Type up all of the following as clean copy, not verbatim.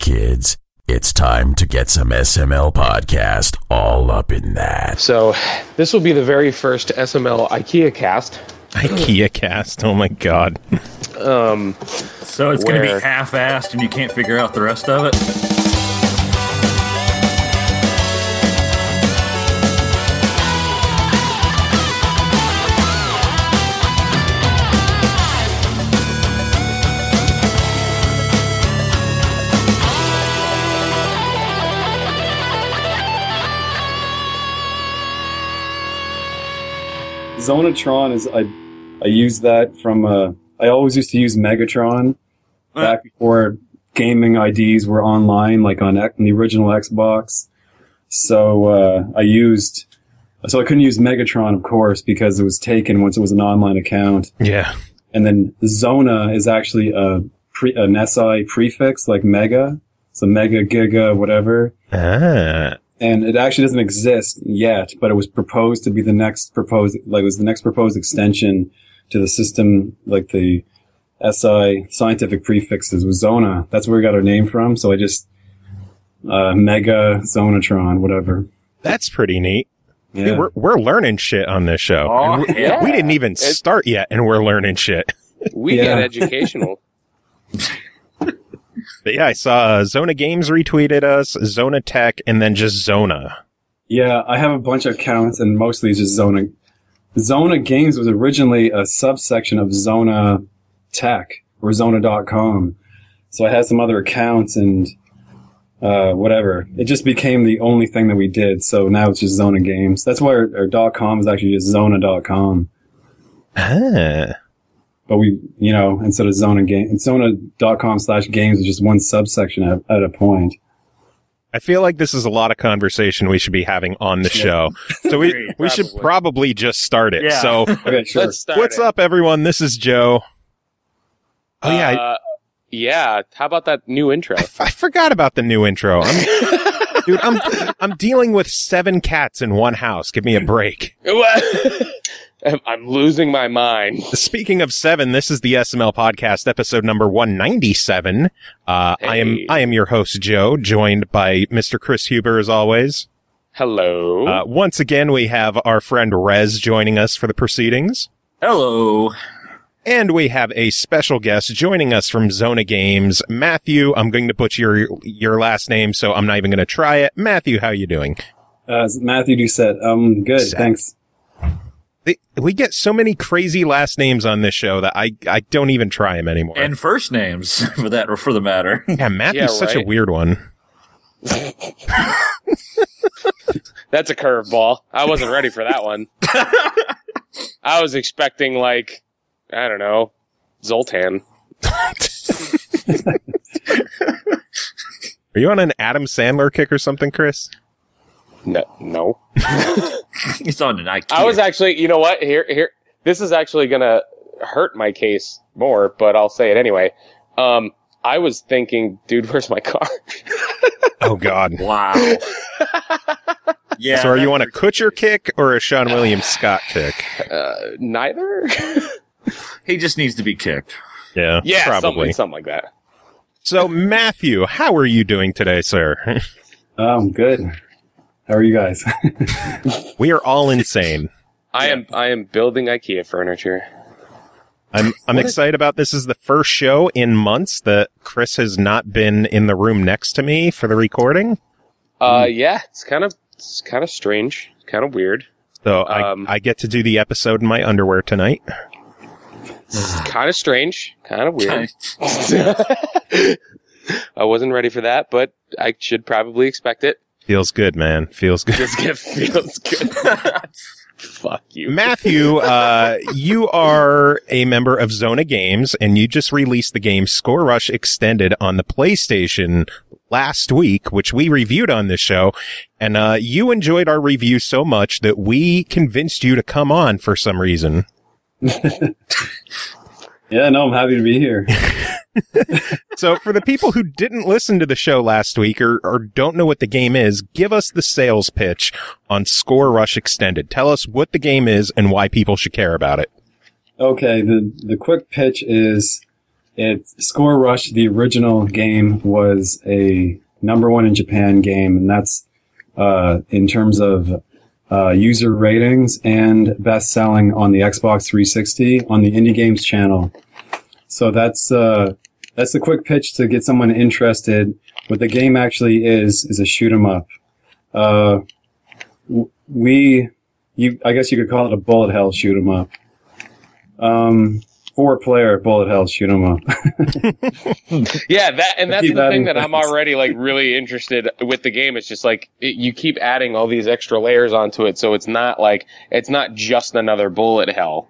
kids. It's time to get some SML podcast all up in that. So this will be the very first SML IKEA cast. IKEA cast? Oh my god. So it's going to be half-assed and you can't figure out the rest of it? Zonatron is I use that from I always used to use Megatron back before gaming IDs were online, like on the original Xbox. So I couldn't use Megatron, of course, because it was taken once it was an online account. Yeah. And then Zona is actually an SI prefix, like Mega. So Mega, Giga, whatever. Ah. And it actually doesn't exist yet, but it was proposed to be the next proposed extension to the system, like the SI scientific prefixes with Zona. That's where we got our name from. So I just, Mega Zonatron, whatever. That's pretty neat. Yeah. Hey, we're learning shit on this show. Oh, yeah. We didn't even start yet and we're learning shit. We get educational. But yeah, I saw Zona Games retweeted us, Zona Tech, and then just Zona. Yeah, I have a bunch of accounts, and mostly it's just Zona. Zona Games was originally a subsection of Zona Tech, or Zona.com. So I had some other accounts and whatever. It just became the only thing that we did, so now it's just Zona Games. That's why our .com is actually just Zona.com. Ah. But we, instead of Zona Games, Zona.com/games is just one subsection at a point. I feel like this is a lot of conversation we should be having on the show. So we should probably just start it. Yeah. So, Okay, sure. Let's start what's it. up, everyone? This is Joe. Oh, yeah. Yeah. How about that new intro? I forgot about the new intro. I'm dealing with 7 cats in one house. Give me a break. I'm losing my mind. Speaking of 7, this is the SML podcast, episode number 197. I am your host, Joe, joined by Mr. Chris Huber, as always. Hello. Once again, we have our friend Rez joining us for the proceedings. Hello. And we have a special guest joining us from Zona Games, Matthew. I'm going to butcher your last name, so I'm not even going to try it. Matthew, how you doing? Matthew Doucette. Good, thanks. We get so many crazy last names on this show that I don't even try them anymore. And first names, for the matter. Yeah, Matthew's such a weird one. That's a curveball. I wasn't ready for that one. I was expecting, I don't know, Zoltan. Are you on an Adam Sandler kick or something, Chris? No. He's on an IKEA. I was actually, you know what? Here. This is actually gonna hurt my case more, but I'll say it anyway. I was thinking, dude, where's my car? Oh God! Wow. Yeah. So, are you on a Kutcher kick or a Sean William Scott kick? Neither. He just needs to be kicked. Yeah, probably something like that. So, Matthew, how are you doing today, sir? I'm good. How are you guys? We are all insane. I am building IKEA furniture. I'm excited about this. Is the first show in months that Chris has not been in the room next to me for the recording. Yeah, it's kind of strange, kind of weird. So I get to do the episode in my underwear tonight. It's kind of strange, kind of weird. I wasn't ready for that, but I should probably expect it. Feels good, man. Feels good. Feels good. Fuck you. Matthew, you are a member of Zona Games, and you just released the game Score Rush Extended on the PlayStation last week, which we reviewed on this show. And you enjoyed our review so much that we convinced you to come on for some reason. Yeah, no, I'm happy to be here. So for the people who didn't listen to the show last week or don't know what the game is, give us the sales pitch on Score Rush Extended. Tell us what the game is and why people should care about it. Okay, the quick pitch is Score Rush, the original game, was a #1 in Japan game, and that's in terms of user ratings and best-selling on the Xbox 360 on the Indie Games channel. So that's the quick pitch to get someone interested. What the game actually is a shoot 'em up. I guess you could call it a bullet hell shoot 'em up. 4-player bullet hell shoot 'em up. Yeah, that's the thing that I'm already like really interested with the game. It's just like you keep adding all these extra layers onto it, so it's not just another bullet hell.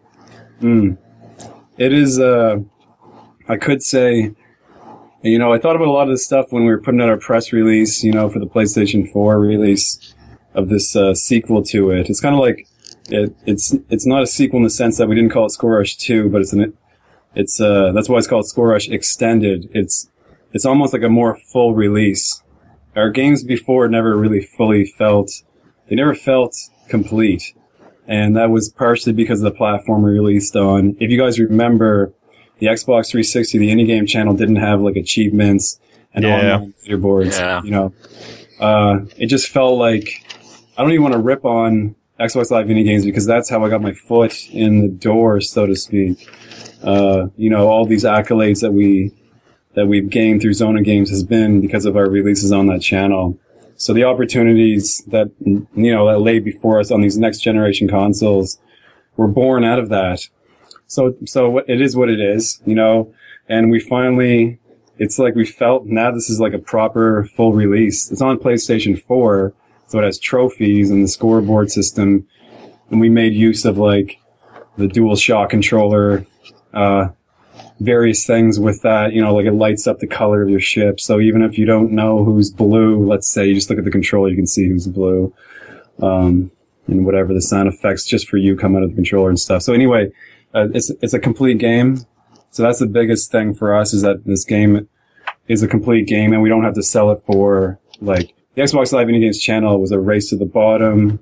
It is. I could say, I thought about a lot of this stuff when we were putting out our press release, for the PlayStation 4 release of this sequel to it. It's kind of like it's not a sequel in the sense that we didn't call it Score Rush 2, but it's that's why it's called Score Rush Extended. It's almost like a more full release. Our games before never really fully felt complete. And that was partially because of the platform we released on. If you guys remember, the Xbox 360, the Indie Game channel didn't have like achievements and online leaderboards. Yeah. It just felt like I don't even want to rip on Xbox Live Indie Games because that's how I got my foot in the door, so to speak. All these accolades that we've gained through Zona Games has been because of our releases on that channel. So the opportunities that that lay before us on these next generation consoles were born out of that. So it is what it is, and we finally, it's like we felt now this is like a proper full release. It's on PlayStation 4, so it has trophies and the scoreboard system, and we made use of like the DualShock controller, various things with that, like it lights up the color of your ship. So even if you don't know who's blue, let's say you just look at the controller, you can see who's blue, and whatever the sound effects just for you come out of the controller and stuff. So anyway, it's a complete game. So that's the biggest thing for us is that this game is a complete game and we don't have to sell it for like the Xbox Live Indie Games channel was a race to the bottom.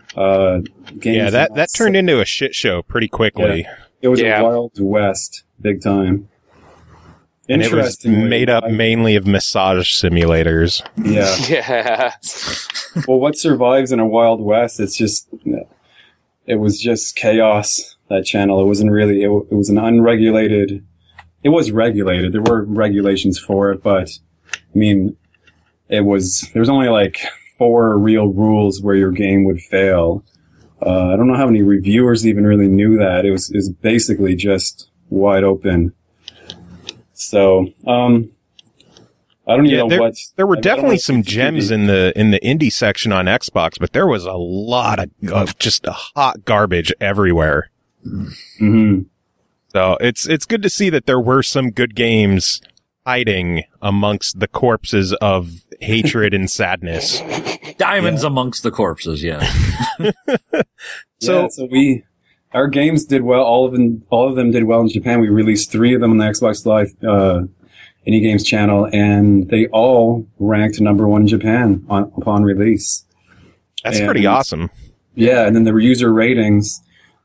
That turned into a shit show pretty quickly. Yeah. It was a Wild West, big time. And it was made up mainly of massage simulators. Yeah. Yeah. Well, what survives in a Wild West? It was just chaos, that channel. It wasn't really, it was an unregulated, it was regulated. There were regulations for it, but I mean, there was only like 4 real rules where your game would fail. I don't know how many reviewers even really knew that. It was basically just wide open. So, I don't even know what. There were definitely some gems in the indie section on Xbox, but there was a lot of just hot garbage everywhere. Mm-hmm. So it's good to see that there were some good games hiding amongst the corpses of hatred and sadness. Diamonds amongst the corpses, yeah. So our games did well. All of them did well in Japan. We released 3 of them on the Xbox Live Indie Games channel, and they all ranked #1 in Japan upon release. That's pretty awesome. Yeah, and then the user ratings,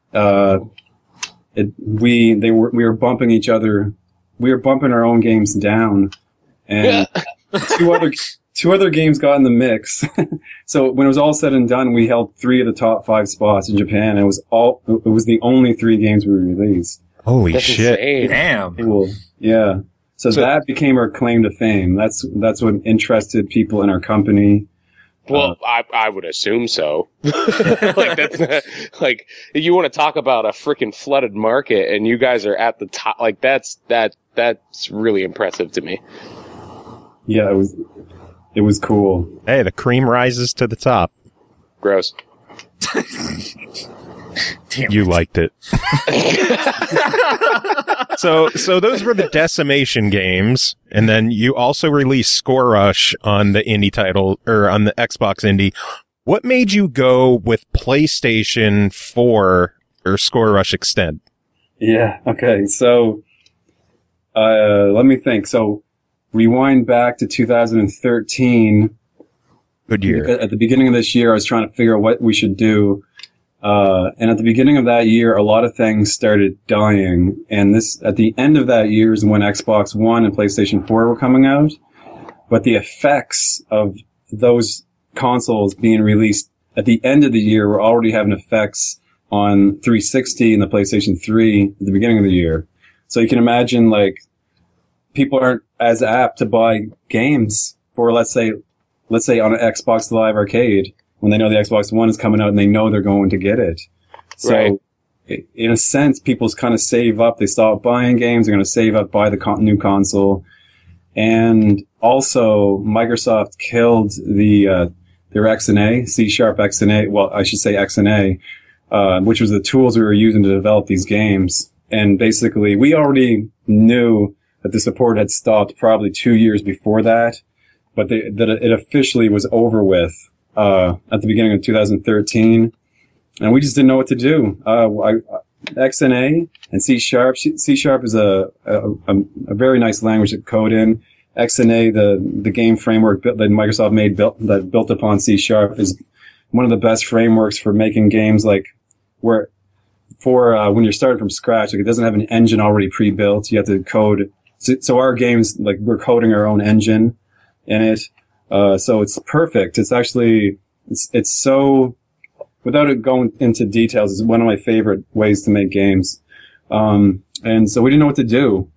we were bumping each other. We were bumping our own games down, and two other games got in the mix. So when it was all said and done, we held 3 of the top 5 spots in Japan. And it was the only 3 games we released. Holy That's shit! Insane. Damn. Cool. Yeah. So that became our claim to fame. That's what interested people in our company. Well, I would assume so. Like that's like you want to talk about a freaking flooded market, and you guys are at the top. Like that's really impressive to me. Yeah, it was cool. Hey, the cream rises to the top. Gross. You liked it. So those were the Decimation games, and then you also released Score Rush on the indie title, or on the Xbox Indie. What made you go with PlayStation 4 or Score Rush Extend? Yeah, okay. So, let me think. So, rewind back to 2013. Good year. At the beginning of this year, I was trying to figure out what we should do. And at the beginning of that year, a lot of things started dying. And at the end of that year is when Xbox One and PlayStation 4 were coming out. But the effects of those consoles being released at the end of the year were already having effects on 360 and the PlayStation 3 at the beginning of the year. So you can imagine, like, people aren't as apt to buy games for, let's say on an Xbox Live Arcade when they know the Xbox One is coming out and they know they're going to get it. So right. In a sense, people kind of save up. They stop buying games. They're going to save up, buy the new console. And also, Microsoft killed their XNA, C# XNA. Well, I should say XNA, which was the tools we were using to develop these games. And basically, we already knew that the support had stopped probably 2 years before that, but that it officially was over with at the beginning of 2013. And we just didn't know what to do. XNA and C#. C# is a very nice language to code in. XNA, the game framework that Microsoft made that built upon C# is one of the best frameworks for making games like when you're starting from scratch. Like, it doesn't have an engine already pre-built. You have to code. So our games, like, we're coding our own engine in it. So it's perfect. It's actually, it's so, without it going into details, it's one of my favorite ways to make games. And so we didn't know what to do.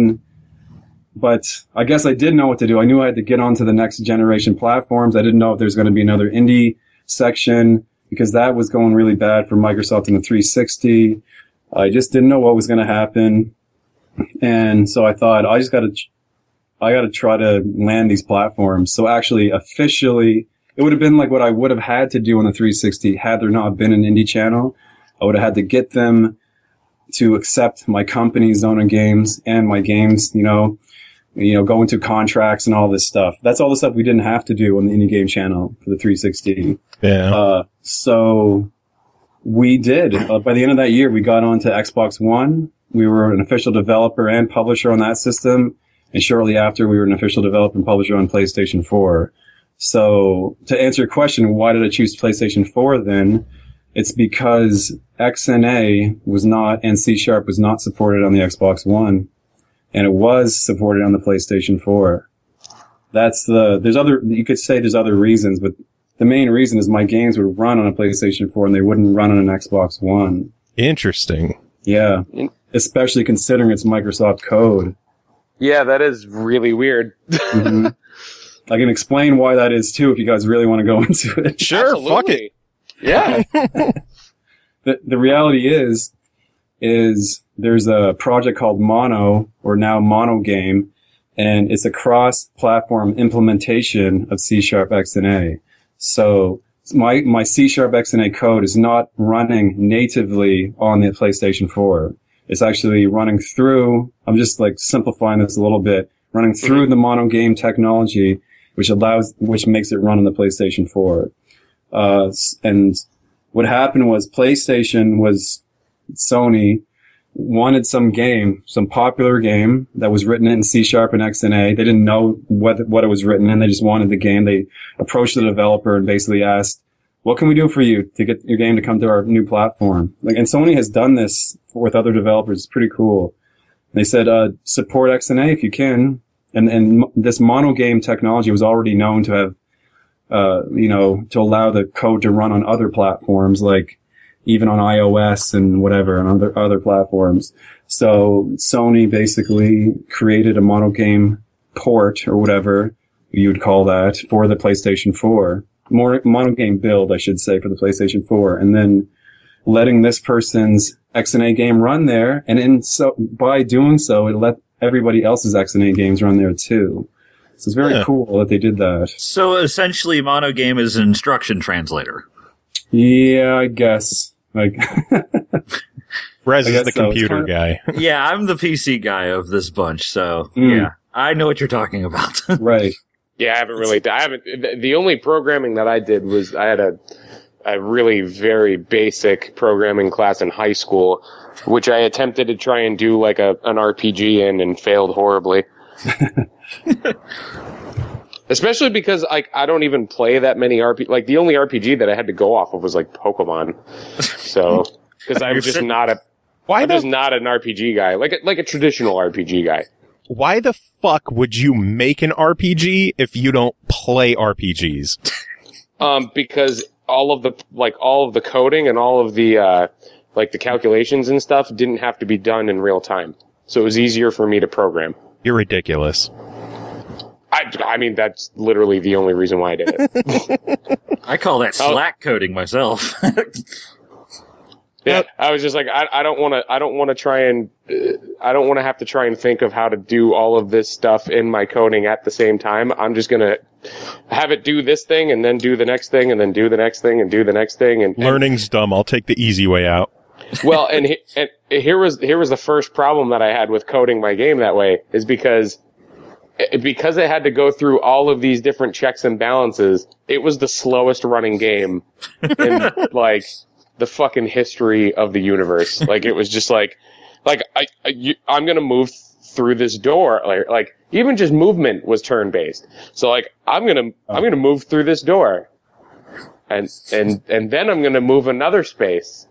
But I guess I did know what to do. I knew I had to get onto the next generation platforms. I didn't know if there's going to be another indie section because that was going really bad for Microsoft in the 360. I just didn't know what was going to happen. And so I thought, I got to try to land these platforms. So actually, officially, it would have been like what I would have had to do on the 360 had there not been an indie channel. I would have had to get them to accept my company, Zona Games, and my games, go into contracts and all this stuff. That's all the stuff we didn't have to do on the indie game channel for the 360. Yeah. So we did. By the end of that year, we got onto Xbox One. We were an official developer and publisher on that system. And shortly after, we were an official developer and publisher on PlayStation 4. So to answer your question, why did I choose PlayStation 4 then? It's because XNA was not, and C# was not supported on the Xbox One. And it was supported on the PlayStation 4. You could say there's other reasons, but the main reason is my games would run on a PlayStation 4 and they wouldn't run on an Xbox One. Interesting. Yeah. Especially considering it's Microsoft code. Yeah, that is really weird. Mm-hmm. I can explain why that is too if you guys really want to go into it. Sure, Absolutely. fuck it. Yeah. The reality is there's a project called Mono, or now Mono Game, and it's a cross-platform implementation of C# XNA. So my C# XNA code is not running natively on the PlayStation 4. It's actually running through, I'm just like simplifying this a little bit, running through the Mono Game technology, which makes it run on the PlayStation 4. And what happened was Sony wanted some popular game that was written in C# and XNA. They didn't know what it was written in. They just wanted the game. They approached the developer and basically asked, what can we do for you to get your game to come to our new platform? And Sony has done this with other developers. It's pretty cool. They said, support XNA if you can. And this Mono Game technology was already known to have, to allow the code to run on other platforms, like even on iOS and whatever, and other platforms. So Sony basically created a Mono Game port, or whatever you would call that, for the PlayStation 4. Mono Game build, I should say, for the PlayStation 4. And then letting this person's XNA game run there. And by doing so, it let everybody else's XNA games run there too. So it's very cool that they did that. So essentially, Mono Game is an instruction translator. Yeah, I guess. Rez is the computer guy. Yeah, I'm the PC guy of this bunch, so yeah, I know what you're talking about. Right. Yeah, the only programming that I did was I had a really very basic programming class in high school, which I attempted to try and do like an RPG in and failed horribly. Especially because I don't even play that many RPG. Like the only RPG that I had to go off of was like Pokemon. So because I'm just not an RPG guy, like a traditional RPG guy. Why the fuck would you make an RPG if you don't play RPGs? Because all of the coding and all of the the calculations and stuff didn't have to be done in real time, so it was easier for me to program. You're ridiculous. I mean, that's literally the only reason why I did it. I call that Slack coding myself. Yeah, I was just like, I don't want to have to try and think of how to do all of this stuff in my coding at the same time. I'm just going to have it do this thing and then do the next thing and then do the next thing and do the next thing. And learning's dumb. I'll take the easy way out. Well, and here was the first problem that I had with coding my game that way is because I had to go through all of these different checks and balances. It was the slowest running game in the fucking history of the universe. Like it was just I'm gonna move through this door. Like even just movement was turn based. So I'm gonna move through this door, and then I'm gonna move another space.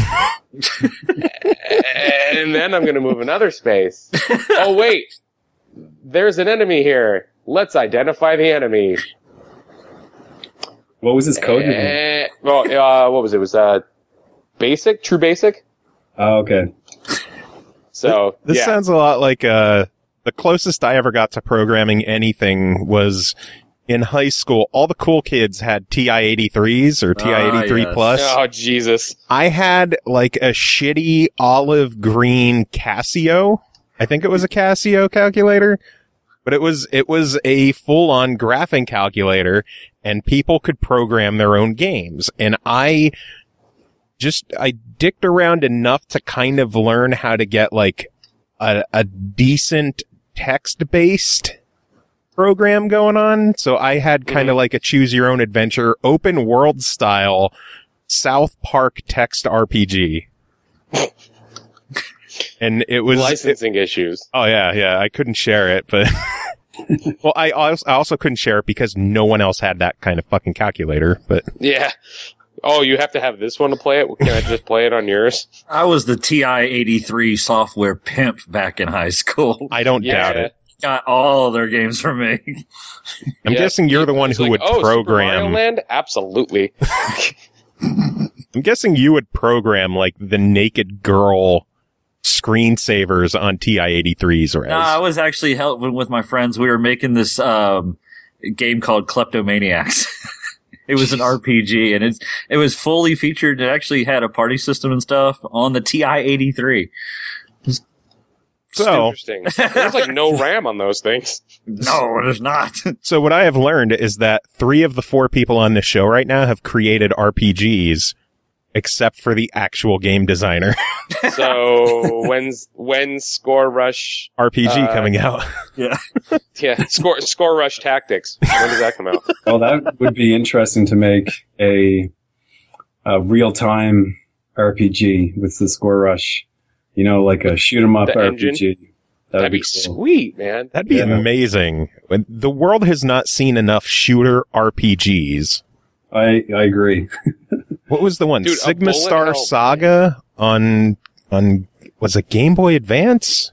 And then I'm gonna move another space. Oh wait, there's an enemy here. Let's identify the enemy. What was his code? What was it? It was basic, true basic. Oh, okay. So this sounds a lot like the closest I ever got to programming anything was in high school. All the cool kids had TI-83s or TI-83 yes. plus. Oh Jesus! I had like a shitty olive green Casio. I think it was a Casio calculator, but it was a full-on graphing calculator, and people could program their own games. And I dicked around enough to kind of learn how to get like a decent text-based program going on. So I had kind of like a choose your own adventure, open world style South Park text RPG. And it was licensing issues. Oh yeah. I couldn't share it, but well, I also couldn't share it because no one else had that kind of fucking calculator, but yeah. Oh, you have to have this one to play it? Can I just play it on yours? I was the TI-83 software pimp back in high school. I don't doubt it. Got all their games from me. I'm guessing you're the one who would program. Super Mario Land? Absolutely. I'm guessing you would program like the naked girl screensavers on TI-83s, or No, I was actually helping with my friends. We were making this game called Kleptomaniacs. It was an RPG, and it was fully featured. It actually had a party system and stuff on the TI-83. So interesting. There's like no RAM on those things. No, there's not. So what I have learned is that 3 of the 4 people on this show right now have created RPGs, except for the actual game designer. So when's Score Rush RPG coming out? Yeah. Yeah, Score Rush Tactics. When does that come out? Well, that would be interesting to make a real-time RPG with the Score Rush. You know, like a shoot-'em-up RPG. That'd be cool. sweet, man. That'd be amazing. The world has not seen enough shooter RPGs. I agree. What was the one? Dude, Sigma Star Saga on was it Game Boy Advance?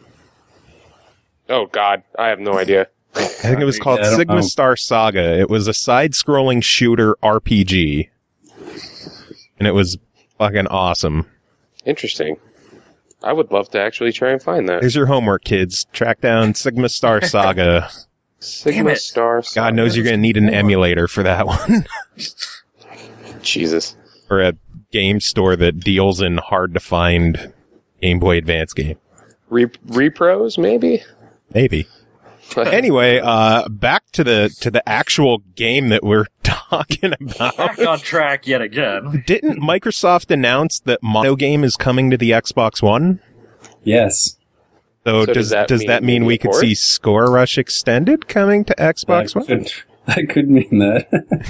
Oh God, I have no idea. I think it was called Sigma Star Saga. It was a side-scrolling shooter RPG, and it was fucking awesome. Interesting. I would love to actually try and find that. Here's your homework, kids. Track down Sigma Star Saga. Sigma Star Saga. God knows you're going to need an emulator for that one. Jesus. Or a game store that deals in hard-to-find Game Boy Advance game. Repros, maybe? Maybe. Anyway, back to the actual game that we're talking about. Back on track yet again. Didn't Microsoft announce that Mono Game is coming to the Xbox One? Yes. So does that mean we could see Score Rush Extended coming to Xbox One? That could mean that.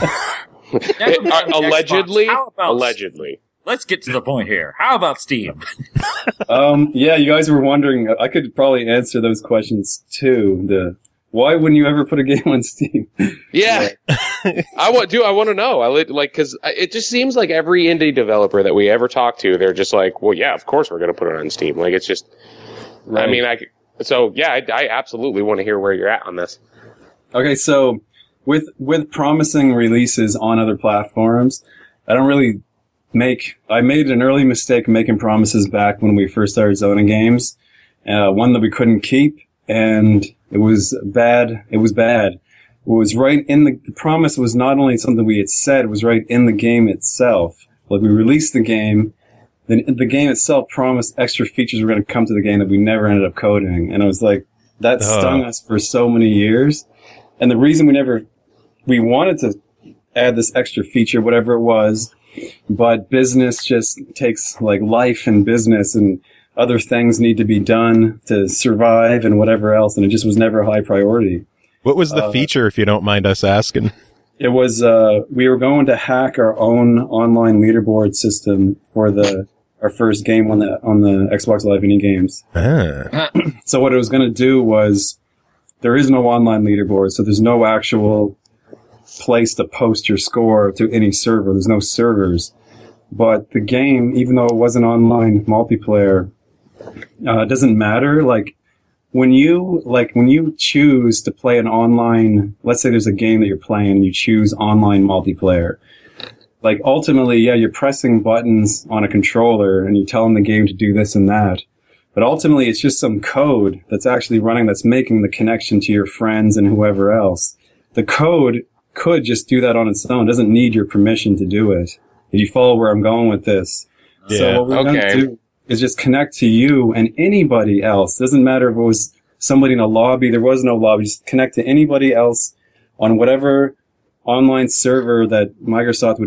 Allegedly. Allegedly. Let's get to the point here. How about Steam? Yeah, you guys were wondering. I could probably answer those questions too. Why wouldn't you ever put a game on Steam? Yeah. I want to know. Because it just seems like every indie developer that we ever talk to, they're just like, well, yeah, of course we're going to put it on Steam. Like, it's just, right. I mean, I absolutely want to hear where you're at on this. Okay, so with promising releases on other platforms, I made an early mistake making promises back when we first started Zona Games, one that we couldn't keep, and it was bad. It was bad. It was right in the promise was not only something we had said, it was right in the game itself. Like, we released the game, then the game itself promised extra features were going to come to the game that we never ended up coding. And I was like, that stung us for so many years. And the reason we wanted to add this extra feature, whatever it was, but business just takes, like, life and business and other things need to be done to survive and whatever else. And it just was never a high priority. What was the feature, if you don't mind us asking? It was, we were going to hack our own online leaderboard system for our first game on the Xbox Live Indie Games. So what it was going to do was, there is no online leaderboard, so there's no actual place to post your score to any server. There's no servers. But the game, even though it wasn't online multiplayer, it doesn't matter. Like, when you choose to play an online, let's say there's a game that you're playing and you choose online multiplayer. Like, ultimately, yeah, you're pressing buttons on a controller and you're telling the game to do this and that. But ultimately, it's just some code that's actually running, that's making the connection to your friends and whoever else. The code could just do that on its own. It doesn't need your permission to do it. If you follow where I'm going with this. Yeah. So what we're going to do is just connect to you and anybody else. It doesn't matter if it was somebody in a lobby. There was no lobby. Just connect to anybody else on whatever online server that Microsoft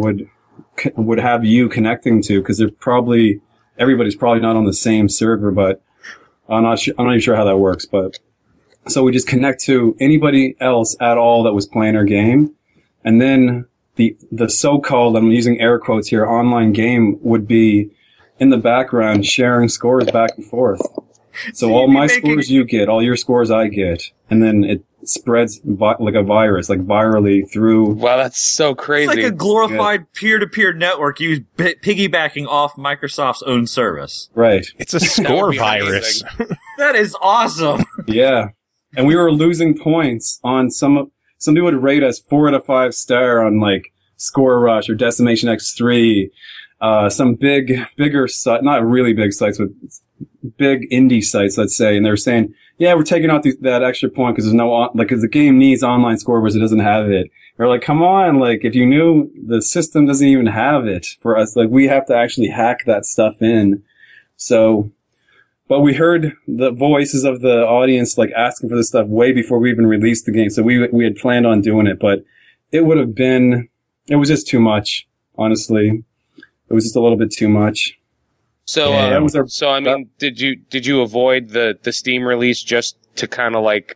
would have you connecting to, because everybody's probably not on the same server, but I'm not even sure how that works. But so we just connect to anybody else at all that was playing our game, and then the so-called, I'm using air quotes here, online game would be in the background sharing scores back and forth. So all my scores you get, all your scores I get, and then it spreads like a virus, like virally through. Wow, that's so crazy. It's like a glorified peer-to-peer network used piggybacking off Microsoft's own service. Right. It's a score virus. That is awesome. Yeah. And we were losing points on some people would rate us 4 out of 5 star on, like, Score Rush or Decimation X3, some bigger site, not really big sites, but big indie sites, let's say, and they're saying, yeah, we're taking out that extra point because because the game needs online scoreboards, it doesn't have it. We're like, come on, like, if you knew the system doesn't even have it for us, like, we have to actually hack that stuff in. So, but we heard the voices of the audience, like, asking for this stuff way before we even released the game. So we had planned on doing it, but it was just too much, honestly. It was just a little bit too much. So, did you avoid the Steam release just to kind of like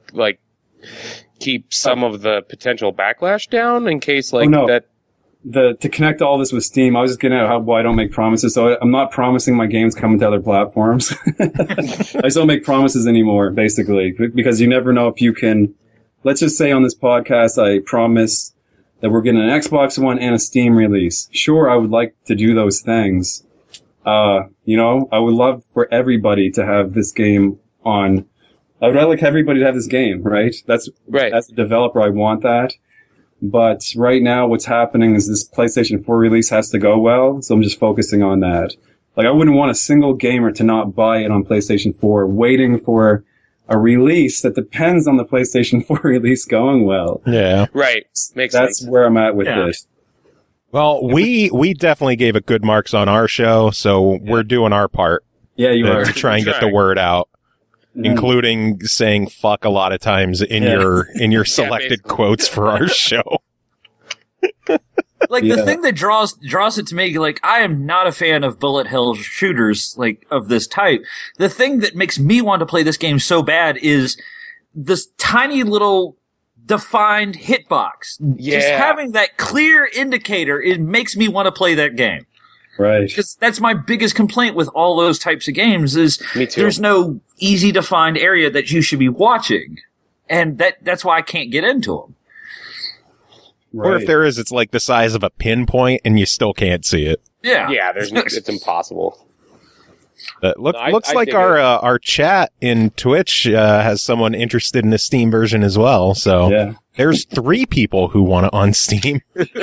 keep some of the potential backlash down in case that? To connect all this with Steam, I was just getting at how I don't make promises. So I'm not promising my games coming to other platforms. I just don't make promises anymore, basically, because you never know if you can. Let's just say on this podcast, I promise that we're getting an Xbox One and a Steam release. Sure, I would like to do those things. I would love for everybody to have this game on. I would like everybody to have this game, right? That's right. As a developer, I want that. But right now, what's happening is this PlayStation 4 release has to go well, so I'm just focusing on that. Like, I wouldn't want a single gamer to not buy it on PlayStation 4, waiting for a release that depends on the PlayStation 4 release going well. Yeah. Right. Makes sense. That's where I'm at with this. Well, we definitely gave it good marks on our show, so we're doing our part. Yeah, you are. To try and get the word out, including saying fuck a lot of times in your selected quotes for our show. Like, the thing that draws it to me, like, I am not a fan of bullet hell shooters, like, of this type. The thing that makes me want to play this game so bad is this tiny little defined hitbox. Yeah. Just having that clear indicator, it makes me want to play that game. Right. Because that's my biggest complaint with all those types of games is me too. There's no easy to find area that you should be watching. And that's why I can't get into them. Right. Or if there is, it's like the size of a pinpoint and you still can't see it. Yeah. Yeah, it's impossible. Looks I like dig our chat in Twitch has someone interested in the Steam version as well. So Yeah. there's 3 people who want it on Steam.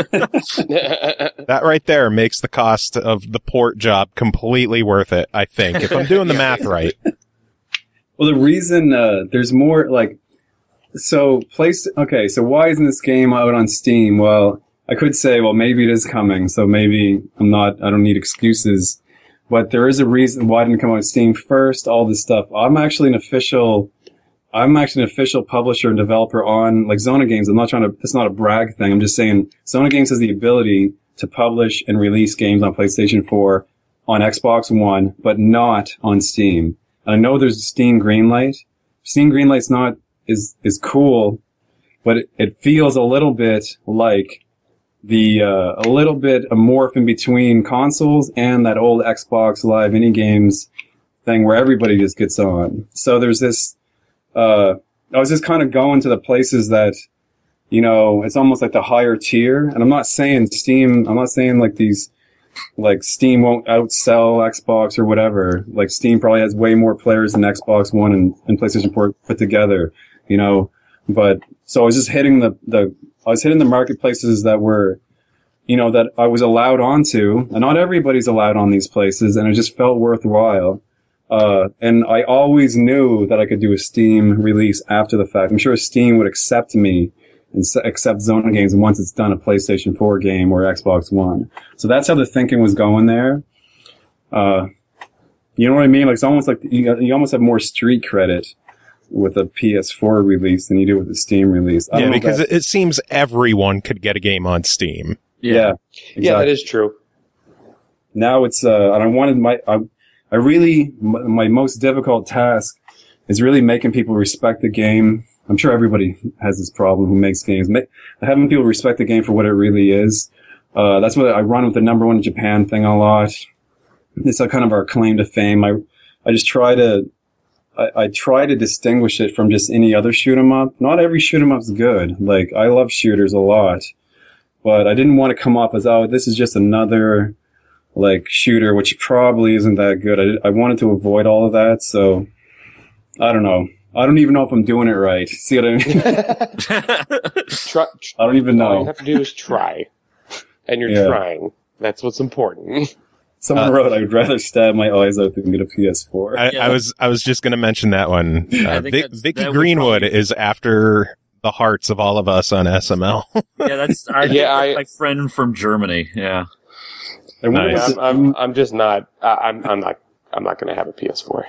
That right there makes the cost of the port job completely worth it, I think, if I'm doing the math right. Well, the reason there's more so why isn't this game out on Steam? Well, I could say, well, maybe it is coming, so maybe I don't need excuses. But there is a reason why it didn't come out on Steam first, all this stuff. I'm actually an official publisher and developer on Zona Games. It's not a brag thing. I'm just saying Zona Games has the ability to publish and release games on PlayStation 4, on Xbox One, but not on Steam. And I know there's a Steam Greenlight. Steam Greenlight's is cool, but it feels a little bit like a little bit a morph in between consoles and that old Xbox Live Indie Games thing where everybody just gets on. So there's this, I was just kind of going to the places that, it's almost like the higher tier. And I'm not saying Steam won't outsell Xbox or whatever. Steam probably has way more players than Xbox One and PlayStation 4 put together, but so I was just hitting the marketplaces that were, that I was allowed onto, and not everybody's allowed on these places, and it just felt worthwhile. And I always knew that I could do a Steam release after the fact. I'm sure Steam would accept me and accept Zona Games once it's done a PlayStation 4 game or Xbox One. So that's how the thinking was going there. You know what I mean? It's almost like you almost have more street credit with a PS4 release than you do with a Steam release. Yeah, because it seems everyone could get a game on Steam. Yeah, exactly. Yeah, that is true. Now it's, and I wanted my most difficult task is really making people respect the game. I'm sure everybody has this problem who makes games. Having people respect the game for what it really is. That's what I run with the number 1 in Japan thing a lot. It's kind of our claim to fame. I just try to distinguish it from just any other shoot 'em up. Not every shoot 'em up's good. I love shooters a lot, but I didn't want to come off as, this is just another, shooter, which probably isn't that good. I wanted to avoid all of that, so I don't know. I don't even know if I'm doing it right. See what I mean? I don't even know. All you have to do is try. And you're trying. That's what's important. Someone wrote, I would rather stab my eyes out than get a PS4. I was just going to mention that one. Vicky Greenwood is after the hearts of all of us on SML. Yeah, that's my friend from Germany. Yeah. Nice. I'm just not. I'm not going to have a PS4.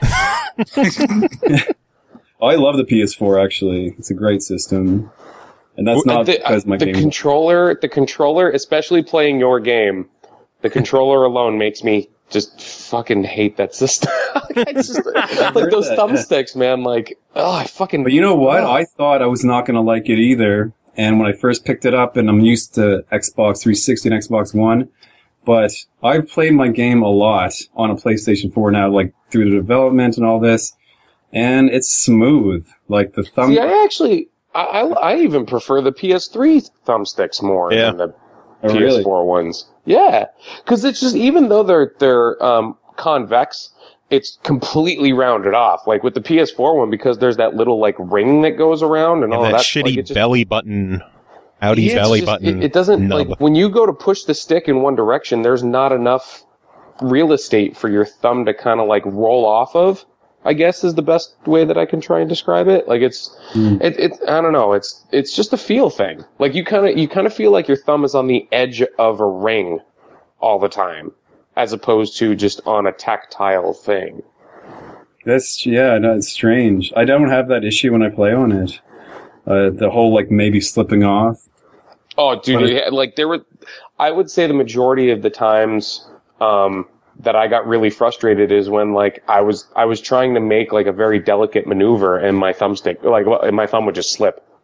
I love the PS4. Actually, it's a great system, and that's not because my game. The controller, especially playing your game, the controller alone makes me just fucking hate that system. Those thumbsticks, man. I fucking. But you know what? I thought I was not going to like it either. And when I first picked it up, and I'm used to Xbox 360 and Xbox One, but I've played my game a lot on a PlayStation 4 now, through the development and all this, and it's smooth. The thumb. See, I even prefer the PS3 thumbsticks more than the PS4 ones. Yeah, because it's just, even though they're convex, it's completely rounded off. With the PS4 one, because there's that little ring that goes around and all that that shitty belly button. Audi belly button. It doesn't when you go to push the stick in one direction, there's not enough real estate for your thumb to kind of roll off of, I guess is the best way that I can try and describe it. It's I don't know. It's just a feel thing. You kind of feel like your thumb is on the edge of a ring all the time, as opposed to just on a tactile thing. It's strange. I don't have that issue when I play on it. The whole maybe slipping off. Oh, dude! I would say the majority of the times that I got really frustrated is when I was trying to make a very delicate maneuver and my thumbstick my thumb would just slip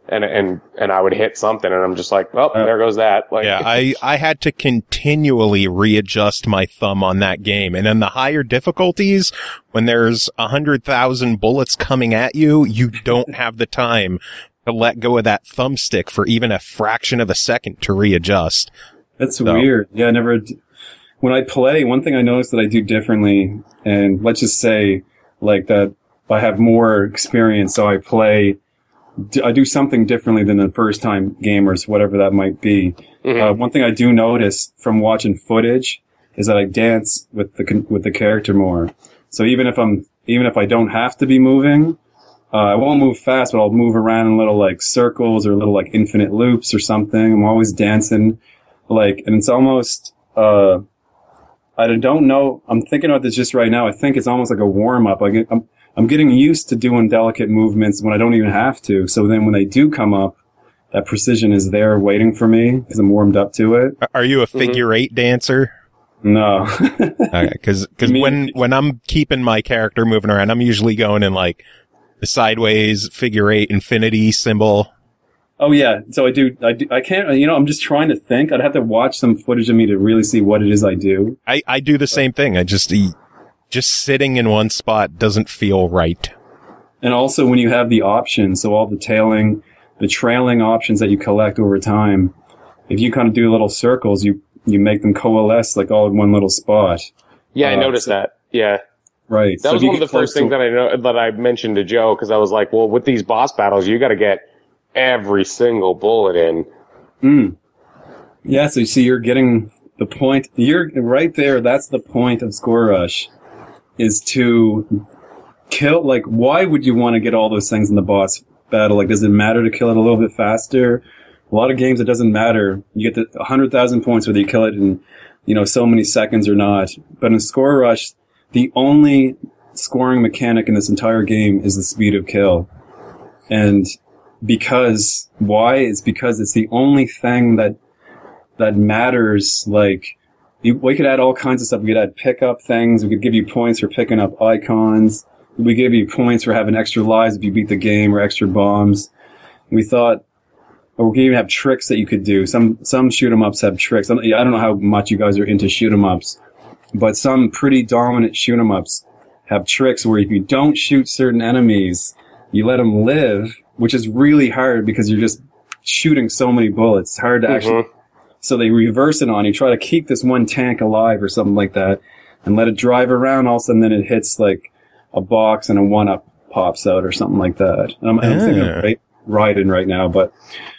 and I would hit something, and I'm just like, well, there goes that. Like, yeah, I had to continually readjust my thumb on that game. And in the higher difficulties, when there's 100,000 bullets coming at you, you don't have the time to let go of that thumbstick for even a fraction of a second to readjust. That's weird. Yeah, when I play, one thing I noticed that I do differently, and let's just say like that I have more experience, so I do something differently than the first time gamers, whatever that might be. Mm-hmm. One thing I do notice from watching footage is that I dance with the character more. So even if I don't have to be moving, I won't move fast, but I'll move around in little like circles or little like infinite loops or something. I'm always dancing, and it's almost, I don't know. I'm thinking about this just right now. I think it's almost like a warm up. I'm getting used to doing delicate movements when I don't even have to. So then when they do come up, that precision is there waiting for me because I'm warmed up to it. Are you a figure eight dancer? No. Okay, because when I'm keeping my character moving around, I'm usually going in like the sideways figure eight infinity symbol. Oh yeah. So I can't, I'm just trying to think. I'd have to watch some footage of me to really see what it is I do. I do the same thing. I just sitting in one spot doesn't feel right. And also when you have the options, so all the trailing options that you collect over time, if you kind of do little circles, you make them coalesce like all in one little spot. Yeah, I noticed that. Yeah. Right. That was one of the first things that I mentioned to Joe, because I was like, well, with these boss battles, you got to get every single bullet in. Yeah, so you see, you're getting the point. You're right there. That's the point of Score Rush. Is to kill, why would you want to get all those things in the boss battle? Does it matter to kill it a little bit faster? A lot of games, it doesn't matter. You get the 100,000 points whether you kill it in, so many seconds or not. But in Score Rush, the only scoring mechanic in this entire game is the speed of kill. And why? It's because it's the only thing that matters, we could add all kinds of stuff. We could add pickup things. We could give you points for picking up icons. We give you points for having extra lives if you beat the game, or extra bombs. We thought, or we could even have tricks that you could do. Some shoot 'em ups have tricks. I don't know how much you guys are into shoot 'em ups, but some pretty dominant shoot 'em ups have tricks where if you don't shoot certain enemies, you let them live, which is really hard because you're just shooting so many bullets. It's hard to actually. So they reverse it on you, try to keep this one tank alive or something like that, and let it drive around. All of a sudden, then it hits like a box and a 1-up pops out or something like that. And I'm thinking of Raiden right now, but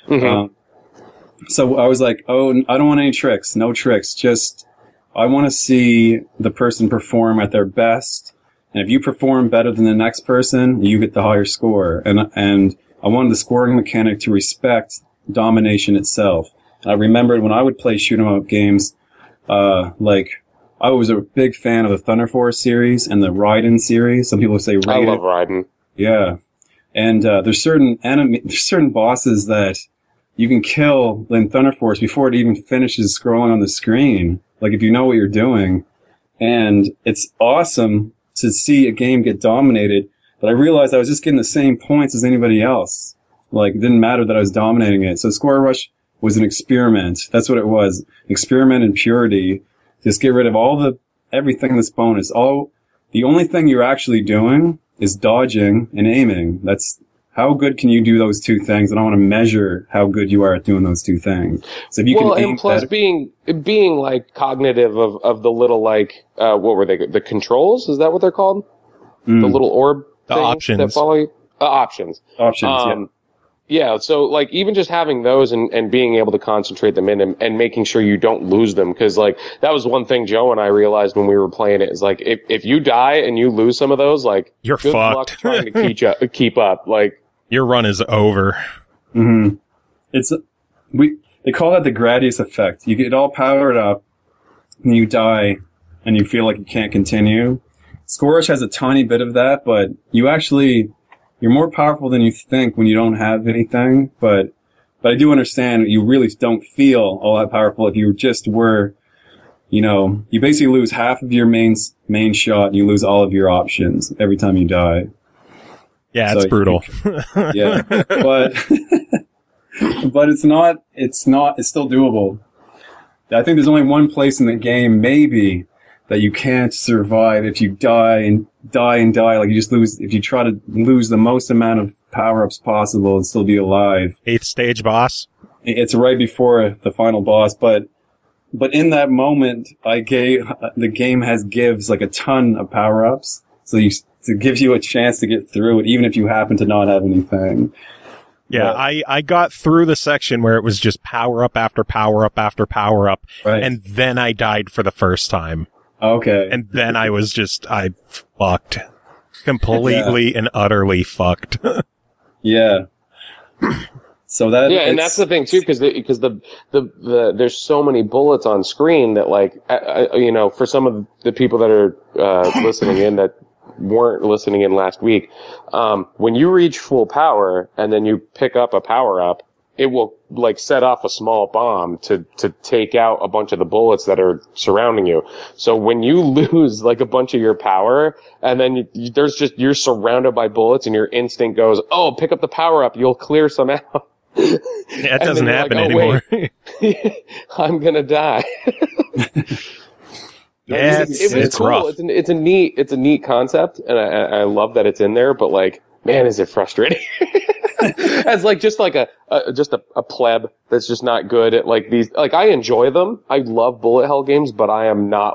so I was like, oh, I don't want any tricks, no tricks. Just I want to see the person perform at their best, and if you perform better than the next person, you get the higher score. And I wanted the scoring mechanic to respect domination itself. I remembered when I would play shoot 'em up games, I was a big fan of the Thunder Force series and the Raiden series. Some people say Raiden. I love Raiden. Yeah. And there's certain bosses that you can kill in Thunder Force before it even finishes scrolling on the screen. If you know what you're doing. And it's awesome to see a game get dominated, but I realized I was just getting the same points as anybody else. It didn't matter that I was dominating it. So Score Rush was an experiment. That's what it was. Experiment in purity. Just get rid of everything that's bonus. The only thing you're actually doing is dodging and aiming. That's how good can you do those two things? And I want to measure how good you are at doing those two things. So if you can aim and plus being cognitive of the little what were they? The controls? Is that what they're called? The little orb. The options. That follow you? Options. Options. Yeah. Yeah, so even just having those and being able to concentrate them in and making sure you don't lose them, because that was one thing Joe and I realized when we were playing it is if you die and you lose some of those, you're good fucked. luck trying to keep up. Your run is over. Mm-hmm. They call that the Gradius effect. You get all powered up and you die and you feel like you can't continue. Score Rush has a tiny bit of that, but you're more powerful than you think when you don't have anything, but I do understand you really don't feel all that powerful if you just were, you basically lose half of your main shot and you lose all of your options every time you die. Yeah, it's brutal. Yeah. But but it's still doable. I think there's only one place in the game, maybe, that you can't survive if you die and die. Like, you just lose, if you try to lose the most amount of power-ups possible and still be alive. 8th stage boss? It's right before the final boss, but in that moment, the game gives like a ton of power-ups, so it gives you a chance to get through it, even if you happen to not have anything. Yeah, I got through the section where it was just power up after power up after power up, right. And then I died for the first time. Okay. And then I fucked. Completely and utterly fucked. Yeah. So and that's the thing too, because there's so many bullets on screen that, like, for some of the people that are listening in that weren't listening in last week, when you reach full power and then you pick up a power up, it will like set off a small bomb to take out a bunch of the bullets that are surrounding you. So when you lose like a bunch of your power and then you're surrounded by bullets and your instinct goes, oh, pick up the power up, you'll clear some out. Yeah, it doesn't happen anymore. I'm gonna die. Yeah, it's cool. rough. It's a neat concept, and I love that it's in there. But, like, man, is it frustrating? As like just a pleb that's just not good at like these. Like, I enjoy them. I love bullet hell games, but I am not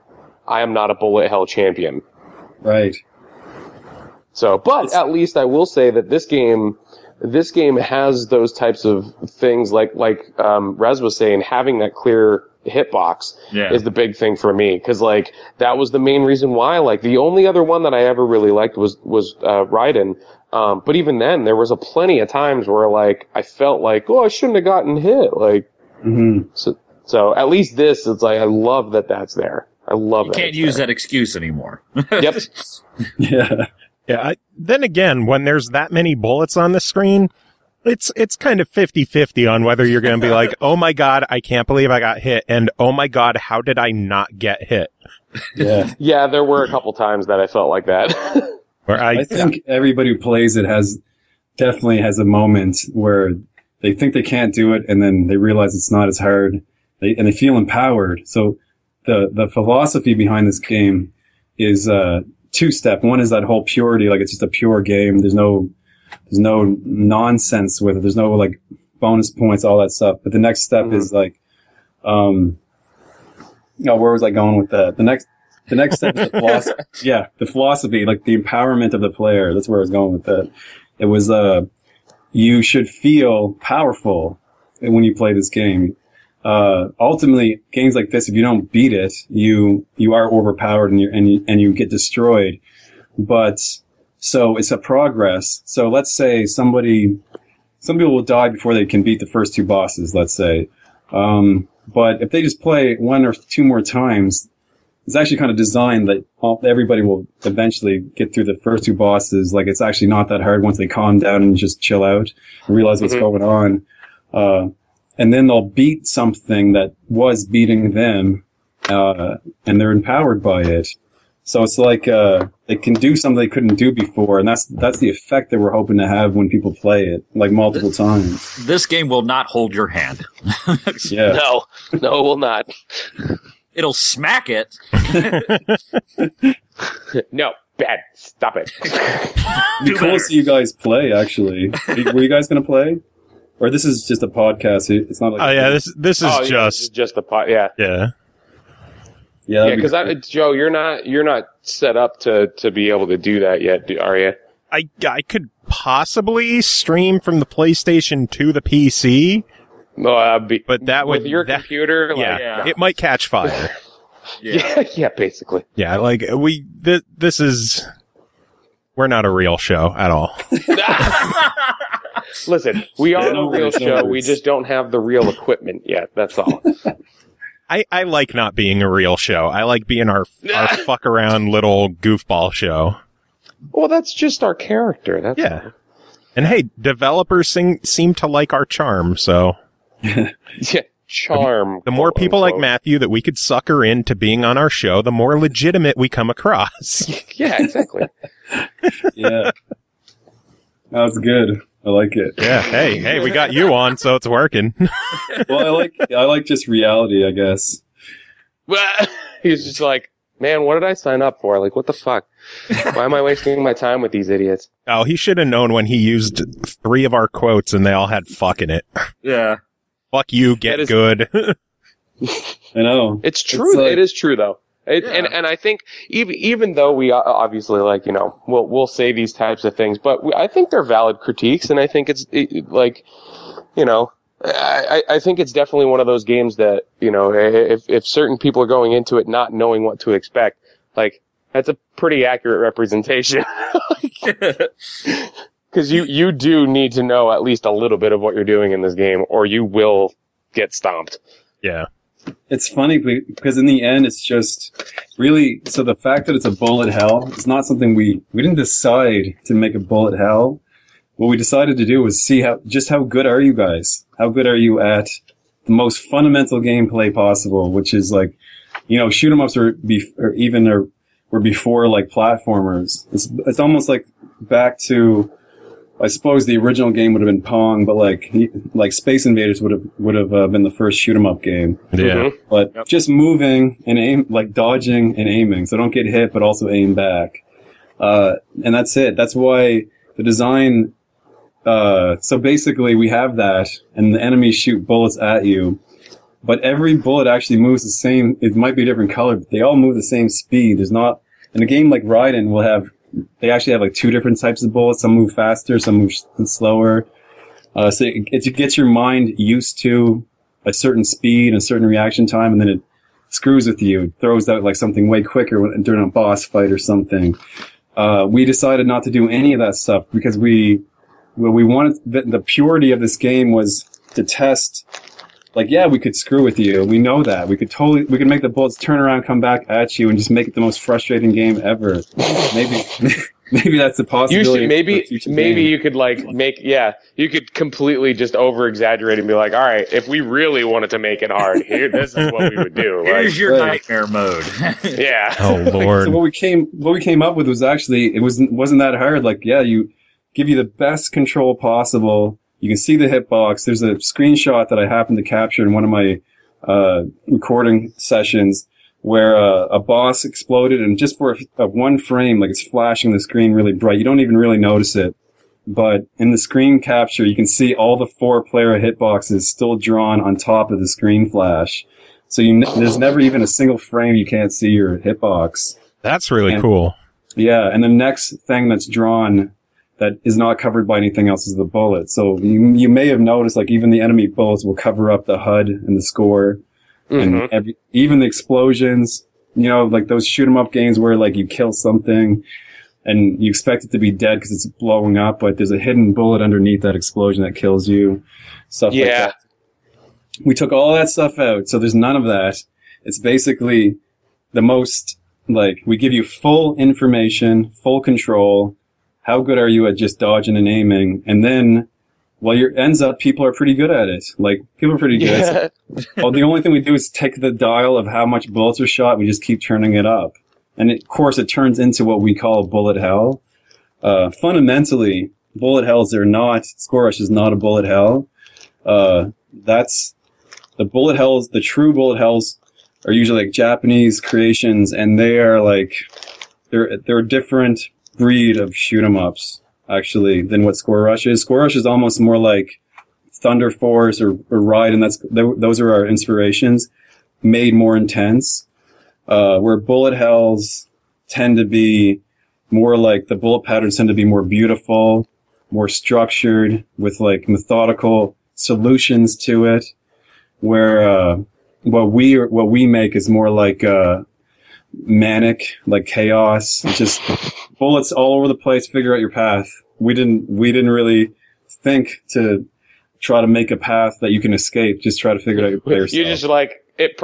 a bullet hell champion. Right. So, but at least I will say that this game has those types of things, like Rez was saying, having that clear hitbox is the big thing for me, because like that was the main reason why. Like, the only other one that I ever really liked was Raiden, but even then there was plenty of times where like I felt like, oh, I shouldn't have gotten hit. Like, so at least this, it's like I love that that's there. I love that. You can't use that excuse anymore. Yep. Yeah. Yeah. Then again, when there's that many bullets on the screen, it's kind of 50-50 on whether you're going to be like, oh my God, I can't believe I got hit. And oh my God, how did I not get hit? Yeah. Yeah, there were a couple times that I felt like that. Where I think everybody who plays it definitely has a moment where they think they can't do it, and then they realize it's not as hard, and they feel empowered. So the philosophy behind this game is two-step. One is that whole purity, like it's just a pure game. There's no nonsense with it. There's no like bonus points, all that stuff. But the next step is like, where was I going with that? The next step is the philosophy. Yeah, the philosophy, like the empowerment of the player. That's where I was going with that. It was, you should feel powerful when you play this game. Ultimately, games like this, if you don't beat it, you are overpowered and you get destroyed. But, so it's a progress. So let's say some people will die before they can beat the first two bosses, let's say. But if they just play one or two more times, it's actually kind of designed that everybody will eventually get through the first two bosses. Like, it's actually not that hard once they calm down and just chill out and realize what's going on. And then they'll beat something that was beating them, and they're empowered by it. So it's like, they can do something they couldn't do before, and that's the effect that we're hoping to have when people play it, like multiple times. This game will not hold your hand. Yeah. No, it will not. It'll smack it. No, bad. Stop it. It'd be cool to see you guys play, actually. Were you guys going to play? Or this is just a podcast. It's not like... Oh, yeah, this is just a pod. Yeah. Yeah. Yeah, because Joe, you're not set up to be able to do that yet, are you? I could possibly stream from the PlayStation to the PC. No, but that with your computer, it might catch fire. Yeah, basically. Yeah, like this is, we're not a real show at all. Listen, we are a real show. We just don't have the real equipment yet. That's all. I like not being a real show. I like being our fuck around little goofball show. Well, that's just our character. That's all. And hey, developers seem to like our charm, so. Yeah, charm. The more people like Matthew that we could sucker into being on our show, the more legitimate we come across. Yeah, exactly. Yeah. That was good. I like it. Yeah. Hey, we got you on, so it's working. Well, I like just reality, I guess. He's just like, man, what did I sign up for? Like, what the fuck? Why am I wasting my time with these idiots? Oh, he should have known when he used 3 of our quotes and they all had fuck in it. Yeah. Fuck you, get good. I know. It's true. It is true, though. And I think even though we obviously, like, you know, we'll say these types of things, but I think they're valid critiques, and I think it's like, you know, I think it's definitely one of those games that, you know, if certain people are going into it not knowing what to expect, like, that's a pretty accurate representation. Because you do need to know at least a little bit of what you're doing in this game, or you will get stomped. Yeah. It's funny because in the end, it's just really, so the fact that it's a bullet hell, it's not something we didn't decide to make a bullet hell. What we decided to do was see how good are you guys? How good are you at the most fundamental gameplay possible, which is like, you know, shoot 'em ups were before like platformers. It's almost like back to, I suppose the original game would have been Pong, but like Space Invaders would have been the first shoot 'em up game. Yeah. But just moving and aim, like dodging and aiming, so don't get hit, but also aim back. And that's it. That's why the design. So basically, we have that, and the enemies shoot bullets at you, but every bullet actually moves the same. It might be a different color, but they all move the same speed. There's not in a game like Raiden. They actually have like 2 different types of bullets. Some move faster, some move slower. So it gets your mind used to a certain speed and a certain reaction time, and then it screws with you. It throws out like something way quicker during a boss fight or something. We decided not to do any of that stuff because we wanted the purity of this game was to test. Like, yeah, we could screw with you. We know that. We could make the bullets turn around, come back at you, and just make it the most frustrating game ever. Maybe that's a possibility. Maybe you could you could completely just over exaggerate and be like, all right, if we really wanted to make it hard, this is what we would do. Here's your nightmare mode. Yeah. Oh Lord. So what we came up with was actually it wasn't that hard. Like, yeah, you give you the best control possible. You can see the hitbox. There's a screenshot that I happened to capture in one of my recording sessions where a boss exploded, and just for a 1 frame, like it's flashing the screen really bright. You don't even really notice it. But in the screen capture, you can see all the 4-player hitboxes still drawn on top of the screen flash. So there's never even a single frame you can't see your hitbox. That's really cool. Yeah, and the next thing that's drawn that is not covered by anything else is the bullet. So you may have noticed, like, even the enemy bullets will cover up the HUD and the score. Mm-hmm. And even the explosions, you know, like those shoot 'em up games where, like, you kill something and you expect it to be dead because it's blowing up, but there's a hidden bullet underneath that explosion that kills you. Stuff like that. We took all that stuff out, so there's none of that. It's basically the most, like, we give you full information, full control. How good are you at just dodging and aiming? And then, ends up, people are pretty good at it. Like, people are pretty good. Yeah. So, the only thing we do is take the dial of how much bullets are shot. We just keep turning it up. And of course, it turns into what we call a bullet hell. Fundamentally, bullet hells are not, Score Rush is not a bullet hell. That's, the bullet hells, the true bullet hells are usually like Japanese creations, and they are like, they're a different breed of shoot 'em ups, actually, than what Score Rush is. Score Rush is almost more like Thunder Force or Raiden. Those are our inspirations, made more intense. Where bullet hells tend to be more like, the bullet patterns tend to be more beautiful, more structured, with like methodical solutions to it. Where what we make is more like manic, like chaos, just bullets all over the place. Figure out your path. We didn't really think to try to make a path that you can escape. Just try to figure out your player stuff. You just like it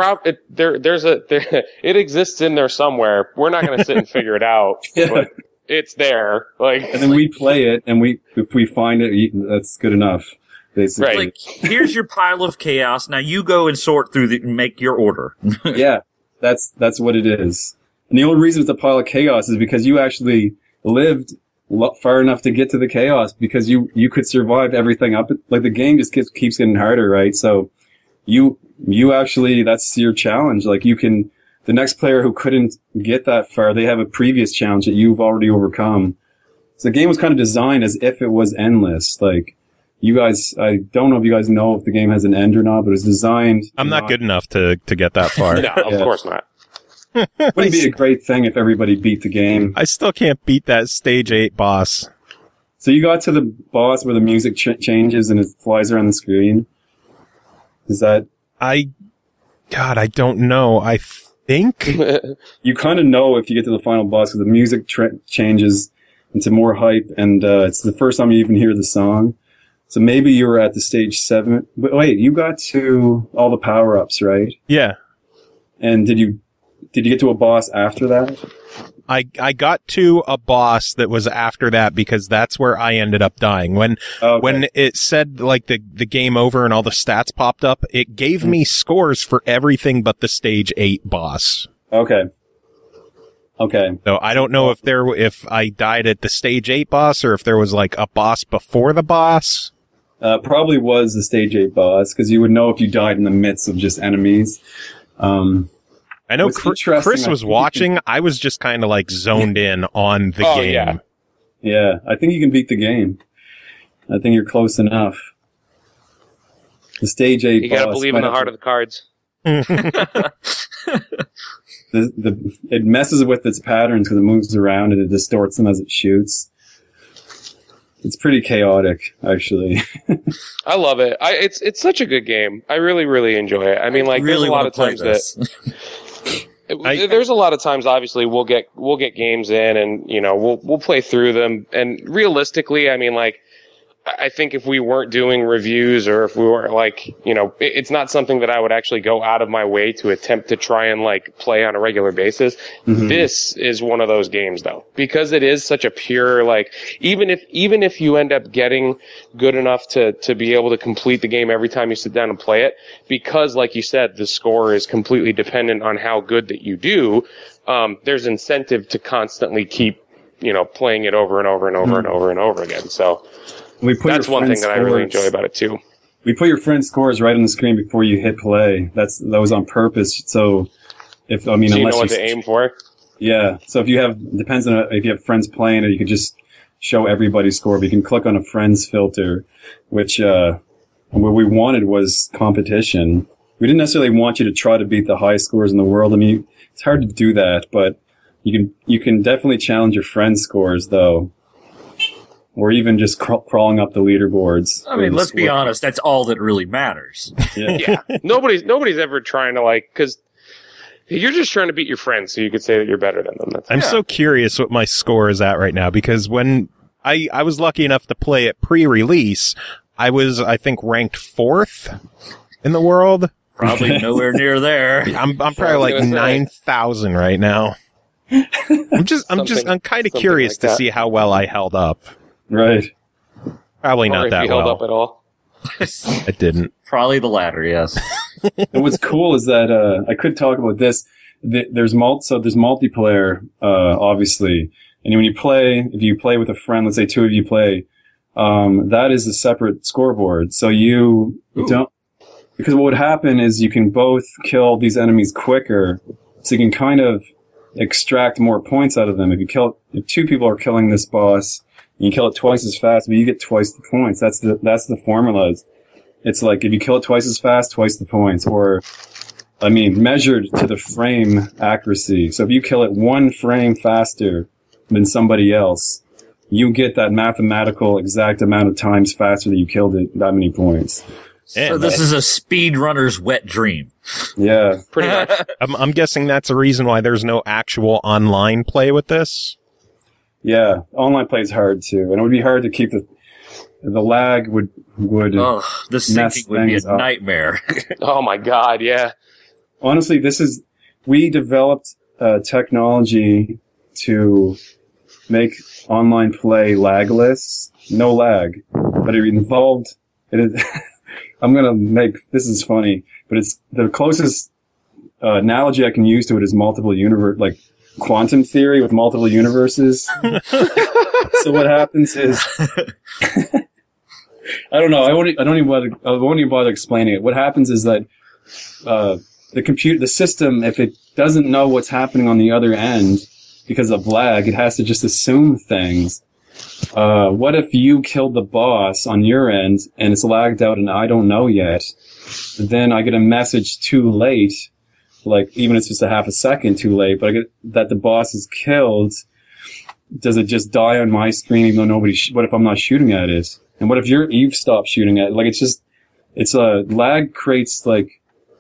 exists in there somewhere. We're not going to sit and figure it out, but it's there. Like, and then we play it, and if we find it, that's good enough. Basically. Right. Like, here's your pile of chaos. Now you go and sort through make your order. Yeah, that's what it is. And the only reason it's a pile of chaos is because you actually lived far enough to get to the chaos, because you could survive everything up. Like, the game just keeps getting harder, right? So you actually, that's your challenge. Like, the next player who couldn't get that far, they have a previous challenge that you've already overcome. So the game was kind of designed as if it was endless. Like, you guys, I don't know if you guys know if the game has an end or not, but it's designed. I'm not good enough to get that far. No, of course not. Wouldn't be a great thing if everybody beat the game. I still can't beat that stage 8 boss. So you got to the boss where the music changes and it flies around the screen. Is that? I don't know. I think you kind of know if you get to the final boss, because the music changes into more hype, and it's the first time you even hear the song. So maybe you were at the stage 7. But wait, you got to all the power-ups, right? Yeah. And did you get to a boss after that? I got to a boss that was after that, because that's where I ended up dying. When it said like the game over and all the stats popped up, it gave me scores for everything but the stage 8 boss. Okay. So I don't know if I died at the stage 8 boss or if there was like a boss before the boss. Probably was the stage 8 boss, because you would know if you died in the midst of just enemies. I know Chris was watching. I was just kind of like zoned in on the game. Yeah, I think you can beat the game. I think you're close enough. The stage 8 boss. You gotta believe in the heart of the cards. It messes with its patterns because it moves around and it distorts them as it shoots. It's pretty chaotic, actually. I love it. It's such a good game. I really, really enjoy it. I mean, like, really there's a lot of times there's a lot of times, obviously, we'll get games in, and we'll play through them. And realistically, I mean, like, I think if we weren't doing reviews, or if we weren't like, it's not something that I would actually go out of my way to attempt to try and like play on a regular basis. Mm-hmm. This is one of those games, though, because it is such a pure, like, even if you end up getting good enough to be able to complete the game every time you sit down and play it, because like you said, the score is completely dependent on how good that you do. There's incentive to constantly keep, playing it over and over and over and over and over again. So. That's one thing that I really enjoy about it too. We put your friend's scores right on the screen before you hit play. That was on purpose. So you know what to aim for. Yeah. So if you have friends playing it, you can just show everybody's score. But you can click on a friends filter, which what we wanted was competition. We didn't necessarily want you to try to beat the highest scores in the world. I mean, it's hard to do that, but you can definitely challenge your friends' scores though. Or even just crawling up the leaderboards. I mean, let's be honest. That's all that really matters. Yeah. Nobody's ever trying to because you're just trying to beat your friends so you could say that you're better than them. I'm so curious what my score is at right now, because when I was lucky enough to play it pre-release, I was, I think, ranked 4th in the world. Probably nowhere near there. I'm probably like 9,000 right now. I'm kind of curious to see how well I held up. Right. Probably not that well. Held up at all? It didn't. Probably the latter, yes. And what's cool is that I could talk about this. There's multiplayer, obviously, and when if you play with a friend, let's say 2 of you play, that is a separate scoreboard. So you don't, because what would happen is you can both kill these enemies quicker, so you can kind of extract more points out of them. If 2 people are killing this boss, you kill it twice as fast, but you get twice the points. That's the formula. It's like if you kill it twice as fast, twice the points, measured to the frame accuracy. So if you kill it 1 frame faster than somebody else, you get that mathematical exact amount of times faster that you killed it, that many points. So this is a speedrunner's wet dream. Yeah. Pretty much. I'm guessing that's a reason why there's no actual online play with this. Yeah, online play is hard too, and it would be hard to keep the lag would. The syncing would be a nightmare. Oh my god, yeah. Honestly, we developed technology to make online play lagless, no lag, but it involved. I'm gonna make this is funny, but it's the closest analogy I can use to it is multiple universe, like quantum theory with multiple universes. So what happens is, I don't know. I won't even bother explaining it. What happens is that the system, if it doesn't know what's happening on the other end because of lag, it has to just assume things. What if you killed the boss on your end and it's lagged out and I don't know yet? Then I get a message too late, like even if it's just a half a second too late, but I get that the boss is killed. Does it just die on my screen even though what if I'm not shooting at it? And what if you've stopped shooting at it? Like it's lag creates like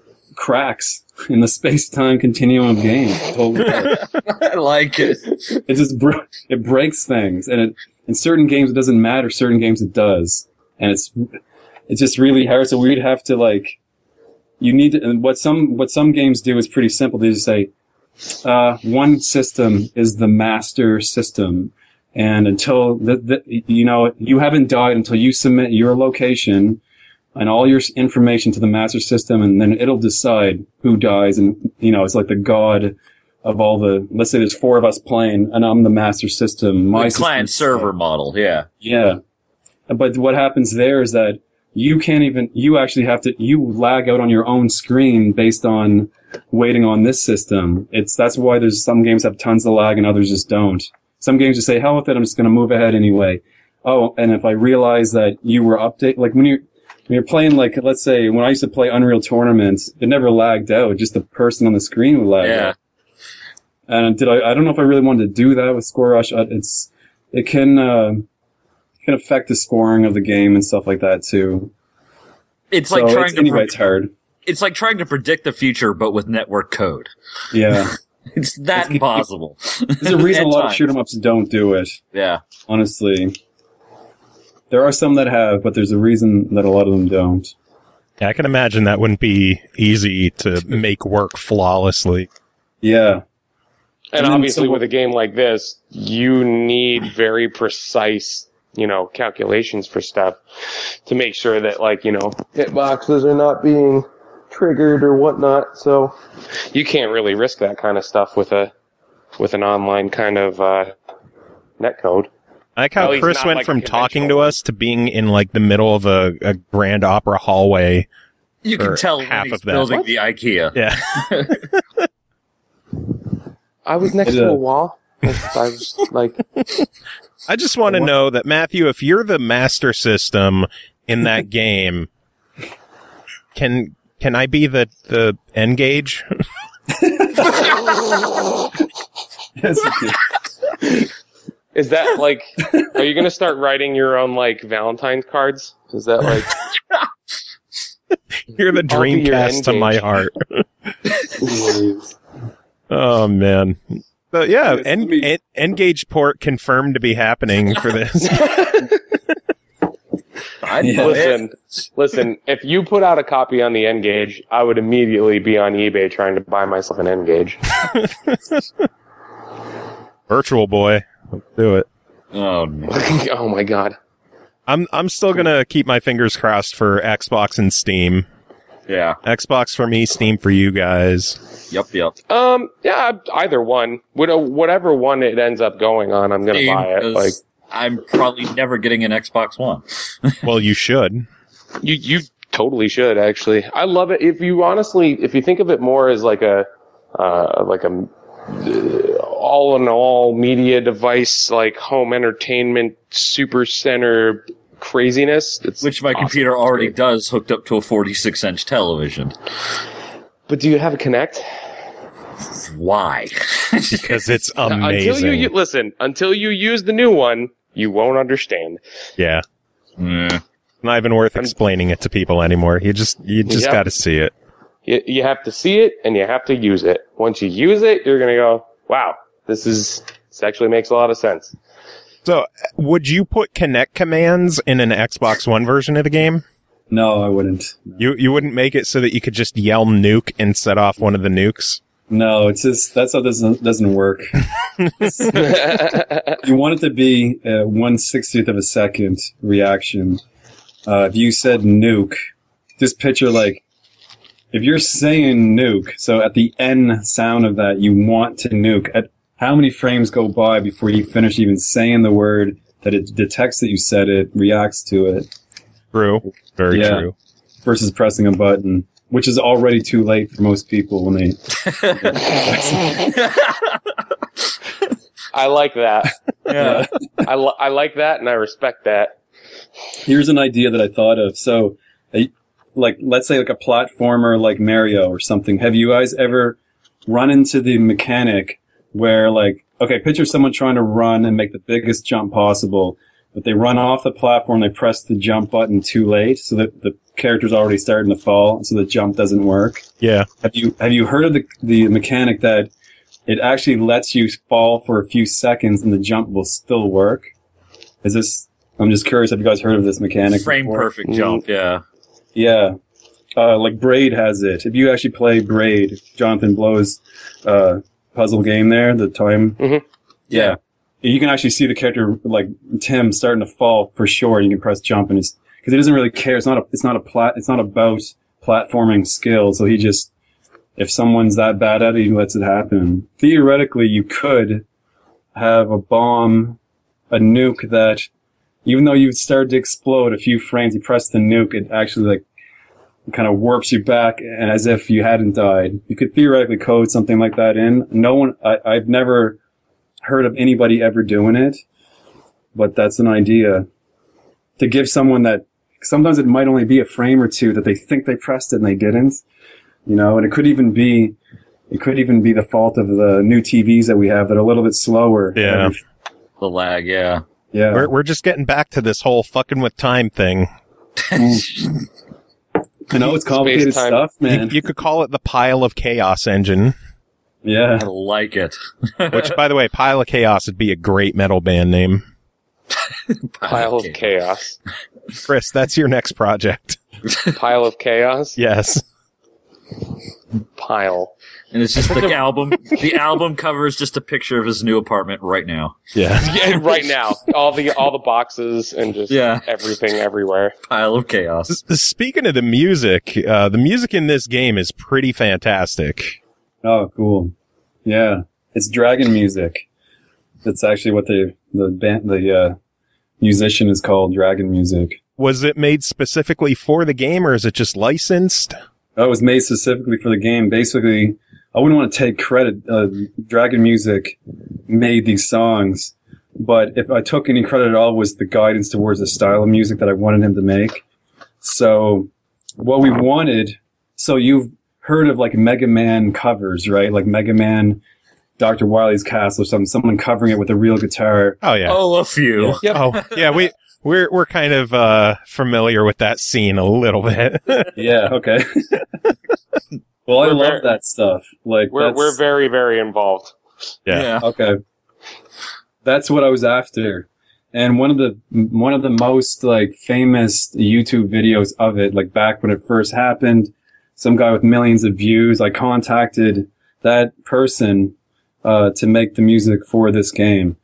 cracks in the space-time continuum of game. Totally. I like it. It just it breaks things, and in certain games it doesn't matter. Certain games it does, and it's just really hard. So we'd have to like, you need to, and what some games do is pretty simple. They just say, one system is the master system, and until you haven't died until you submit your location and all your information to the master system, and then it'll decide who dies. And, it's like the god of all let's say there's 4 of us playing, and I'm the master system. My client server model, yeah. Yeah. But what happens there is that you actually have to, you lag out on your own screen based on waiting on this system. That's why there's some games have tons of lag and others just don't. Some games just say, hell with it, I'm just going to move ahead anyway. Oh, and if I realize that you were like when you're playing, like, let's say, when I used to play Unreal Tournaments, it never lagged out. Just the person on the screen would lag out. And I don't know if I really wanted to do that with Score Rush. It can affect the scoring of the game and stuff like that, too. It's like it's hard. It's like trying to predict the future, but with network code. Yeah. It's that impossible. There's a reason a lot of shoot-'em-ups don't do it. Yeah. Honestly. There are some that have, but there's a reason that a lot of them don't. Yeah, I can imagine that wouldn't be easy to make work flawlessly. Yeah. And obviously with a game like this, you need very precise, calculations for stuff to make sure that, like, hitboxes are not being triggered or whatnot. So you can't really risk that kind of stuff with an online kind of netcode. I like how Chris went from talking to us to being in like the middle of a Grand Opera hallway. You can tell when he's building the IKEA. Yeah. I was next to a wall. I was like, I just want to know that, Matthew, if you're the master system in that game, can I be the N-Gage? Yes, you can. Is that like, are you going to start writing your own like Valentine's cards? Is that like, you're the Dreamcast to my heart. Oh man. But yeah, N-Gage port confirmed to be happening for this. Listen, if you put out a copy on the N-Gage, I would immediately be on eBay trying to buy myself an N-Gage. Virtual Boy. Let's do it. Oh no. Oh my god. I'm still gonna keep my fingers crossed for Xbox and Steam. Yeah. Xbox for me, Steam for you guys. Yep. Yeah, either one. Whatever one it ends up going on, I'm gonna buy it. Like, I'm probably never getting an Xbox One. Well, you should. You totally should, actually. I love it. If you think of it more as like a all in all media device, like home entertainment super center craziness. Which my computer already does, hooked up to a 46-inch television. But do you have a Kinect? Why? Because it's amazing. Until you use the new one, you won't understand. Yeah. Not even worth explaining it to people anymore. You just got to see it. You have to see it and you have to use it. Once you use it, you're going to go, wow, this actually makes a lot of sense. So, would you put Kinect commands in an Xbox One version of the game? No, I wouldn't. You wouldn't make it so that you could just yell nuke and set off one of the nukes? No, it's just, that's how this doesn't work. You want it to be a 1/60th of a second reaction. If you said nuke, just picture like, if you're saying nuke, so at the N sound of that, you want to nuke. how many frames go by before you finish even saying the word, that it detects that you said it, reacts to it. True. Very true. Versus pressing a button, which is already too late for most people when they... I like that. Yeah. I like that, and I respect that. Here's an idea that I thought of. So, like, let's say like a platformer like Mario or something. Have you guys ever run into the mechanic where, like, okay, picture someone trying to run and make the biggest jump possible, but they run off the platform, they press the jump button too late, so that the character's already starting to fall, so the jump doesn't work. Yeah. Have you heard of the mechanic that it actually lets you fall for a few seconds and the jump will still work? I'm just curious, have you guys heard of this mechanic Frame before? perfect jump, yeah. Yeah. Like Braid has it. If you actually play Braid, Jonathan Blow's puzzle game there, the time. Mm-hmm. Yeah. You can actually see the character, like Tim, starting to fall for sure. You can press jump, and because he doesn't really care. It's not about platforming skill. So he just, if someone's that bad at it, he lets it happen. Theoretically, you could have a bomb, a nuke that, even though you started to explode a few frames, you press the nuke, it actually like kind of warps you back as if you hadn't died. You could theoretically code something like that in. I've never heard of anybody ever doing it, but that's an idea to give someone that sometimes it might only be a frame or two that they think they pressed it and they didn't, and it could even be the fault of the new TVs that we have that are a little bit slower. Yeah. The lag, yeah. Yeah. We're just getting back to this whole fucking with time thing. I know it's complicated Space-time. stuff, man. You could call it the Pile of Chaos engine, Yeah. I like it. which, by the way, Pile of Chaos would be a great metal band name. Pile of chaos. Chris, that's your next project. Pile of chaos. Yes. Pile. And it's just the album. The album cover is just a picture of his new apartment right now. Yeah. Yeah, right now. All the boxes and just everything everywhere. Pile of chaos. Speaking of the music in this game is pretty fantastic. Oh, cool. Yeah. It's dragon music. That's actually what the musician is called, Dragon Music. Was it made specifically for the game, or is it just licensed? That was made specifically for the game. Basically, I wouldn't want to take credit. Dragon Music made these songs, but if I took any credit at all, it was the guidance towards the style of music that I wanted him to make. So what we wanted, so you've heard of like Mega Man covers, right? Like Mega Man, Dr. Wily's Castle or something, someone covering it with a real guitar. Oh yeah. Oh, a few. Yeah. Yep. Oh yeah. We're kind of familiar with that scene a little bit. Yeah. Okay. Well, I love that stuff. Like we're very, very involved. Yeah. Okay. That's what I was after. And one of the most like famous YouTube videos of it, like back when it first happened, some guy with millions of views, I contacted that person to make the music for this game.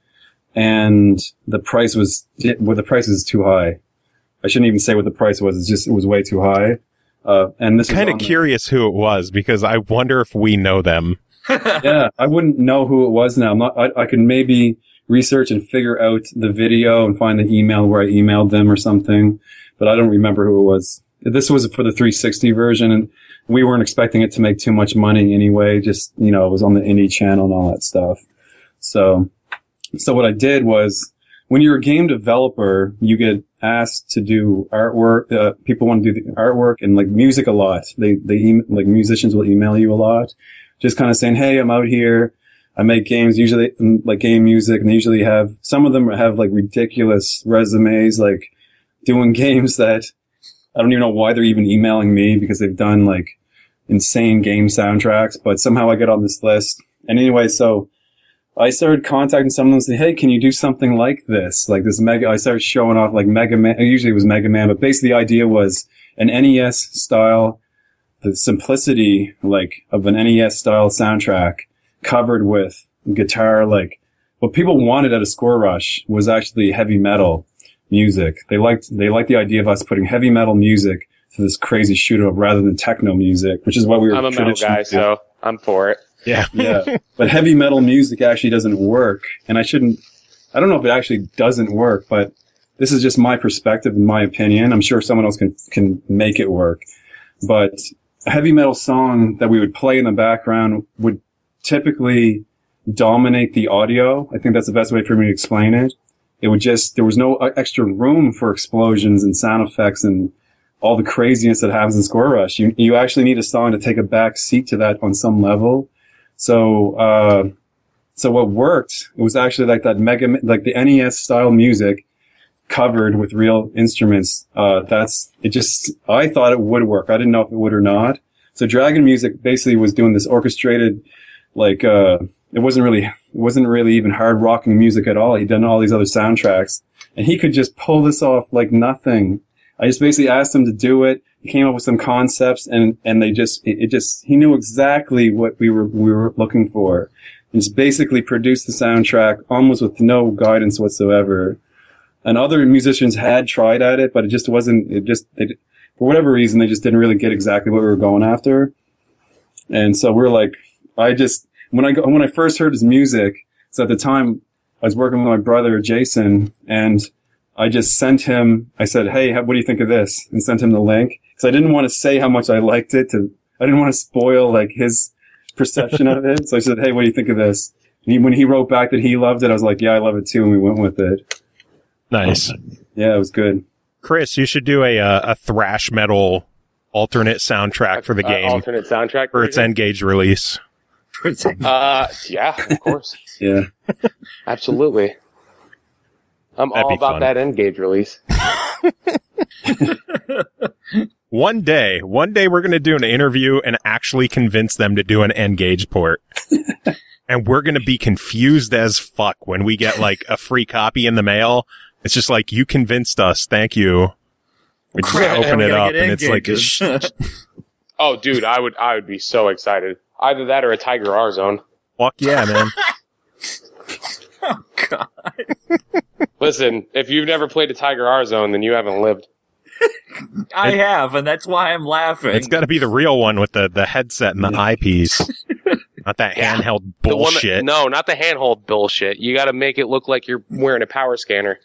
And the price was too high. I shouldn't even say what the price was. It was way too high. And this kind of curious who it was, because I wonder if we know them. Yeah, I wouldn't know who it was now. I could maybe research and figure out the video and find the email where I emailed them or something, but I don't remember who it was. This was for the 360 version, and we weren't expecting it to make too much money anyway. Just, it was on the indie channel and all that stuff. So what I did was, when you're a game developer, you get asked to do artwork. People want to do the artwork and like music a lot. Like musicians will email you a lot, just kind of saying, "Hey, I'm out here. I make games, usually like game music." And they usually some of them have like ridiculous resumes, like doing games that I don't even know why they're even emailing me, because they've done like insane game soundtracks. But somehow I get on this list. And anyway, so I started contacting someone and saying, "Hey, can you do something like this? Like this I started showing off like Mega Man. Usually it was Mega Man, but basically the idea was an NES style, the simplicity like of an NES style soundtrack covered with guitar. Like what people wanted at a Score Rush was actually heavy metal music. They liked the idea of us putting heavy metal music to this crazy shoot 'em up rather than techno music, which is what we were. I'm a metal guy, so I'm for it. Yeah. Yeah. But heavy metal music actually doesn't work. And I don't know if it actually doesn't work, but this is just my perspective and my opinion. I'm sure someone else can make it work. But a heavy metal song that we would play in the background would typically dominate the audio. I think that's the best way for me to explain it. There was no extra room for explosions and sound effects and all the craziness that happens in Score Rush. You actually need a song to take a back seat to that on some level. So what worked, it was actually like that like the NES style music covered with real instruments. I thought it would work. I didn't know if it would or not. So Dragon Music basically was doing this orchestrated, like, it wasn't really even hard rocking music at all. He'd done all these other soundtracks and he could just pull this off like nothing. I just basically asked him to do it. He came up with some concepts and he knew exactly what we were looking for. And just basically produced the soundtrack almost with no guidance whatsoever. And other musicians had tried at it, but for whatever reason, they just didn't really get exactly what we were going after. And so we're like, when I first heard his music, so at the time I was working with my brother Jason, and I just sent him, I said, hey, what do you think of this? And sent him the link. Because I didn't want to say how much I liked it I didn't want to spoil like his perception of it. So I said, hey, what do you think of this? And when he wrote back that he loved it, I was like, yeah, I love it too. And we went with it. Nice. Yeah, it was good. Chris, you should do a thrash metal alternate soundtrack for the game. Alternate soundtrack for its N-Gage release. Yeah, of course. Yeah. Absolutely. I'm That'd all about fun. that N-Gage release. One day we're going to do an interview and actually convince them to do an N-Gage port. And we're going to be confused as fuck when we get like a free copy in the mail. It's just like, you convinced us. Thank you. We just open it up and it's like, oh, dude, I would be so excited. Either that or a Tiger R Zone. fuck yeah, man. Oh, God. Listen, if you've never played a Tiger R Zone, then you haven't lived. I have, and that's why I'm laughing. It's got to be the real one with the headset and the eyepiece. Not that handheld bullshit. No, not the handheld bullshit. You got to make it look like you're wearing a power scanner.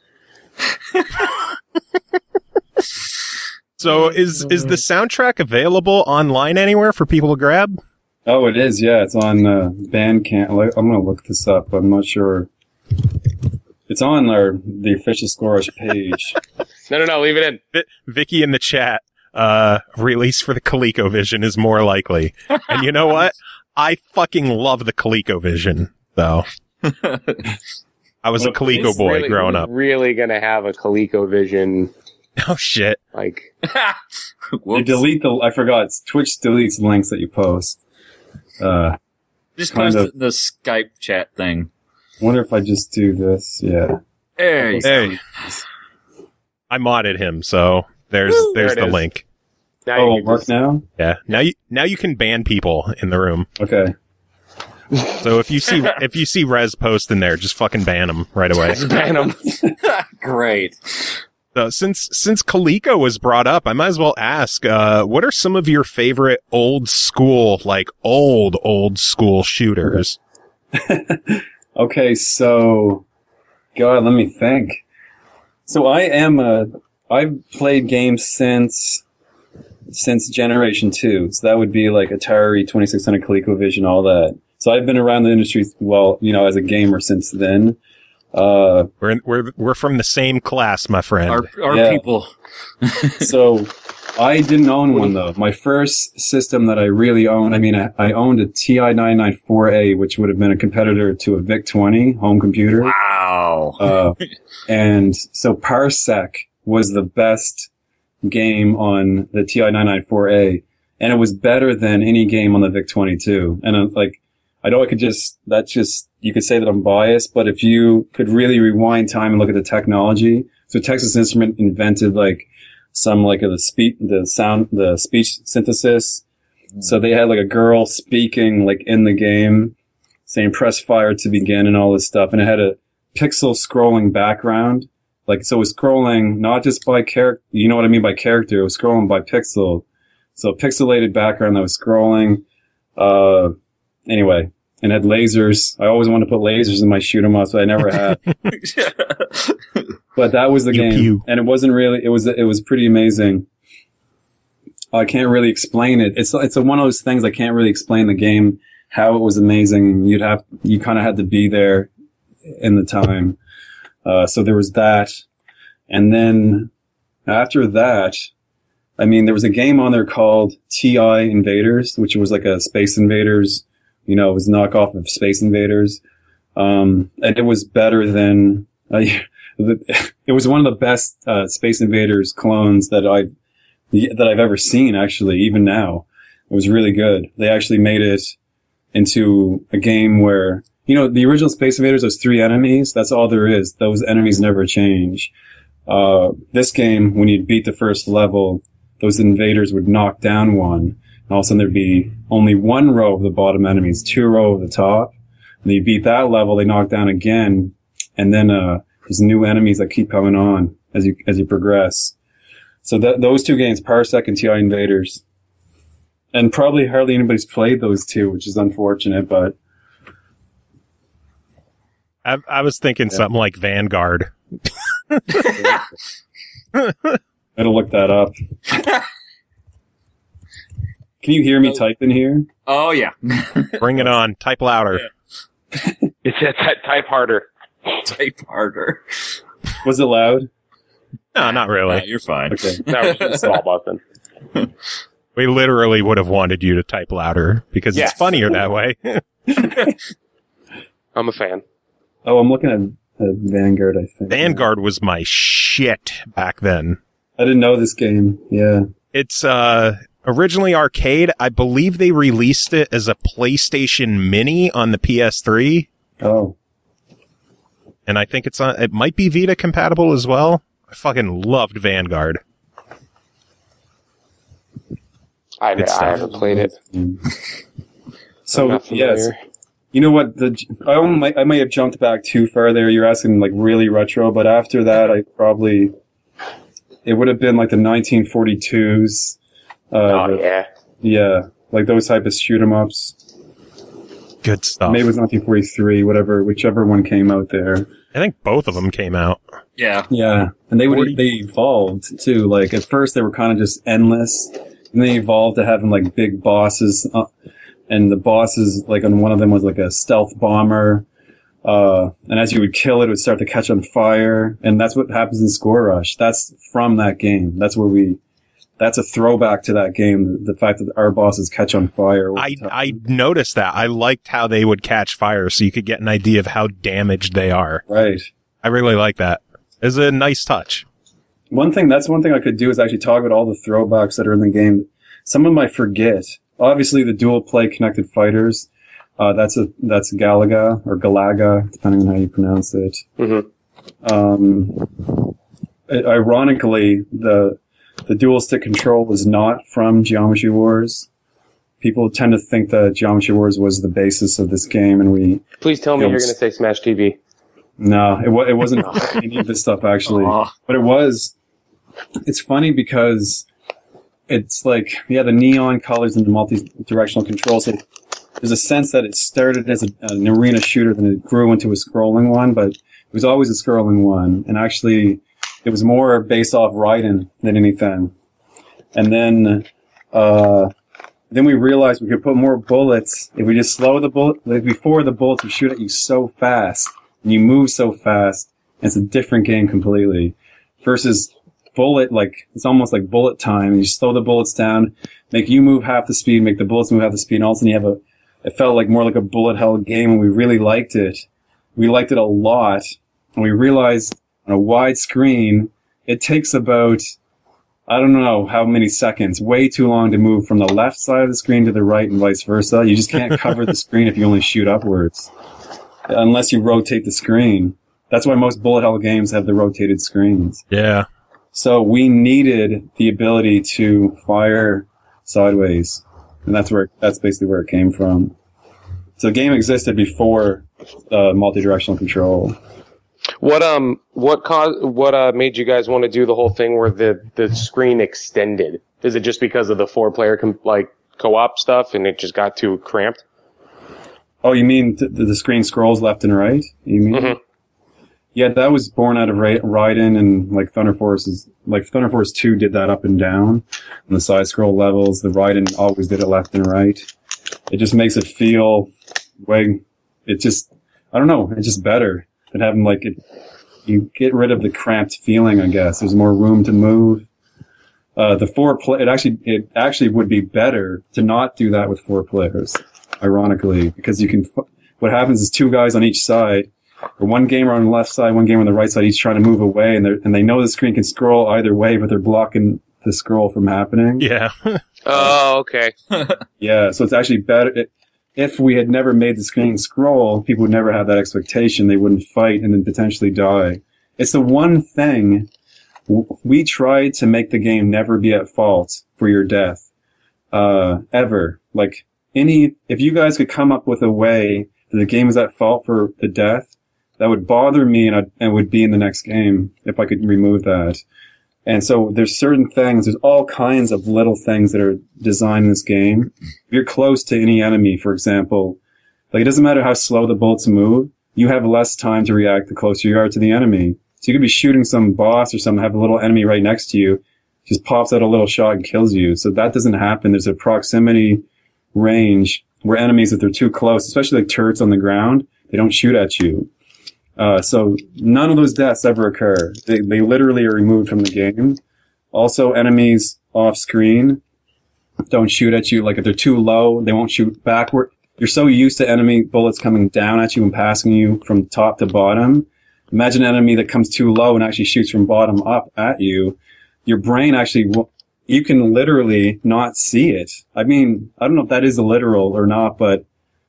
So is the soundtrack available online anywhere for people to grab? Oh, it is. Yeah, it's on Bandcamp. I'm gonna look this up. I'm not sure. It's on the official Score Rush page. No, leave it in. Vicky in the chat, release for the ColecoVision is more likely. And you know what? I fucking love the ColecoVision, though. I was a Coleco boy growing up. Really gonna have a ColecoVision? Oh shit! Like, you delete I forgot. Twitch deletes links that you post. Just post the Skype chat thing. I wonder if I just do this. Yeah. Hey. I modded him, so there's the link. now it works now? Yeah. Now you can ban people in the room. Okay. So if you see Rez post in there, just fucking ban him right away. ban them. Great. So since Coleco was brought up, I might as well ask, what are some of your favorite old school shooters? Okay, so, God, let me think. So I've played games since Generation 2. So that would be like Atari, 2600, ColecoVision, all that. So I've been around the industry, as a gamer since then. We're from the same class, my friend. Our people. So I didn't own one though. My first system that I really owned, I owned a TI-994A, which would have been a competitor to a VIC-20 home computer. Wow. And so Parsec was the best game on the TI-994A, and it was better than any game on the VIC-20 too. And I know you could say that I'm biased, but if you could really rewind time and look at the technology. So Texas Instrument invented the speech synthesis. So they had a girl speaking in the game saying press fire to begin and all this stuff. And it had a pixel scrolling background. So it was scrolling not just by character, you know what I mean by character, it was scrolling by pixel. So a pixelated background that was scrolling, anyway, and had lasers. I always wanted to put lasers in my shoot 'em ups, but I never had. But that was the game, pew. and it wasn't really. It was pretty amazing. I can't really explain it. It's one of those things I can't really explain the game, how it was amazing. You kind of had to be there in the time. So there was that. And then after that, I mean, there was a game on there called TI Invaders, which was like a Space Invaders, it was a knockoff of Space Invaders. And it was better than, it was one of the best, Space Invaders clones that I've ever seen, actually, even now. It was really good. They actually made it into a game where, the original Space Invaders, those 3 enemies, that's all there is. Those enemies never change. This game, when you'd beat the first level, those invaders would knock down one. And all of a sudden there'd be only 1 row of the bottom enemies, 2 row of the top. And you beat that level, they knock down again. And then, there's new enemies that keep coming on as you progress. So those 2 games, Parsec and TI Invaders. And probably hardly anybody's played those 2, which is unfortunate, but. I was thinking something like Vanguard. Gotta look that up. Can you hear me type in here? Oh, yeah. Bring it on. Type louder. It's that type harder. Type harder. Was it loud? No, not really. Yeah, you're fine. Okay. That was a small button. We literally would have wanted you to type louder because Yes. it's funnier that way. I'm a fan. Oh, I'm looking at Vanguard, I think. Vanguard was my shit back then. I didn't know this game. Yeah. It's originally arcade. I believe they released it as a PlayStation Mini on the PS3. Oh. And I think it might be Vita compatible as well. I fucking loved Vanguard. I stuff. haven't played it. So, not yes. familiar. You know what? I may have jumped back too far there. You're asking like really retro, but after that, it would have been like the 1942s. Oh, yeah. Yeah. Like those type of shoot 'em ups. Good stuff. Maybe it was 1943, whichever one came out there. I think both of them came out. Yeah. Yeah. And they evolved too. Like at first they were kind of just endless, and they evolved to having like big bosses. And the bosses, like on one of them was like a stealth bomber. And as you would kill it, it would start to catch on fire. And that's what happens in Score Rush. That's from that game. That's a throwback to that game. The fact that our bosses catch on fire. I noticed that. I liked how they would catch fire so you could get an idea of how damaged they are. Right. I really like that. It's a nice touch. That's one thing I could do is actually talk about all the throwbacks that are in the game. Some of them I forget. Obviously, the dual play connected fighters. That's Galaga or Galaga, depending on how you pronounce it. Mm-hmm. Ironically, the dual stick control was not from Geometry Wars. People tend to think that Geometry Wars was the basis of this game, and Please tell me you're going to say Smash TV. No, it wasn't any of this stuff actually. But it was. It's funny because it's like, the neon colors and the multi-directional controls. So there's a sense that it started as an arena shooter, then it grew into a scrolling one, but it was always a scrolling one. And actually, it was more based off Raiden than anything. And then we realized we could put more bullets. If we just slow the bullet, like before the bullets would shoot at you so fast, and you move so fast, and it's a different game completely. Versus bullet, like, it's almost like bullet time. You slow the bullets down, make you move half the speed, make the bullets move half the speed, and all of a sudden it felt like more like a bullet hell game, and we really liked it. We liked it a lot, and we realized on a wide screen, it takes about, I don't know how many seconds, way too long to move from the left side of the screen to the right and vice versa. You just can't cover the screen if you only shoot upwards, unless you rotate the screen. That's why most bullet hell games have the rotated screens. Yeah. So we needed the ability to fire sideways, and that's basically where it came from. So the game existed before multi-directional control. What made you guys want to do the whole thing where the screen extended? Is it just because of the 4-player co-op stuff and it just got too cramped? Oh, you mean the screen scrolls left and right? You mean? Mm-hmm. Yeah, that was born out of Raiden, and like Thunder Force 2 did that up and down on the side scroll levels. The Raiden always did it left and right. It just makes it feel I don't know, it's just better than having like it. You get rid of the cramped feeling, I guess. There's more room to move. It actually would be better to not do that with 4 players, ironically, because what happens is 2 guys on each side, or 1 gamer on the left side, 1 gamer on the right side, each trying to move away, and they know the screen can scroll either way, but they're blocking the scroll from happening. Yeah. Oh, okay. Yeah, so it's actually better. If we had never made the screen scroll, people would never have that expectation. They wouldn't fight and then potentially die. It's the one thing we tried to make the game never be at fault for your death. Ever. Like, if you guys could come up with a way that the game is at fault for the death, that would bother me and would be in the next game if I could remove that. And so there's certain things, there's all kinds of little things that are designed in this game. If you're close to any enemy, for example, like it doesn't matter how slow the bullets move, you have less time to react the closer you are to the enemy. So you could be shooting some boss or something, have a little enemy right next to you, just pops out a little shot and kills you. So that doesn't happen. There's a proximity range where enemies, if they're too close, especially like turrets on the ground, they don't shoot at you. So none of those deaths ever occur. They literally are removed from the game. Also, enemies off screen don't shoot at you. Like if they're too low, they won't shoot backward. You're so used to enemy bullets coming down at you and passing you from top to bottom. Imagine an enemy that comes too low and actually shoots from bottom up at you. Your brain actually, you can literally not see it. I mean, I don't know if that is literal or not, but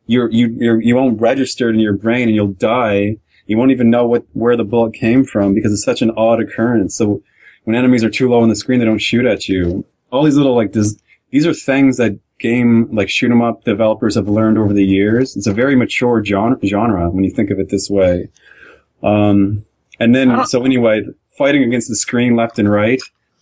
you won't register it in your brain and you'll die. You won't even know where the bullet came from because it's such an odd occurrence. So when enemies are too low on the screen, they don't shoot at you. All these little these are things that game shoot 'em up developers have learned over the years. It's a very mature genre when you think of it this way. So anyway, fighting against the screen left and right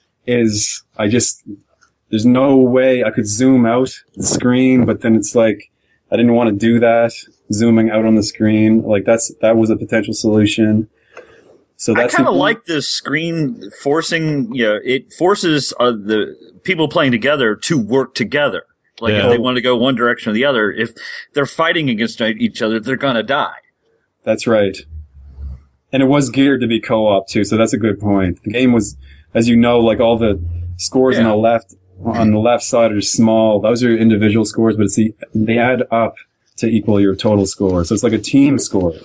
is there's no way I could zoom out the screen, but then it's like I didn't want to do that. Zooming out on the screen, that was a potential solution. So that's I kind of like this screen forcing. It forces the people playing together to work together. If they want to go one direction or the other, if they're fighting against each other, they're gonna die. That's right. And it was geared to be co-op too, so that's a good point. The game was, as you know, all the scores on the left side are small. Those are individual scores, but they add up to equal your total score. So it's like a team score,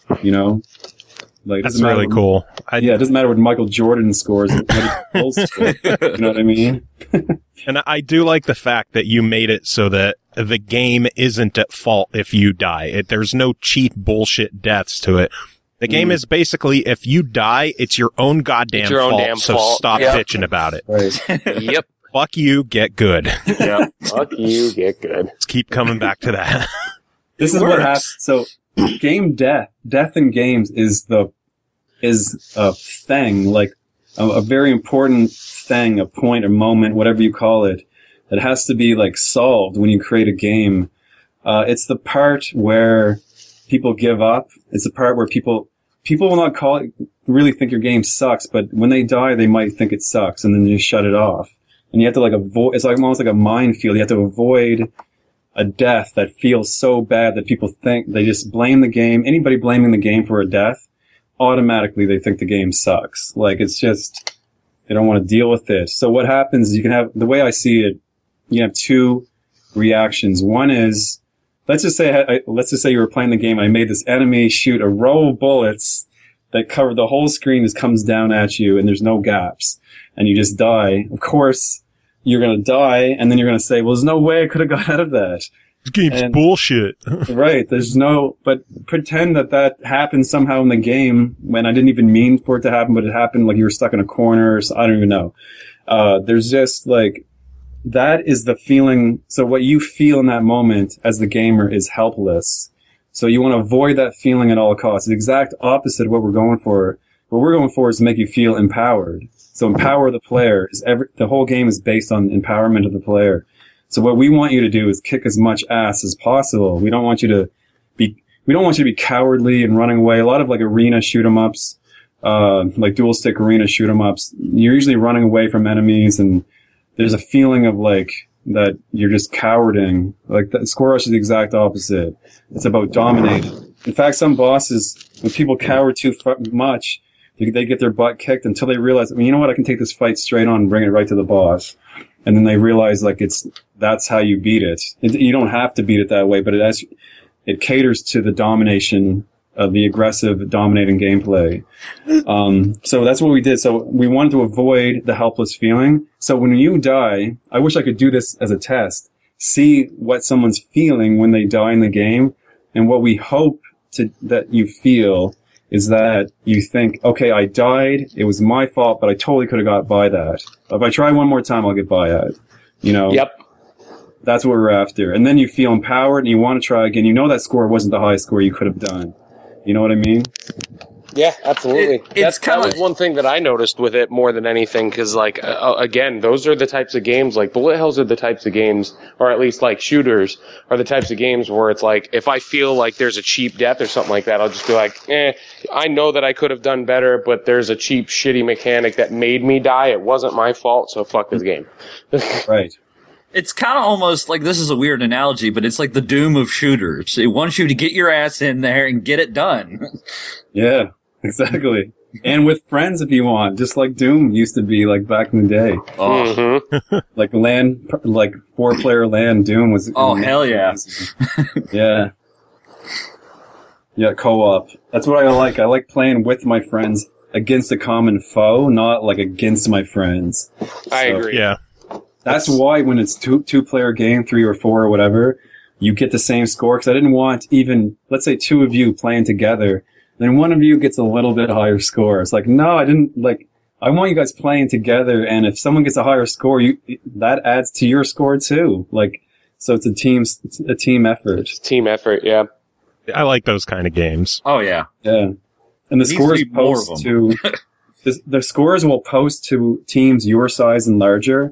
That's really cool. It doesn't matter what Michael Jordan scores. You know what I mean? And I do like the fact that you made it so that the game isn't at fault if you die. There's no cheap bullshit deaths to it. The game is basically, if you die, it's your own goddamn fault, so stop bitching about it. Right. Yep. Fuck you, get good. Yeah. Fuck you, get good. Let's keep coming back to that. This is what happens. So, game death in games is a thing, a very important thing, a point, a moment, whatever you call it, that has to be solved when you create a game. It's the part where people give up. It's the part where people will not really think your game sucks, but when they die, they might think it sucks, and then you shut it off. And you have to avoid. It's almost like a minefield. You have to avoid a death that feels so bad that people think they just blame the game. Anybody blaming the game for a death, automatically they think the game sucks. It's just, they don't want to deal with it. So what happens is you can have, the way I see it, you have 2 reactions. One is, let's just say you were playing the game and I made this enemy shoot a row of bullets that cover the whole screen, just comes down at you and there's no gaps and you just die. Of course, you're going to die, and then you're going to say, well, there's no way I could have got out of that. This game's bullshit. Right. But pretend that happened somehow in the game when I didn't even mean for it to happen, but it happened you were stuck in a corner or so, I don't even know. There's just that is the feeling. So what you feel in that moment as the gamer is helpless. So you want to avoid that feeling at all costs. The exact opposite of what we're going for. What we're going for is to make you feel empowered. So empower the player. The whole game is based on empowerment of the player. So what we want you to do is kick as much ass as possible. We don't want you to we don't want you to be cowardly and running away. A lot of like arena shoot 'em ups, like dual stick arena shoot 'em ups, you're usually running away from enemies, and there's a feeling of like that you're just cowarding. Like that Score Rush is the exact opposite. It's about dominating. In fact, some bosses, when people cower too much, they get their butt kicked until they realize, you know what, I can take this fight straight on and bring it right to the boss. And then they realize like that's how you beat it. You don't have to beat it that way, but it caters to the domination of the aggressive, dominating gameplay. So that's what we did. So we wanted to avoid the helpless feeling. So when you die, I wish I could do this as a test. See what someone's feeling when they die in the game. And what we hope that you feel is that you think, okay, I died. It was my fault, but I totally could have got by that. If I try one more time, I'll get by it. You know? Yep. That's what we're after. And then you feel empowered and you want to try again. You know that score wasn't the highest score you could have done. You know what I mean? Yeah, absolutely. That was one thing that I noticed with it more than anything, because, like, again, those are the types of games, like, bullet hells are the types of games, or at least, like, shooters are the types of games where it's like, if I feel like there's a cheap death or something like that, I'll just be like, I know that I could have done better, but there's a cheap, shitty mechanic that made me die. It wasn't my fault, so fuck this game. Right. It's kind of almost like, this is a weird analogy, but it's like the Doom of shooters. It wants you to get your ass in there and get it done. Yeah, exactly. And with friends if you want, just like Doom used to be like back in the day. Oh, like 4-player LAN Doom was. Oh, hell yeah. Yeah. Yeah, co-op. That's what I like. I like playing with my friends against a common foe, not like against my friends. I agree. Yeah. That's why when it's two-player game, 3 or 4 or whatever, you get the same score. Because I didn't want even, let's say 2 of you playing together, then one of you gets a little bit higher score. It's like, no, I want you guys playing together. And if someone gets a higher score, that adds to your score too. Like, so it's a team effort. It's a team effort, yeah. I like those kind of games. Oh, yeah. Yeah. And the scores post to, the scores will post to teams your size and larger.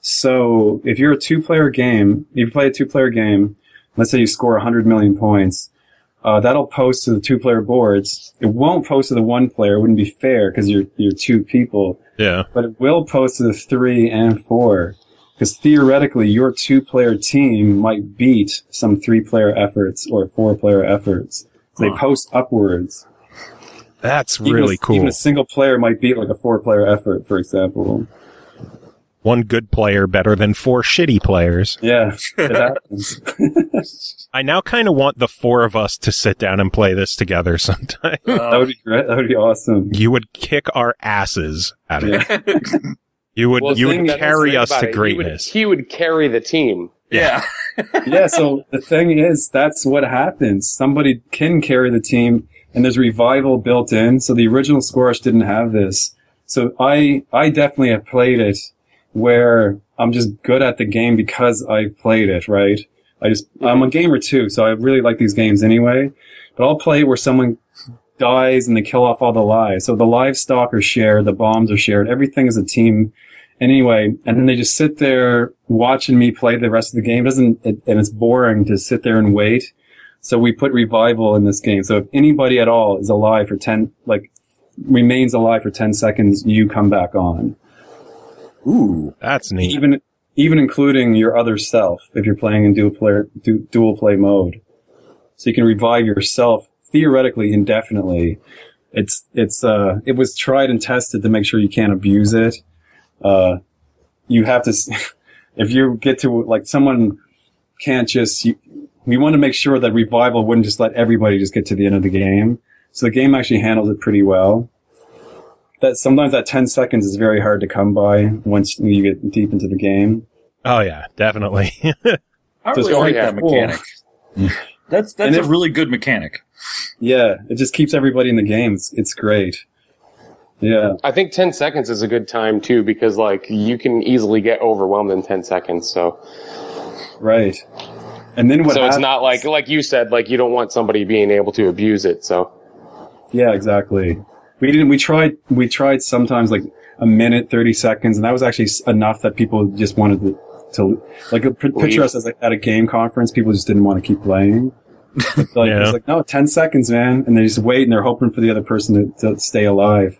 So if you're a 2-player game, if you play a 2-player game, let's say you score 100 million points, that'll post to the 2-player boards. It won't post to the 1-player. It wouldn't be fair because you're 2 people. Yeah. But it will post to the 3 and 4. Because theoretically, your 2-player team might beat some 3-player efforts or 4-player efforts. So they post upwards. That's really cool. Even a single player might beat like a 4-player effort, for example. One good player better than 4 shitty players. Yeah, it happens. I now kind of want the 4 of us to sit down and play this together sometime. That would be great. That would be awesome. You would kick our asses at it. Yeah. You would carry us to greatness. He would carry the team. Yeah. Yeah, so the thing is, that's what happens. Somebody can carry the team, and there's revival built in, so the original Score Rush didn't have this. So I definitely have played it where I'm just good at the game because I played it, right? I'm a gamer too, so I really like these games anyway. But I'll play where someone dies and they kill off all the lives. So the livestock are shared, the bombs are shared, everything is a team anyway. And then they just sit there watching me play the rest of the game. And it's boring to sit there and wait. So we put revival in this game. So if anybody at all is alive for remains alive for 10 seconds, you come back on. Ooh, that's neat. Even including your other self, if you're playing in dual play mode. So you can revive yourself theoretically indefinitely. It was tried and tested to make sure you can't abuse it. You have to, if you get to, like, someone can't just, we want to make sure that revival wouldn't just let everybody just get to the end of the game. So the game actually handles it pretty well. That sometimes that 10 seconds is very hard to come by once you get deep into the game. Oh yeah, definitely. I really like that mechanic. That's a really good mechanic. Yeah, it just keeps everybody in the game. It's great. Yeah. I think 10 seconds is a good time too, because like you can easily get overwhelmed in 10 seconds. So. Right. And then what happens, it's not like you said, like you don't want somebody being able to abuse it. So. Yeah, exactly. We tried sometimes like a minute, 30 seconds, and that was actually enough that people just wanted to like picture us as at a game conference. People just didn't want to keep playing. Like, Yeah. It's like, no, 10 seconds, man. And they just wait and they're hoping for the other person to stay alive.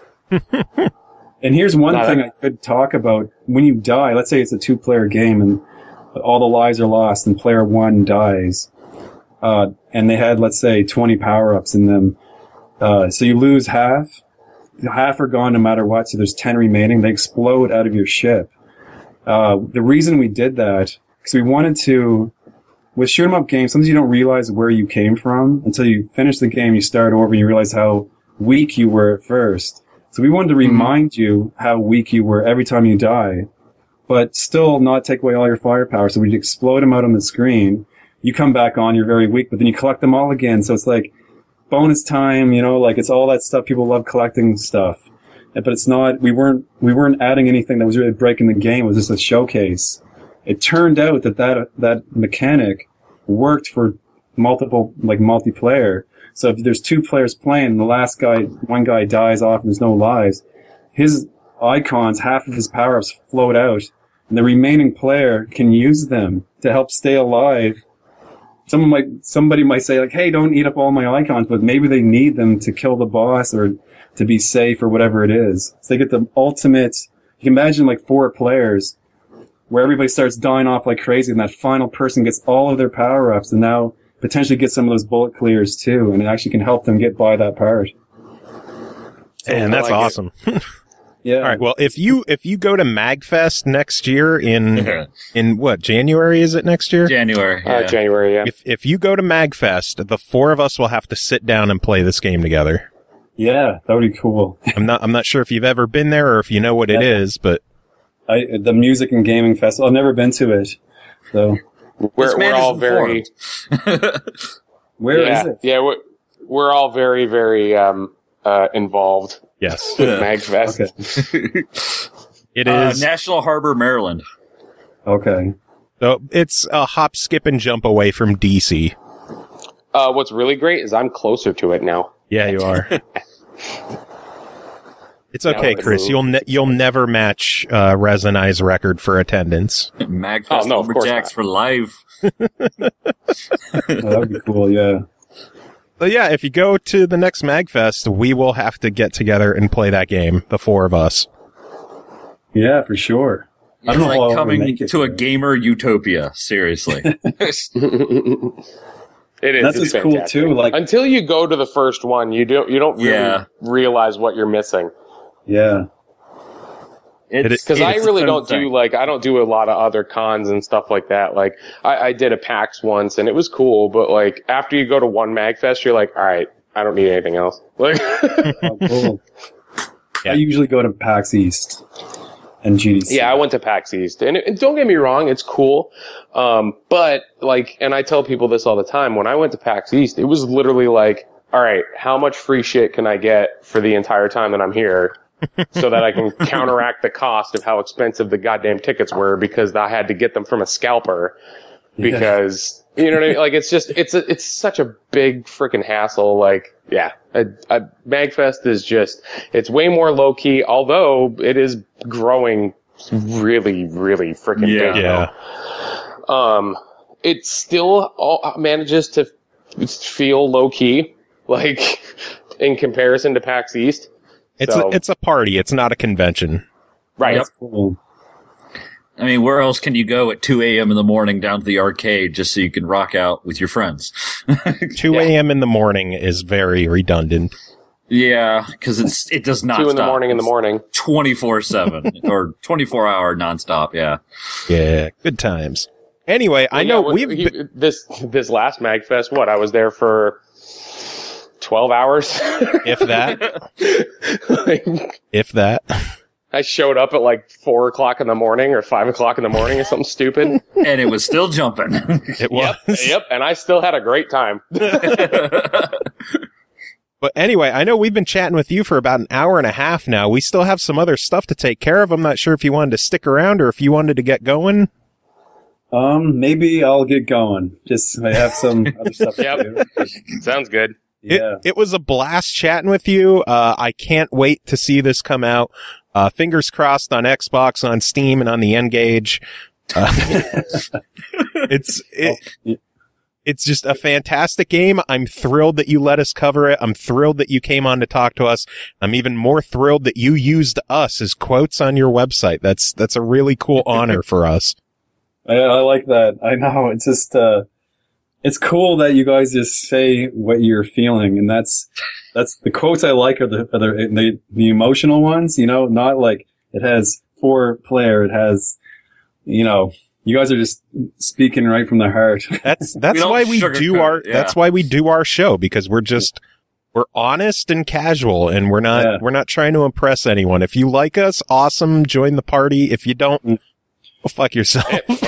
And here's one thing I could talk about. When you die, let's say it's a 2-player game and all the lives are lost and player 1 dies. And they had, let's say, 20 power-ups in them. So you lose half. Half are gone no matter what, so there's 10 remaining. They explode out of your ship. The reason we did that, because we wanted to, with shoot 'em up games, sometimes you don't realize where you came from until you finish the game, you start over, and you realize how weak you were at first. So we wanted to remind you how weak you were every time you die, but still not take away all your firepower. So we'd explode them out on the screen. You come back on, you're very weak, but then you collect them all again. So it's like bonus time, like it's all that stuff. People love collecting stuff, but it's not, we weren't adding anything that was really breaking the game. It was just a showcase. It turned out that mechanic worked for multiplayer. So if there's 2 players playing and one guy dies off and there's no lives, his icons, half of his power-ups float out and the remaining player can use them to help stay alive. Somebody might say like, hey, don't eat up all my icons, but maybe they need them to kill the boss or to be safe or whatever it is. So they get the ultimate, you can imagine like 4 players where everybody starts dying off like crazy and that final person gets all of their power-ups and now potentially get some of those bullet clears too, and it actually can help them get by that part. And that's awesome. Yeah. All right. Well, if you go to MagFest next year in what, January is it next year? January. Yeah. January, yeah. If you go to MagFest, the 4 of us will have to sit down and play this game together. Yeah, that would be cool. I'm not sure if you've ever been there or if you know what it is, but the music and gaming festival, I've never been to it. So We're all very Where is it? Yeah, we're all very, very involved. yes, with MagFest. Okay. it is. National Harbor, Maryland. Okay. So it's a hop, skip, and jump away from DC. What's really great is I'm closer to it now. Yeah, you are. It's okay, Chris. You'll never match Rez and I's record for attendance. MagFest Lumberjacks for life. That would be cool, yeah. So yeah, if you go to the next MagFest, we will have to get together and play that game, the 4 of us. Yeah, for sure. I It's don't know how like I'll coming make it to a there. gamer utopia. Seriously. It is. That's it's what's cool fantastic. too. Like, Until you go to the first one, you don't really realize what you're missing. yeah. Because I really its own don't thing. I don't do a lot of other cons and stuff like that. Like I did a PAX once and it was cool, but like after you go to one MagFest, you're like, all right, I don't need anything else. Like, Oh, cool. Yeah. I usually go to PAX East and GDC. yeah, I went to PAX East, and don't get me wrong, it's cool. But like, and I tell people this all the time, when I went to PAX East, it was literally like, all right, how much free shit can I get for the entire time that I'm here? So that I can counteract the cost of how expensive the goddamn tickets were, because I had to get them from a scalper, because you know what I mean? Like, it's such a big freaking hassle. Like, yeah, MagFest is it's way more low key, although it is growing really, really freaking big. Yeah. It still manages to feel low key, like in comparison to PAX East. It's a party. It's not a convention. Right. That's cool. I mean, where else can you go at 2 a.m. in the morning down to the arcade just so you can rock out with your friends? 2 a.m. in the morning is very redundant. Yeah, because it does not 2 stop. in the morning. 24/7 or 24-hour nonstop. Yeah. Yeah, good times. Anyway, I know this last MagFest. What, I was there for 12 hours. if that. If that. I showed up at like 4 o'clock in the morning or 5 o'clock in the morning or something stupid. And it was still jumping. It was. Yep. And I still had a great time. But anyway, I know we've been chatting with you for about an hour and a half now. We still have some other stuff to take care of. I'm not sure if you wanted to stick around or if you wanted to get going. Maybe I'll get going. I have some other stuff to do. Sounds good. Yeah. It was a blast chatting with you. I can't wait to see this come out. Fingers crossed on Xbox, on Steam, and on the N-Gage. It's just a fantastic game. I'm thrilled that you let us cover it. I'm thrilled that you came on to talk to us. I'm even more thrilled that you used us as quotes on your website. That's a really cool honor for us. I like that. I know. It's just, it's cool that you guys just say what you're feeling. And that's the quotes I like are the emotional ones, you know, not like it has foreplay, it has, you know, you guys are just speaking right from the heart. That's why we do that's why we do our show, because we're honest and casual, and we're not trying to impress anyone. If you like us, awesome, join the party. If you don't, well, fuck yourself.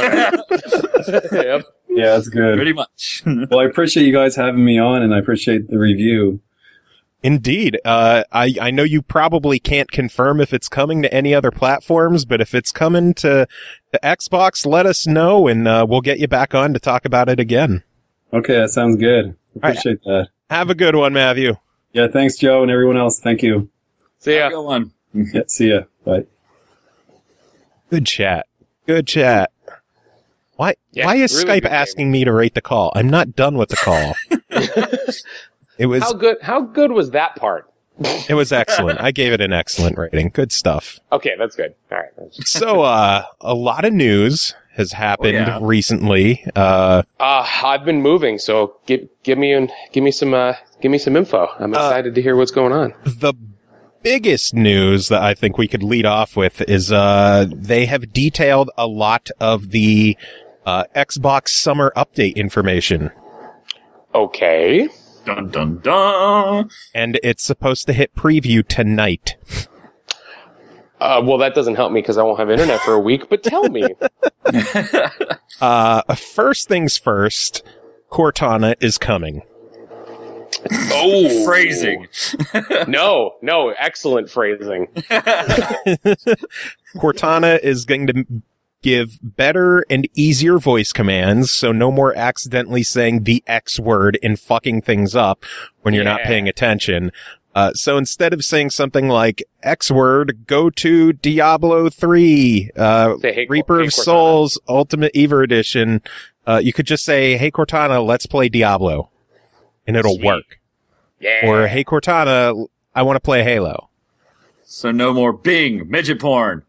Yep. Yeah, that's good. Pretty much. Well, I appreciate you guys having me on, and I appreciate the review. Indeed. I know you probably can't confirm if it's coming to any other platforms, but if it's coming to Xbox, let us know, and we'll get you back on to talk about it again. Okay, that sounds good. Appreciate that. Have a good one, Matthew. Yeah, thanks, Joe, and everyone else. Thank you. See ya. Good one. Yeah, see ya. Bye. Good chat. Good chat. Why is really Skype asking me to rate the call? I'm not done with the call. It was How good was that part? It was excellent. I gave it an excellent rating. Good stuff. Okay, that's good. All right. So, a lot of news has happened recently. I've been moving, so give me some info. I'm excited to hear what's going on. The biggest news that I think we could lead off with is they have detailed a lot of the Xbox Summer Update information. Okay. Dun, dun, dun. And it's supposed to hit preview tonight. Well, that doesn't help me because I won't have internet for a week, but tell me. First things first, Cortana is coming. Oh. Phrasing. No, excellent phrasing. Cortana is going to give better and easier voice commands, so no more accidentally saying the X word and fucking things up when you're not paying attention. So instead of saying something like X word, go to Diablo 3, Reaper of Souls, Ultimate Eva Edition, you could just say, hey Cortana, let's play Diablo. And it'll work. Yeah. Or, hey Cortana, I want to play Halo. So no more Bing, midget porn.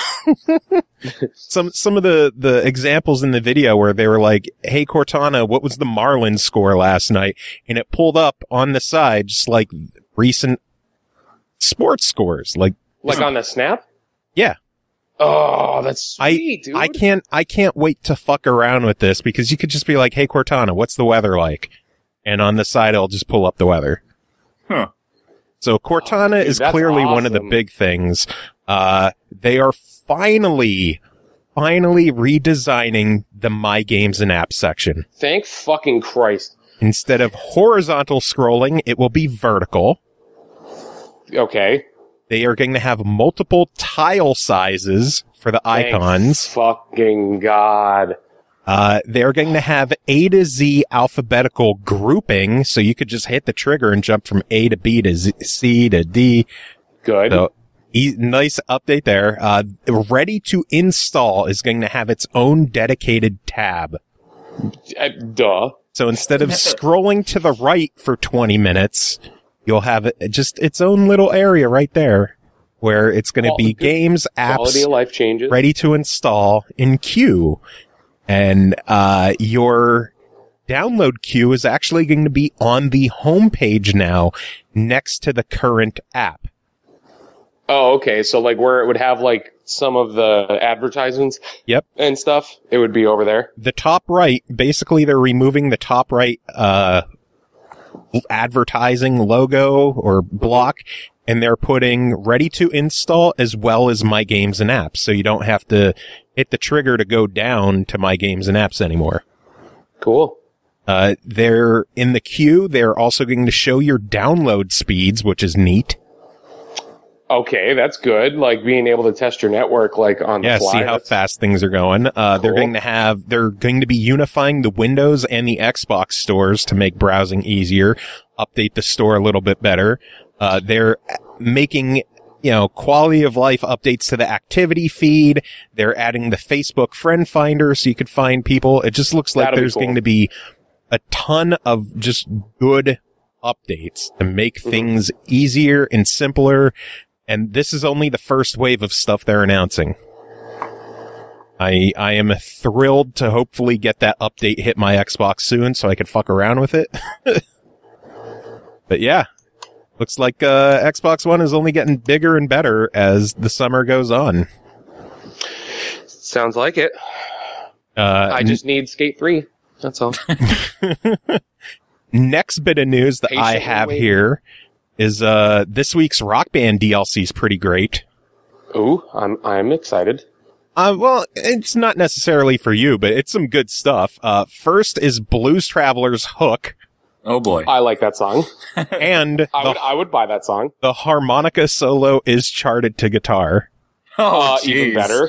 Some of the examples in the video where they were like, hey Cortana, what was the Marlins score last night? And it pulled up on the side just like recent sports scores. Like on the Snap? Yeah. Oh, that's sweet, dude. I can't wait to fuck around with this, because you could just be like, hey Cortana, what's the weather like? And on the side it'll just pull up the weather. Huh. So Cortana is clearly one of the big things. They are finally redesigning the My Games and Apps section. Thank fucking Christ. Instead of horizontal scrolling, it will be vertical. Okay. They are going to have multiple tile sizes for the icons. Fucking God. They are going to have A to Z alphabetical grouping, so you could just hit the trigger and jump from A to B to C to D. Good. So, nice update there. Ready to Install is going to have its own dedicated tab. Duh. So instead of scrolling to the right for 20 minutes, you'll have just its own little area right there where it's going to be games, apps, quality of life changes, ready to install in queue. And your download queue is actually going to be on the home page now next to the current app. Oh, okay. So like where it would have like some of the advertisements and stuff, it would be over there. The top right, basically they're removing the top right advertising logo or block, and they're putting ready to install as well as My Games and Apps. So you don't have to hit the trigger to go down to My Games and Apps anymore. Cool. They're in the queue. They're also going to show your download speeds, which is neat. Okay, that's good. Like being able to test your network, like on the fly. See how fast things are going. Cool. They're going to be unifying the Windows and the Xbox stores to make browsing easier, update the store a little bit better. They're making, quality of life updates to the activity feed. They're adding the Facebook friend finder so you could find people. It just looks like there's going to be a ton of just good updates to make things easier and simpler. And this is only the first wave of stuff they're announcing. I am thrilled to hopefully get that update hit my Xbox soon so I can fuck around with it. But yeah, looks like Xbox One is only getting bigger and better as the summer goes on. Sounds like it. I just need Skate 3. That's all. Next bit of news that I have here is this week's Rock Band DLC is pretty great. Ooh, I'm excited. Well, it's not necessarily for you, but it's some good stuff. First is Blues Traveler's Hook. Oh boy. I like that song. And I would buy that song. The harmonica solo is charted to guitar. Oh, even better.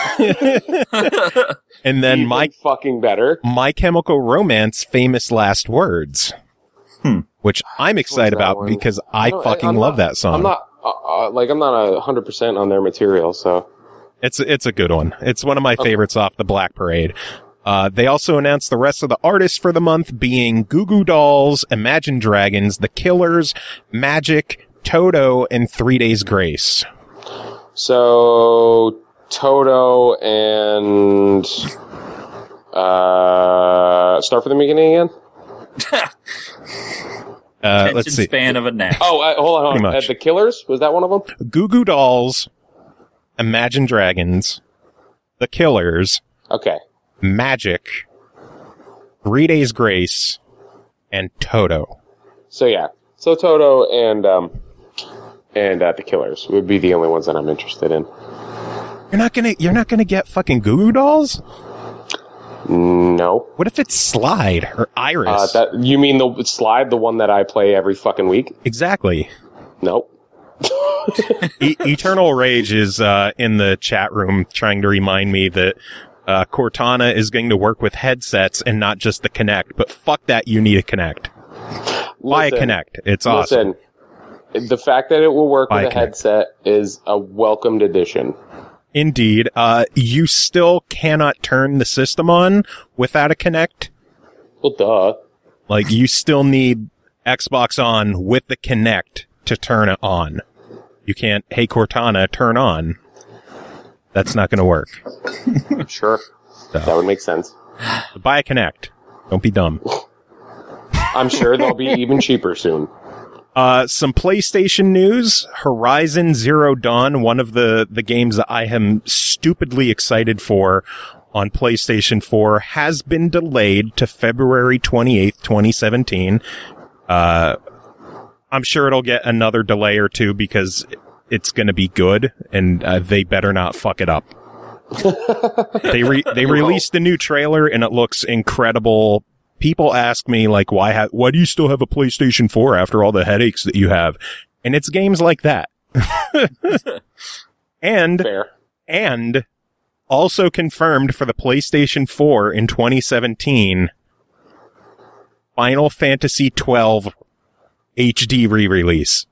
And then even fucking better. My Chemical Romance Famous Last Words. Which I'm excited about because I fucking love that song. I'm not 100% on their material, so. It's a good one. It's one of my favorites off the Black Parade. They also announced the rest of the artists for the month being Goo Goo Dolls, Imagine Dragons, The Killers, Magic, Toto, and 3 Days Grace. So, Toto and, start from the beginning again? Let's see. Span of a nap. Oh, hold on. The Killers? Was that one of them? Goo Goo Dolls, Imagine Dragons, The Killers, okay, Magic, 3 Days Grace, and Toto. So yeah, Toto and The Killers would be the only ones that I'm interested in. You're not gonna get fucking Goo Goo Dolls? No. What if it's Slide or Iris? You mean the Slide, the one that I play every fucking week? Exactly. Nope. Eternal Rage is in the chat room trying to remind me that Cortana is going to work with headsets and not just the Kinect. But fuck that, you need a Kinect. Buy a Kinect. It's awesome. Listen, the fact that it will work with a headset is a welcomed addition. Indeed. You still cannot turn the system on without a Kinect. Well, duh. Like, you still need Xbox On with the Kinect to turn it on. You can't, hey Cortana, turn on. That's not going to work. Sure. So. That would make sense. Buy a Kinect. Don't be dumb. I'm sure they'll be even cheaper soon. Some PlayStation news. Horizon Zero Dawn, one of the games that I am stupidly excited for on PlayStation 4, has been delayed to February 28th, 2017. I'm sure it'll get another delay or two because it's going to be good, and they better not fuck it up. They released a new trailer, and it looks incredible. People ask me, like, why do you still have a PlayStation 4 after all the headaches that you have? And it's games like that. And also confirmed for the PlayStation 4 in 2017, Final Fantasy 12 HD re-release.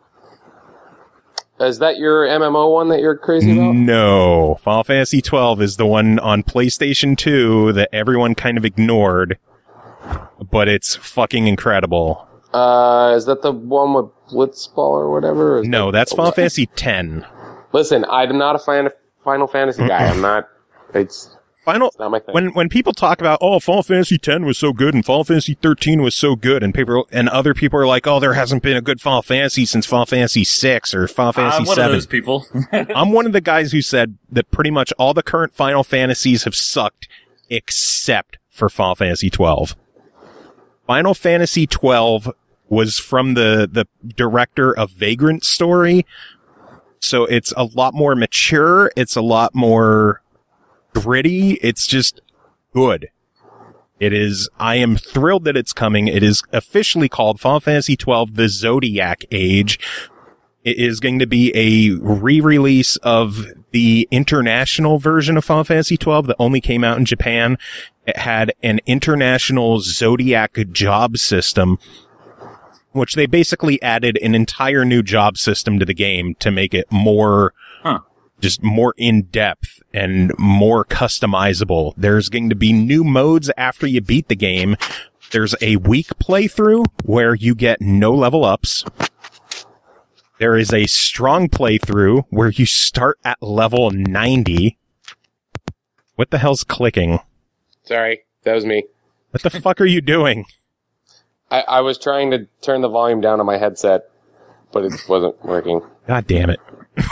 Is that your MMO one that you're crazy about? No. Final Fantasy 12 is the one on PlayStation 2 that everyone kind of ignored, but it's fucking incredible. Is that the one with Blitzball or whatever? Or no, that's Final Fantasy 10. Listen, I'm not a Final Fantasy guy. I'm not. It's not my thing. When people talk about, oh, Final Fantasy 10 was so good and Final Fantasy 13 was so good, and other people are like, oh, there hasn't been a good Final Fantasy since Final Fantasy 6 or Final Fantasy 7. I'm one of those people. I'm one of the guys who said that pretty much all the current Final Fantasies have sucked except for Final Fantasy 12. Final Fantasy 12 was from the director of Vagrant Story, so it's a lot more mature, it's a lot more gritty, it's just good. I am thrilled that it's coming. It is officially called Final Fantasy 12 The Zodiac Age. It is going to be a re-release of the international version of Final Fantasy 12 that only came out in Japan. It had an international Zodiac job system, which they basically added an entire new job system to the game to make it more, just more in-depth and more customizable. There's going to be new modes after you beat the game, There's a weak playthrough where you get no level ups. There is a strong playthrough where you start at level 90. What the hell's clicking? Sorry, that was me. What the fuck are you doing? I was trying to turn the volume down on my headset, but it wasn't working. God damn it.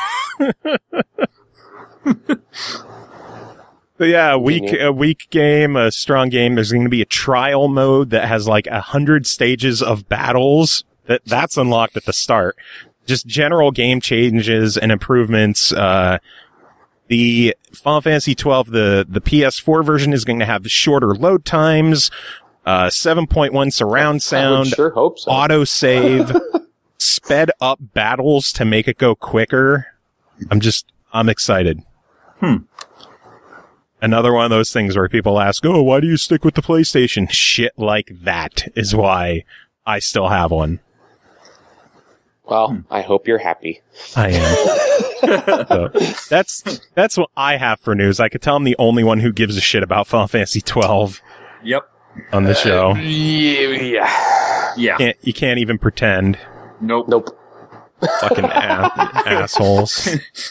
So yeah, a weak game, a strong game. There's going to be a trial mode that has like 100 stages of battles. That's unlocked at the start. Just general game changes and improvements. The Final Fantasy XII, the PS4 version is going to have shorter load times, 7.1 surround sound, I would sure hope so. auto save, sped up battles to make it go quicker. I'm excited. Another one of those things where people ask, oh, why do you stick with the PlayStation? Shit like that is why I still have one. Well, I hope you're happy. I am. So that's what I have for news. I could tell I'm the only one who gives a shit about Final Fantasy 12. Yep. On the show. Yeah. You can't even pretend. Nope. Fucking assholes.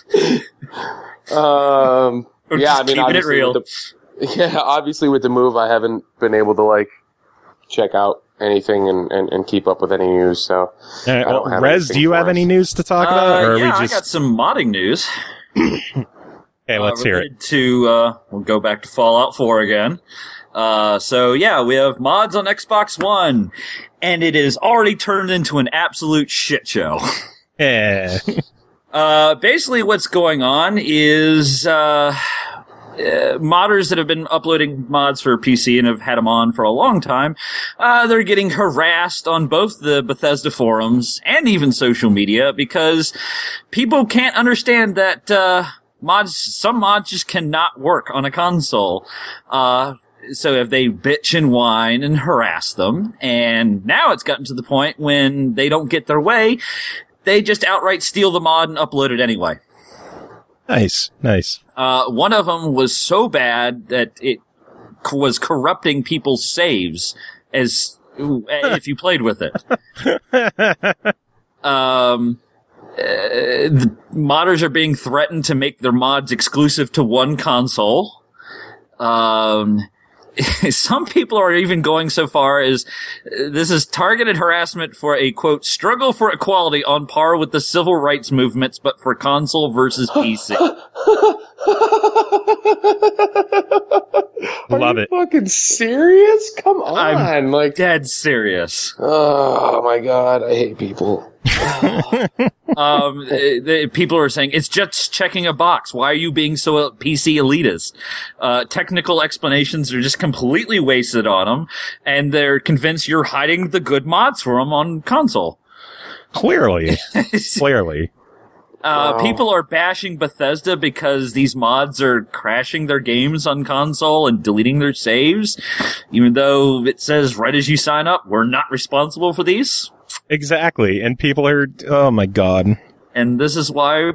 Yeah, I mean, keeping it real. Obviously with the move, I haven't been able to like check out anything and keep up with any news. So, Rez, do you have any news to talk about? Or I got some modding news. Okay, let's hear it. We'll go back to Fallout 4 again. So yeah, we have mods on Xbox One, and it is already turned into an absolute shit show. Yeah. Basically what's going on is, modders that have been uploading mods for PC and have had them on for a long time, they're getting harassed on both the Bethesda forums and even social media because people can't understand that, some mods just cannot work on a console. So if they bitch and whine and harass them, and now it's gotten to the point when they don't get their way, they just outright steal the mod and upload it anyway. Nice. One of them was so bad that it was corrupting people's saves if you played with it. The modders are being threatened to make their mods exclusive to one console. Some people are even going so far as this is targeted harassment for a, quote, struggle for equality on par with the civil rights movements, but for console versus PC. Love it. Fucking serious? Come on. I'm like dead serious. Oh my god, I hate people. People are saying it's just checking a box. Why are you being so PC elitist? Technical explanations are just completely wasted on them, and they're convinced you're hiding the good mods for them on console. Clearly. People are bashing Bethesda because these mods are crashing their games on console and deleting their saves, even though it says right as you sign up, we're not responsible for these. Exactly. And people are, oh my god. And this is why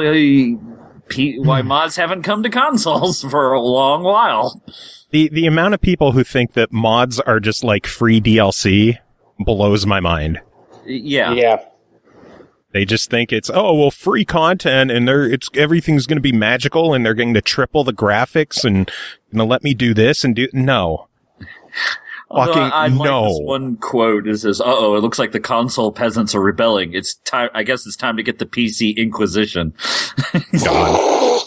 why mods haven't come to consoles for a long while. The amount of people who think that mods are just like free DLC blows my mind. Yeah. They just think it's, free content and everything's going to be magical and they're going to triple the graphics and going to let me do this and no. I like this one quote. It says, it looks like the console peasants are rebelling. It's time. I guess it's time to get the PC Inquisition. God.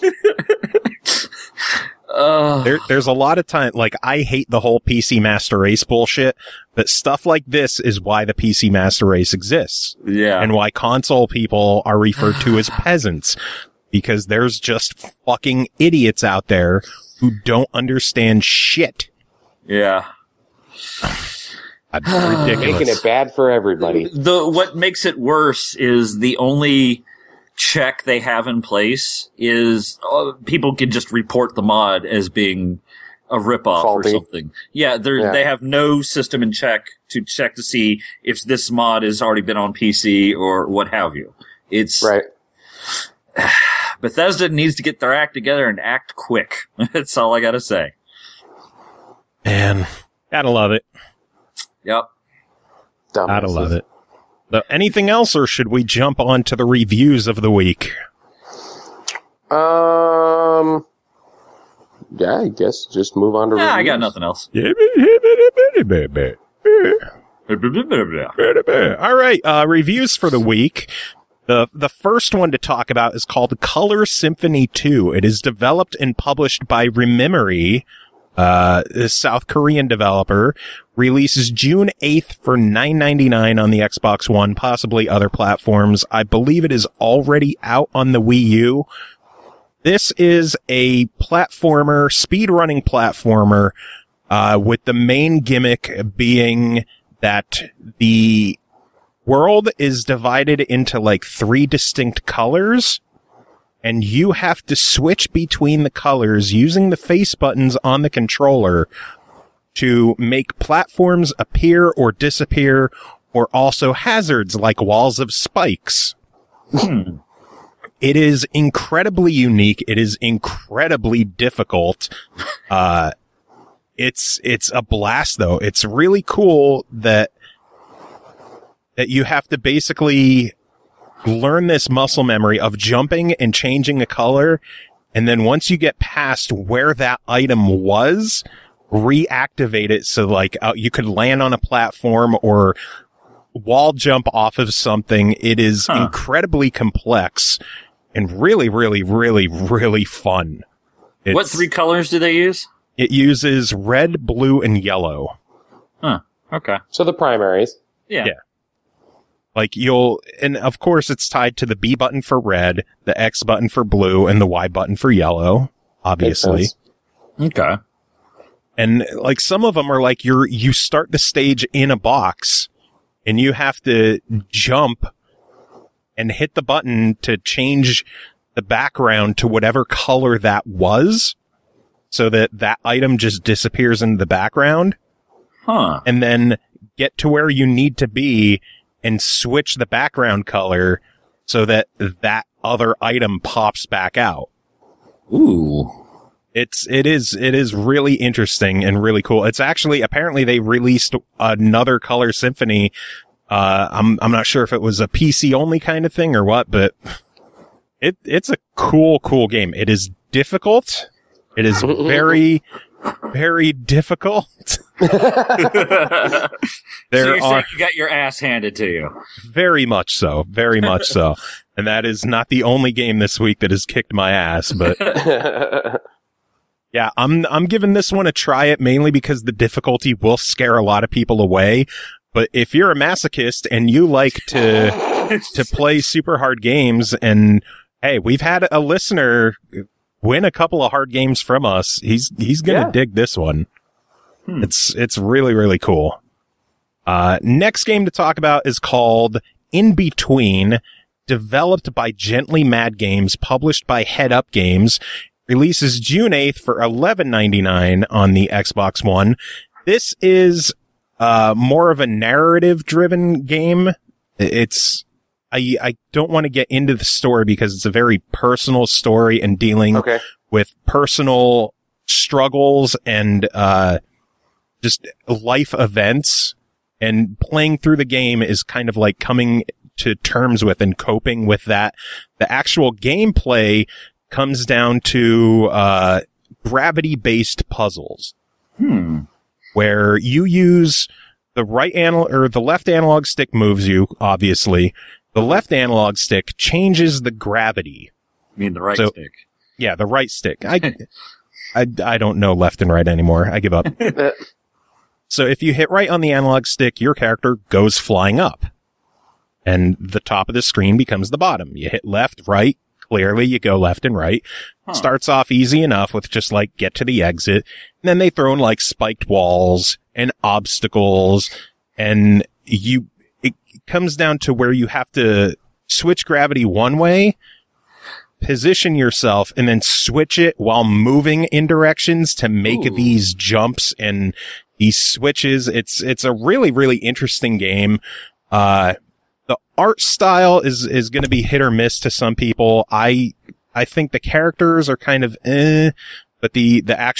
There's a lot of time, like, I hate the whole PC Master Race bullshit, but stuff like this is why the PC Master Race exists. Yeah. And why console people are referred to as peasants. Because there's just fucking idiots out there who don't understand shit. Yeah. Ridiculous. Making it bad for everybody. What makes it worse is the only check they have in place is people can just report the mod as being a ripoff faulty. Or something. Yeah, they have no system in check to see if this mod has already been on PC or what have you. It's right. Bethesda needs to get their act together and act quick. That's all I gotta say. Man, gotta love it. Yep. Gotta love it. So anything else, or should we jump on to the reviews of the week? Yeah, I guess just move on to reviews. I got nothing else. All right, reviews for the week. The first one to talk about is called Color Symphony 2. It is developed and published by Rememory, a South Korean developer. Releases June 8th for $9.99 on the Xbox One, possibly other platforms. I believe it is already out on the Wii U. This is a platformer, speedrunning platformer, with the main gimmick being that the world is divided into like 3 distinct colors, and you have to switch between the colors using the face buttons on the controller to make platforms appear or disappear, or also hazards like walls of spikes. It is incredibly unique. It is incredibly difficult. It's a blast though. It's really cool that you have to basically learn this muscle memory of jumping and changing a color. And then once you get past where that item was, reactivate it. So like you could land on a platform or wall jump off of something. It is incredibly complex and really, really, really, really fun. What 3 colors do they use? It uses red, blue, and yellow. Huh. Okay. So the primaries. Yeah. Like and of course it's tied to the B button for red, the X button for blue, and the Y button for yellow, obviously. Okay. And like some of them are like you start the stage in a box and you have to jump and hit the button to change the background to whatever color that was so that item just disappears into the background. Huh. And then get to where you need to be and switch the background color so that other item pops back out. Ooh. It is really interesting and really cool. It's actually, apparently they released another Color Symphony. I'm not sure if it was a PC only kind of thing or what, but it's a cool game. It is difficult. It is very, very difficult. So you're saying you got your ass handed to you. Very much so. Very much so. And that is not the only game this week that has kicked my ass, but yeah, I'm giving this one a try it mainly because the difficulty will scare a lot of people away. But if you're a masochist and you like to play super hard games, and hey, we've had a listener win a couple of hard games from us, he's gonna dig this one. It's really, really cool. Next game to talk about is called In Between, developed by Gently Mad Games, published by Head Up Games, releases June 8th for $11.99 on the Xbox One. This is more of a narrative-driven game. I don't want to get into the story because it's a very personal story and dealing with personal struggles and just life events. And playing through the game is kind of like coming to terms with and coping with that. The actual gameplay comes down to gravity-based puzzles. Where you use the the left analog stick moves you, obviously. The left analog stick changes the gravity. You mean the right stick? Yeah, the right stick. I don't know left and right anymore. I give up. So if you hit right on the analog stick, your character goes flying up. And the top of the screen becomes the bottom. You hit left, right. Clearly, you go left and right. Starts off easy enough with just like get to the exit. And then they throw in like spiked walls and obstacles. And it comes down to where you have to switch gravity one way, position yourself, and then switch it while moving in directions to make these jumps and these switches. It's a really, really interesting game. The art style is going to be hit or miss to some people. I think the characters are kind of but the actual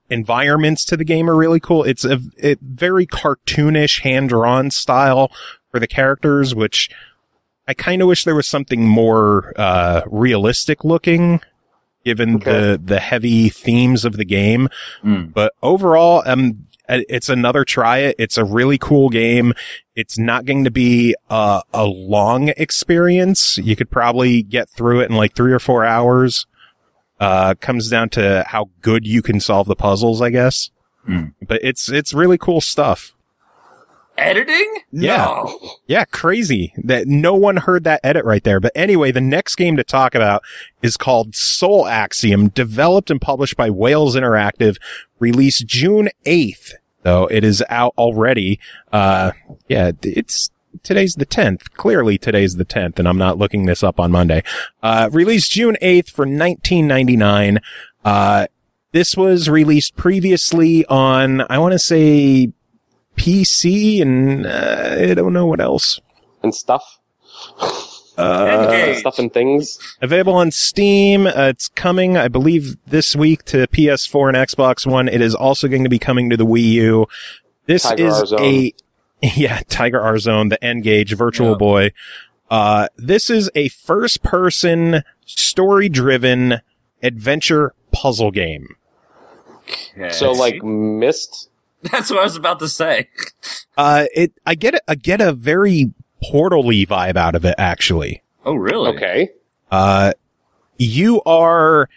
environments to the game are really cool. It's a very cartoonish, hand-drawn style for the characters, which I kind of wish there was something more realistic looking, given the heavy themes of the game. But overall, it's another try it. It's a really cool game. It's not going to be a long experience. You could probably get through it in like 3 or 4 hours. Comes down to how good you can solve the puzzles, I guess. But it's really cool stuff. Editing? Yeah. No. Yeah, crazy that no one heard that edit right there. But anyway, the next game to talk about is called Soul Axiom, developed and published by Wales Interactive, released June 8th. Though it is out already. Today's the 10th. Clearly today's the 10th, and I'm not looking this up on Monday. Released June 8th for $19.99. This was released previously on, I want to say, PC and I don't know what else. And stuff. Stuff and things. Available on Steam. It's coming, I believe, this week to PS4 and Xbox One. It is also going to be coming to the Wii U. This Tiger is R-Zone. Tiger R-Zone, the N-Gage Virtual Boy. This is a first-person, story-driven adventure puzzle game. Okay. So, like, Myst? That's what I was about to say. I get a very Portal-y vibe out of it, actually. Oh, really? Okay. You are,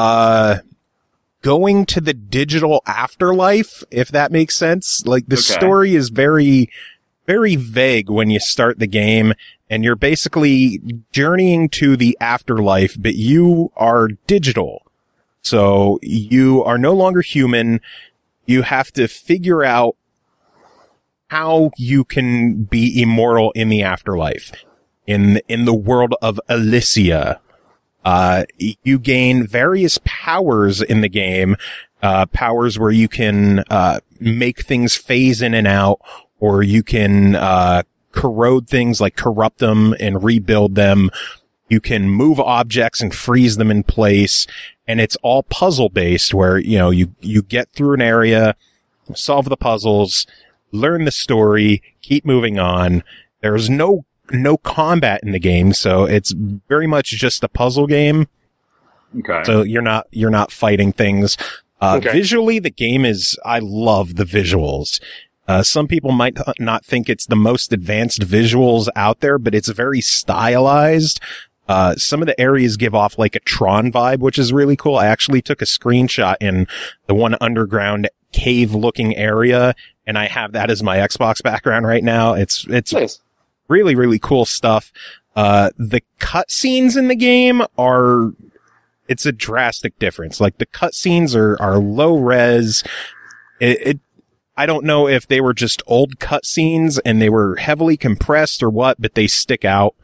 going to the digital afterlife, if that makes sense. Like, the story is very, very vague when you start the game, and you're basically journeying to the afterlife, but you are digital. So you are no longer human. You have to figure out how you can be immortal in the afterlife. In the world of Elysia, you gain various powers in the game, powers where you can, make things phase in and out, or you can, corrode things, like corrupt them and rebuild them. You can move objects and freeze them in place. And it's all puzzle based where, you get through an area, solve the puzzles, learn the story, keep moving on. There's no combat in the game, so it's very much just a puzzle game. Okay. So you're not fighting things. Visually, the game I love the visuals. Some people might not think it's the most advanced visuals out there, but it's very stylized. Some of the areas give off like a Tron vibe, which is really cool. I actually took a screenshot in the one underground cave looking area, and I have that as my Xbox background right now. It's Nice. Really, really cool stuff. The cutscenes in the game it's a drastic difference. Like, the cutscenes are low res. I don't know if they were just old cutscenes and they were heavily compressed or what, but they stick out.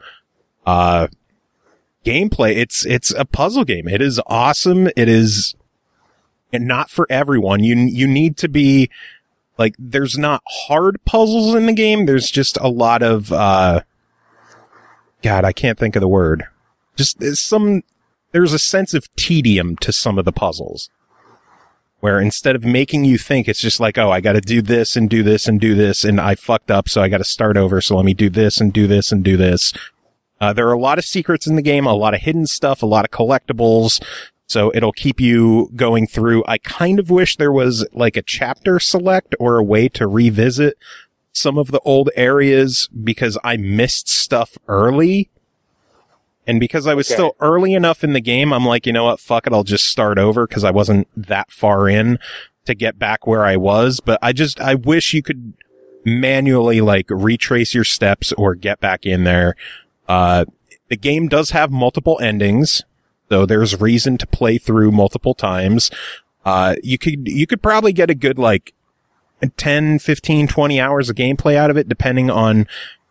Gameplay, it's a puzzle game. It is awesome. It is not for everyone. You need to be, like, there's not hard puzzles in the game. There's just a lot of, God, I can't think of the word. Just there's a sense of tedium to some of the puzzles, where instead of making you think, it's just like, oh, I got to do this and do this and do this, and I fucked up, so I got to start over. So let me do this and do this and do this. There are a lot of secrets in the game, a lot of hidden stuff, a lot of collectibles. So it'll keep you going through. I kind of wish there was like a chapter select or a way to revisit some of the old areas, because I missed stuff early. And because I was still early enough in the game, I'm like, you know what? Fuck it. I'll just start over, because I wasn't that far in to get back where I was. But I wish you could manually like retrace your steps or get back in there. The game does have multiple endings, so there's reason to play through multiple times. You could probably get a good, like, 10, 15, 20 hours of gameplay out of it, depending on,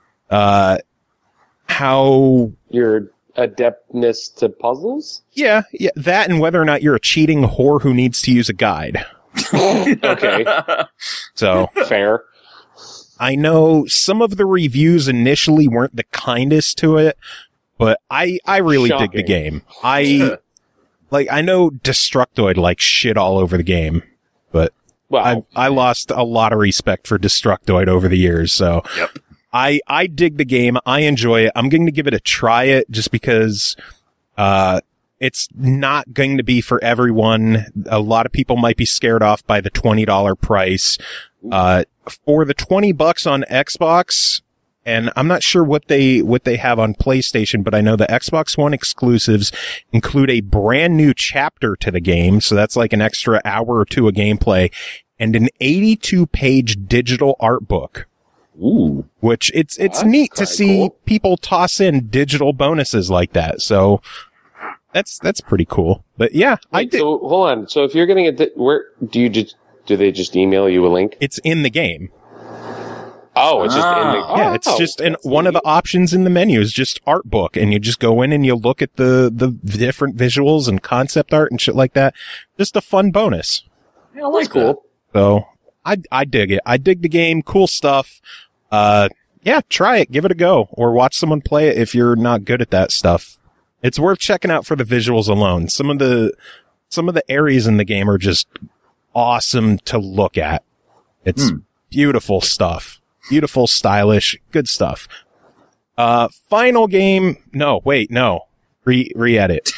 how Your adeptness to puzzles? Yeah, that, and whether or not you're a cheating whore who needs to use a guide. Okay. So. Fair. I know some of the reviews initially weren't the kindest to it, but I really dig the game. I know Destructoid like shit all over the game. but Well, I lost a lot of respect for Destructoid over the years. So Yep. I dig the game. I enjoy it. I'm going to give it a try it just because, it's not going to be for everyone. A lot of people might be scared off by the $20 price. For the $20 on Xbox, and I'm not sure what they have on PlayStation, but I know the Xbox One exclusives include a brand new chapter to the game. So that's like an extra hour or two of gameplay and an 82-page digital art book. Ooh. Which it's That's neat to kinda see cool. people toss in digital bonuses like that. So that's pretty cool. But yeah, I wait, did. so hold on. So if you're getting it, where do they just email you a link? It's in the game. Oh, it's just in the. Yeah, it's just in that's one of the neat. options in the menu is just art book, and you just go in and you look at the different visuals and concept art and shit like that. Just a fun bonus. Yeah, I like That's cool. So I dig it. I dig the game. Cool stuff. Yeah, try it. Give it a go, or watch someone play it if you're not good at that stuff. It's worth checking out for the visuals alone. Some of the areas in the game are just awesome to look at. It's beautiful stuff. Beautiful, stylish, good stuff. Final game. No, wait, no. Re-edit.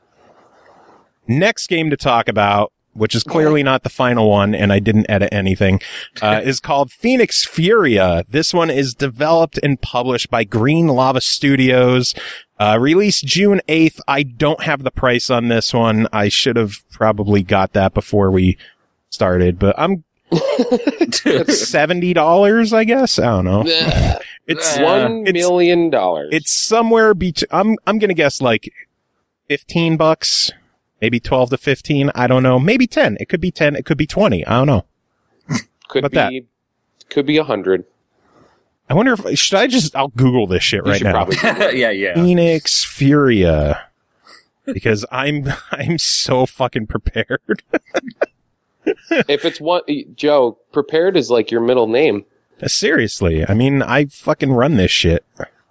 Next game to talk about, which is clearly not the final one, and I didn't edit anything, is called Phoenix Furia. This one is developed and published by Green Lava Studios. Released June 8th. I don't have the price on this one. I should have probably got that before we started, but it's $70, I guess. I don't know. It's $1 million. It's somewhere between, I'm gonna guess like $15, maybe 12 to 15. I don't know. Maybe 10. It could be 10. It could be 20. I don't know. Could about be 100. I wonder if, I'll Google this shit You right should now. probably. yeah. Phoenix Furia. Because I'm so fucking prepared. If it's one, Joe, prepared is like your middle name. Seriously. I mean, I fucking run this shit.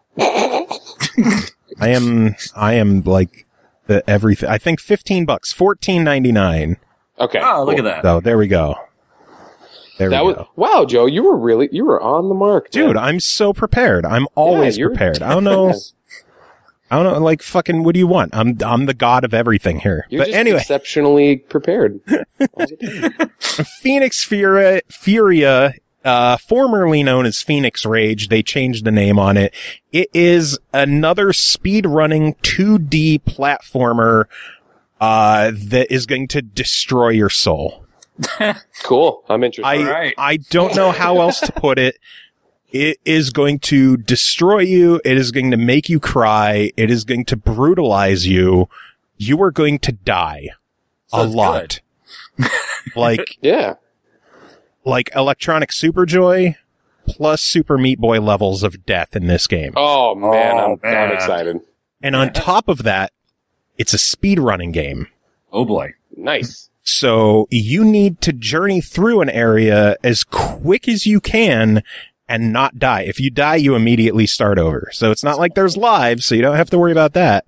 I am like the everything. I think $15, $14.99. Okay. Oh, look cool. at that. So there we go. There we go. Wow, Joe, you were on the mark, Dude, man. I'm so prepared. I'm always you're- prepared. I don't know, like fucking, what do you want? I'm the god of everything here. You're But just anyway, exceptionally prepared. All the time. Phoenix Furia, formerly known as Phoenix Rage, they changed the name on it. It is another speedrunning 2D platformer, that is going to destroy your soul. Cool. I'm interested. Right. I don't know how else to put it. It is going to destroy you. It is going to make you cry. It is going to brutalize you. You are going to die a Sounds lot. like Yeah. Electronic Superjoy plus Super Meat Boy levels of death in this game. Oh man, Oh, I'm man. excited. And on top of that, it's a speedrunning game. Oh boy. Nice. So you need to journey through an area as quick as you can and not die. If you die, you immediately start over. So it's not like there's lives, so you don't have to worry about that.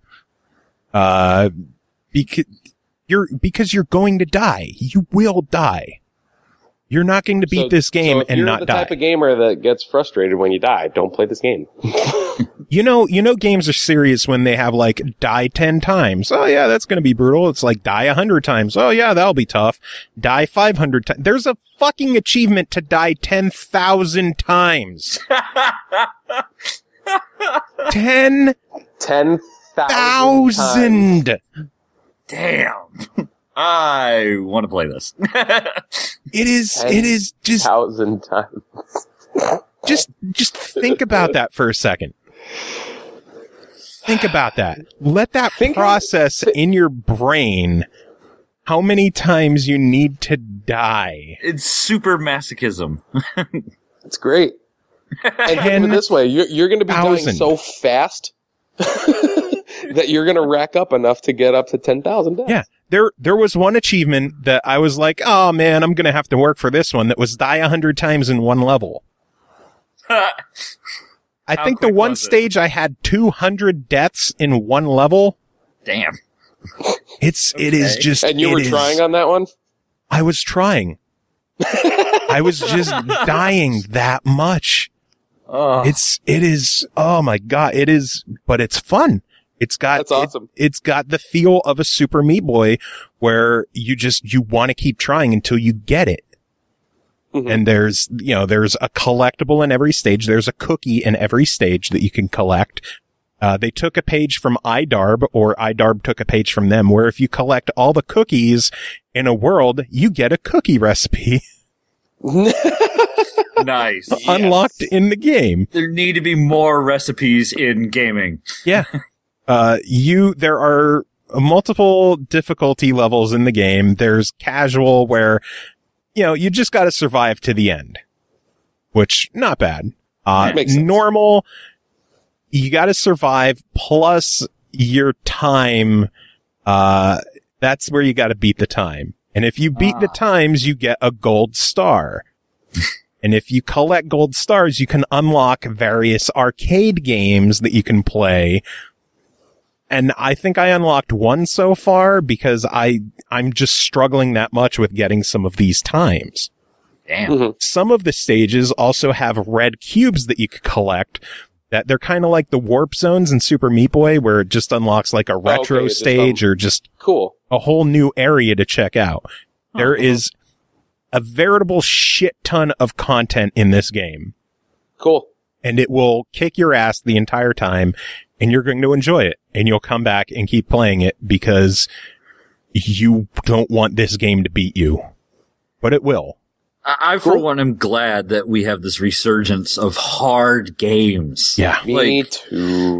Because you're going to die. You will die. You're not going to beat this game if and you're not the die. type of gamer that gets frustrated when you die, don't play this game. You know, games are serious when they have like die 10 times. Oh yeah, that's going to be brutal. It's like die 100 times. Oh yeah, that'll be tough. Die 500 times. There's a fucking achievement to die 10,000 times. 10,000. 10,000. Damn. I want to play this. It is just 1,000 times. just think about that for a second. Think about that. Let that process in your brain how many times you need to die. It's super masochism. It's great. And think of it this way, you're going to be dying 10,000. so fast that you're going to rack up enough to get up to 10,000 deaths. Yeah. There was one achievement that I was like, oh man, I'm going to have to work for this one, that was die 100 times in one level. I think the quick one was it? stage I had 200 deaths in one level. Damn. It is just. And you were trying on that one? I was trying. I was just dying that much. It is, oh my God, it is, but it's fun. That's awesome. It's got the feel of a Super Meat Boy where you want to keep trying until you get it. Mm-hmm. And there's a collectible in every stage. There's a cookie in every stage that you can collect. They took a page from iDarb, or iDarb took a page from them, where if you collect all the cookies in a world, you get a cookie recipe. Nice. Unlocked in the game. There need to be more recipes in gaming. Yeah. There are multiple difficulty levels in the game. There's casual where, you just gotta survive to the end. Which, not bad. Normal, you gotta survive plus your time, that's where you gotta beat the time. And if you beat the times, you get a gold star. And if you collect gold stars, you can unlock various arcade games that you can play. And I think I unlocked one so far because I'm just struggling that much with getting some of these times. Damn. Mm-hmm. Some of the stages also have red cubes that you could collect. That they're kind of like the warp zones in Super Meat Boy, where it just unlocks like a retro stage or just cool, a whole new area to check out. There is a veritable shit ton of content in this game. Cool. And it will kick your ass the entire time, and you're going to enjoy it. And you'll come back and keep playing it because you don't want this game to beat you. But it will. I for one, am glad that we have this resurgence of hard games. Yeah. Me too.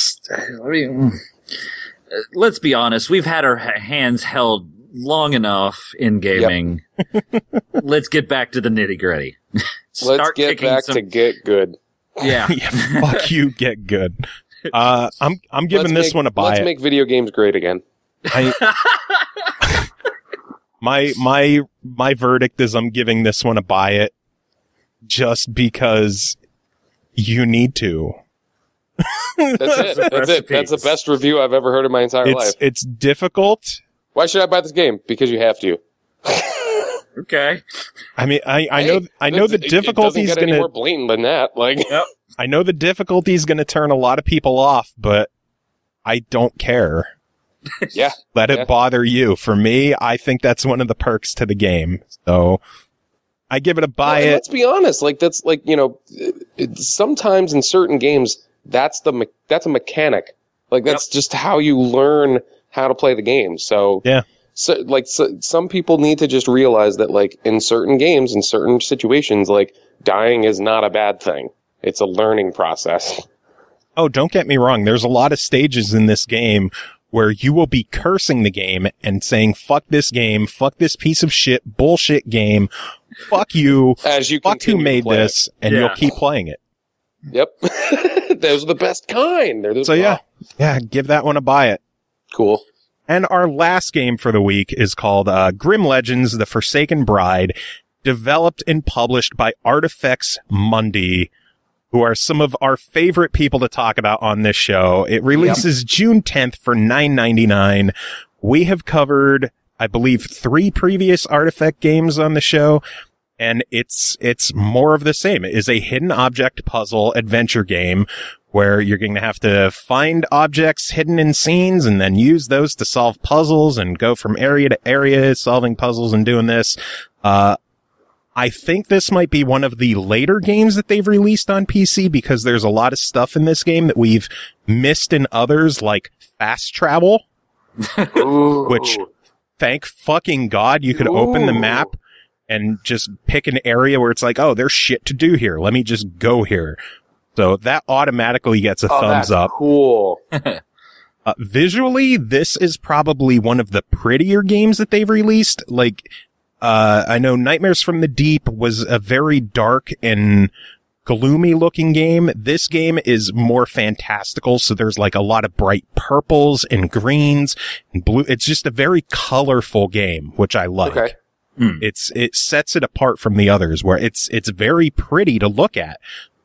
Let's be honest. We've had our hands held long enough in gaming. Yep. Let's get back to the nitty gritty. Let's get back to get good. Yeah. Yeah. Fuck you, get good. I'm giving this one a buy. Let's make video games great again. My verdict is I'm giving this one a buy it just because you need to. That's it. That's it. That's the best review I've ever heard in my entire life. It's difficult. Why should I buy this game? Because you have to. Okay. I mean, I know the difficulty is going to any more blatant than that. Like, yep. I know the difficulty is going to turn a lot of people off, but I don't care. Yeah. Let it bother you. For me, I think that's one of the perks to the game. So I give it a buy it. Let's be honest. Like, that's like, sometimes in certain games, that's a mechanic. Like, that's just how you learn how to play the game. So, yeah. So some people need to just realize that, like, in certain games, in certain situations, like, dying is not a bad thing. It's a learning process. Oh, don't get me wrong. There's a lot of stages in this game where you will be cursing the game and saying, fuck this game, fuck this piece of shit, bullshit game, fuck you, as you fuck who made this, and you'll keep playing it. Yep. Those are the best kind. Yeah, give that one a buy it. Cool. And our last game for the week is called Grim Legends: The Forsaken Bride, developed and published by Artifex Mundi, who are some of our favorite people to talk about on this show. It releases June 10th for $9.99. We have covered, I believe, 3 previous Artifact games on the show, and it's more of the same. It is a hidden object puzzle adventure game where you're going to have to find objects hidden in scenes and then use those to solve puzzles and go from area to area solving puzzles and doing this. I think this might be one of the later games that they've released on PC because there's a lot of stuff in this game that we've missed in others, like fast travel, which, thank fucking God, you could open the map and just pick an area where it's like, oh, there's shit to do here. Let me just go here. So that automatically gets a thumbs up. Cool. Visually, this is probably one of the prettier games that they've released. Like, I know Nightmares from the Deep was a very dark and gloomy looking game. This game is more fantastical. So there's like a lot of bright purples and greens and blue. It's just a very colorful game, which I like. Okay. It sets it apart from the others where it's very pretty to look at.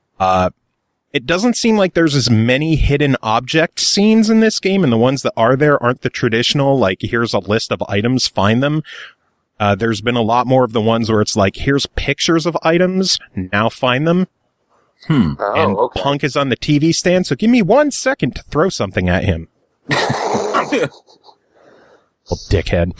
It doesn't seem like there's as many hidden object scenes in this game, and the ones that are there aren't the traditional, like, here's a list of items, find them. There's been a lot more of the ones where it's like, here's pictures of items, now find them. And okay. Punk is on the TV stand, so give me 1 second to throw something at him. Well, dickhead.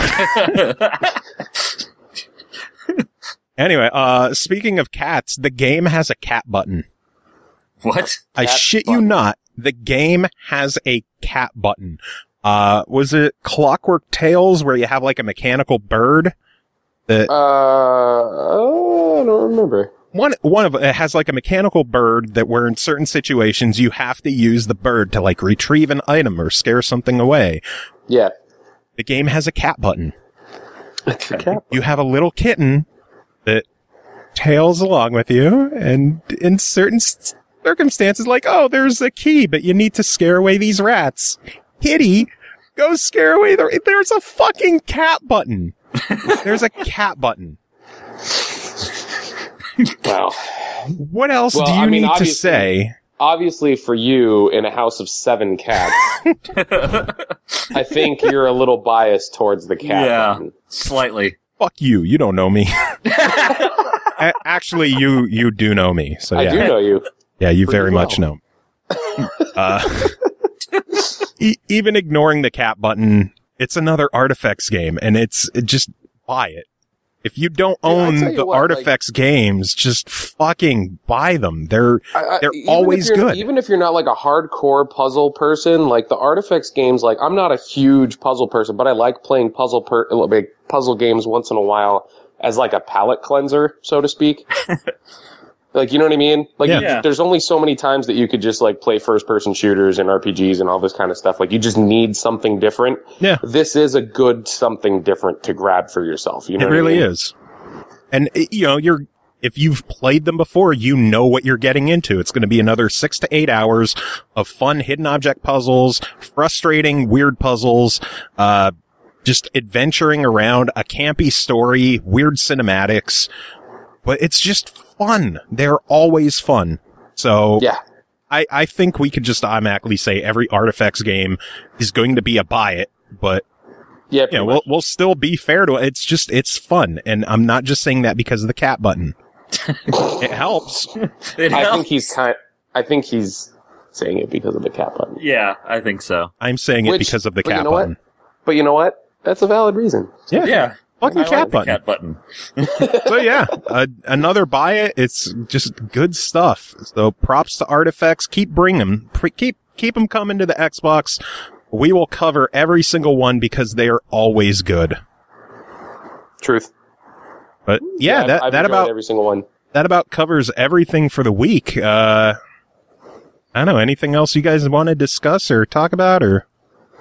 Anyway, speaking of cats, the game has a cat button. What? I shit you not. The game has a cat button. Was it Clockwork Tales where you have like a mechanical bird? I don't remember. One of it has like a mechanical bird that where in certain situations you have to use the bird to like retrieve an item or scare something away. Yeah. The game has a cat button. It's a cat. You have a little kitten that tails along with you, and in certain circumstances, like, oh, there's a key, but you need to scare away these rats. Kitty, go scare away there's a fucking cat button. There's a cat button. Wow. What else do you need to say? Obviously, for you, in a house of 7 cats, I think you're a little biased towards the cat button. Slightly. Fuck you. You don't know me. Actually, you do know me. So yeah. I do know you. Yeah, you very much know. Even ignoring the cat button, it's another Artifex game, and just buy it. If you don't own the Artifex games, just fucking buy them. They're always good. Even if you're not like a hardcore puzzle person, like the Artifex games, like I'm not a huge puzzle person, but I like playing puzzle games once in a while as like a palate cleanser, so to speak. Like, you know what I mean? Like, there's only so many times that you could just like play first-person shooters and RPGs and all this kind of stuff. Like, you just need something different. Yeah. This is a good something different to grab for yourself. You know, it really is. And you know, if you've played them before, you know what you're getting into. It's going to be another 6 to 8 hours of fun hidden object puzzles, frustrating weird puzzles, just adventuring around, a campy story, weird cinematics. But it's just fun. They're always fun. So yeah, I think we could just automatically say every Artifex game is going to be a buy it, but yeah, we'll still be fair to it. It's fun. And I'm not just saying that because of the cat button. It helps. I think he's saying it because of the cat button. Yeah, I think so. I'm saying it because of the cat button. But you know what? That's a valid reason. Yeah. Fucking cat button. So yeah, another buy it. It's just good stuff. So props to Artifex. Keep bringing them. Keep them coming to the Xbox. We will cover every single one because they are always good. Truth. But yeah, I've that about every single one. That about covers everything for the week. I don't know. Anything else you guys want to discuss or talk about, or?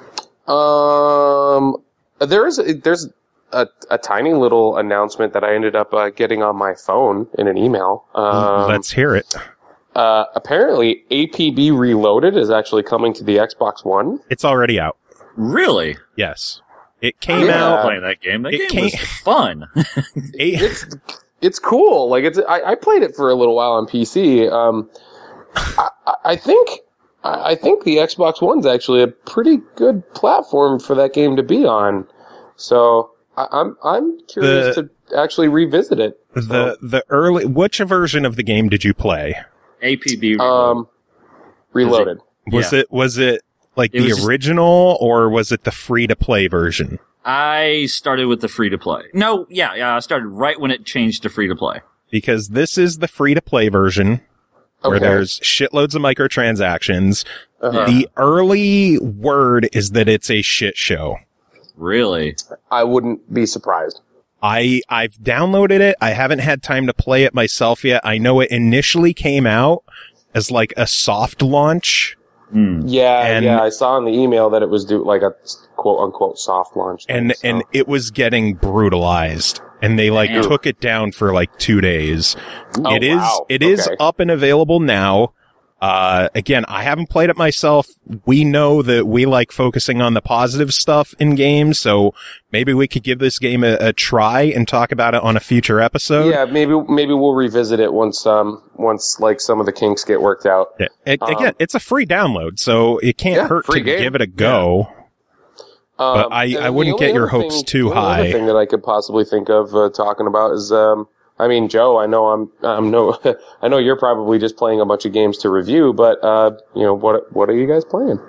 There's a tiny little announcement that I ended up getting on my phone in an email. Let's hear it. Apparently, APB Reloaded is actually coming to the Xbox One. It's already out. Really? Yes. It came out. Playing that game. That game was fun. It's cool. Like I played it for a little while on PC. I think the Xbox One's actually a pretty good platform for that game to be on. So I'm curious to actually revisit it. The early, which version of the game did you play? APB Reloaded. Was it like the original, or was it the free to play version? I started with the free to play. No, I started right when it changed to free to play. Because this is the free to play version. Where there's shitloads of microtransactions. The early word is that it's a shit show. Really? I wouldn't be surprised. I've downloaded it. I haven't had time to play it myself yet. I know it initially came out as like a soft launch. Yeah, I saw in the email that it was like a quote unquote soft launch. And it was getting brutalized. And they took it down for like 2 days. It is up and available now. Again, I haven't played it myself. We know that we like focusing on the positive stuff in games, so maybe we could give this game a try and talk about it on a future episode. Yeah, maybe we'll revisit it once like some of the kinks get worked out. Yeah. Again, it's a free download, so it can't hurt to give it a go. But I wouldn't get your hopes too high. The other thing that I could possibly think of talking about is, I mean, Joe, I know I know you're probably just playing a bunch of games to review, but what are you guys playing?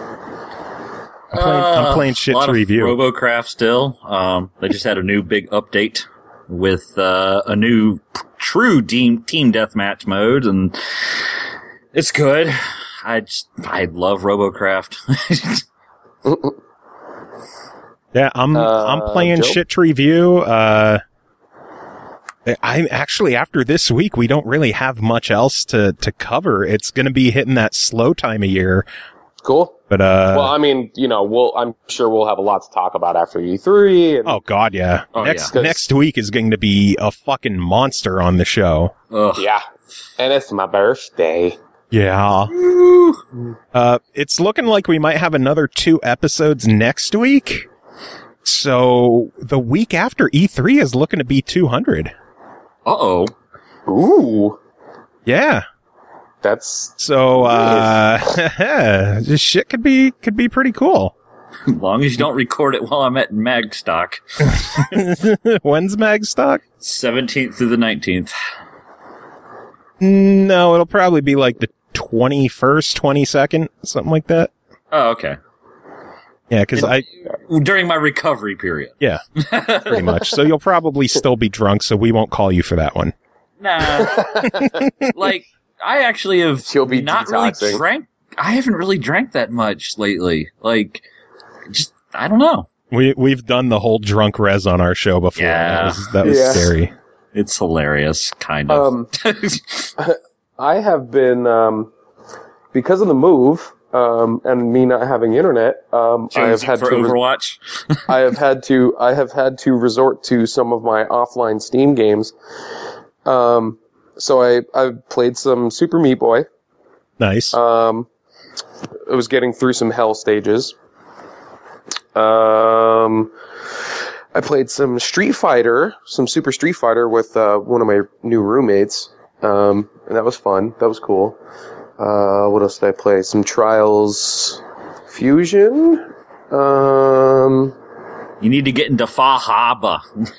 I'm playing shit to review. RoboCraft still. They just had a new big update with a new true team deathmatch mode, and it's good. I love RoboCraft. Yeah, I'm playing Joe? shit to review. I'm actually, after this week, we don't really have much else to cover. It's going to be hitting that slow time of year. Cool. But well, I mean, I'm sure we'll have a lot to talk about after E3. And, oh god, yeah. Next week is going to be a fucking monster on the show. Ugh. Yeah, and it's my birthday. Yeah. It's looking like we might have another 2 episodes next week. So the week after E3 is looking to be 200. Uh-oh. Ooh. Yeah. That's so this shit could be pretty cool. As long as you don't record it while I'm at Magstock. When's Magstock? 17th through the 19th. No, it'll probably be like the 21st, 22nd, something like that. Oh, okay. Yeah, because during my recovery period. Yeah, pretty much. So you'll probably still be drunk, so we won't call you for that one. Nah. Like, I actually have not really drank. I haven't really drank that much lately. Like, just, I don't know. We've done the whole drunk res on our show before. Yeah. That was scary. It's hilarious, kind of. I have been, because of the move, and me not having internet, I have had for to Overwatch. I have had to resort to some of my offline Steam games. So I played some Super Meat Boy. Nice. I was getting through some hell stages. I played some some Super Street Fighter with one of my new roommates, and that was fun. That was cool. What else did I play? Some Trials Fusion. You need to get into Fahaba.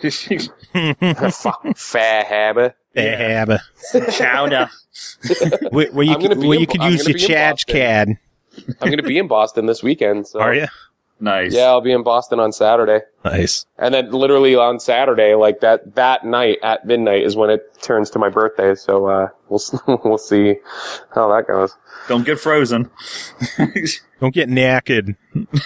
Fahaba. Fahaba. Chowder. Where you could use your Chad's CAD. I'm going to be in Boston this weekend. So. Are you? Nice. Yeah, I'll be in Boston on Saturday. Nice. And then literally on Saturday, like that night at midnight is when it turns to my birthday. So we'll see how that goes. Don't get frozen. Don't get naked.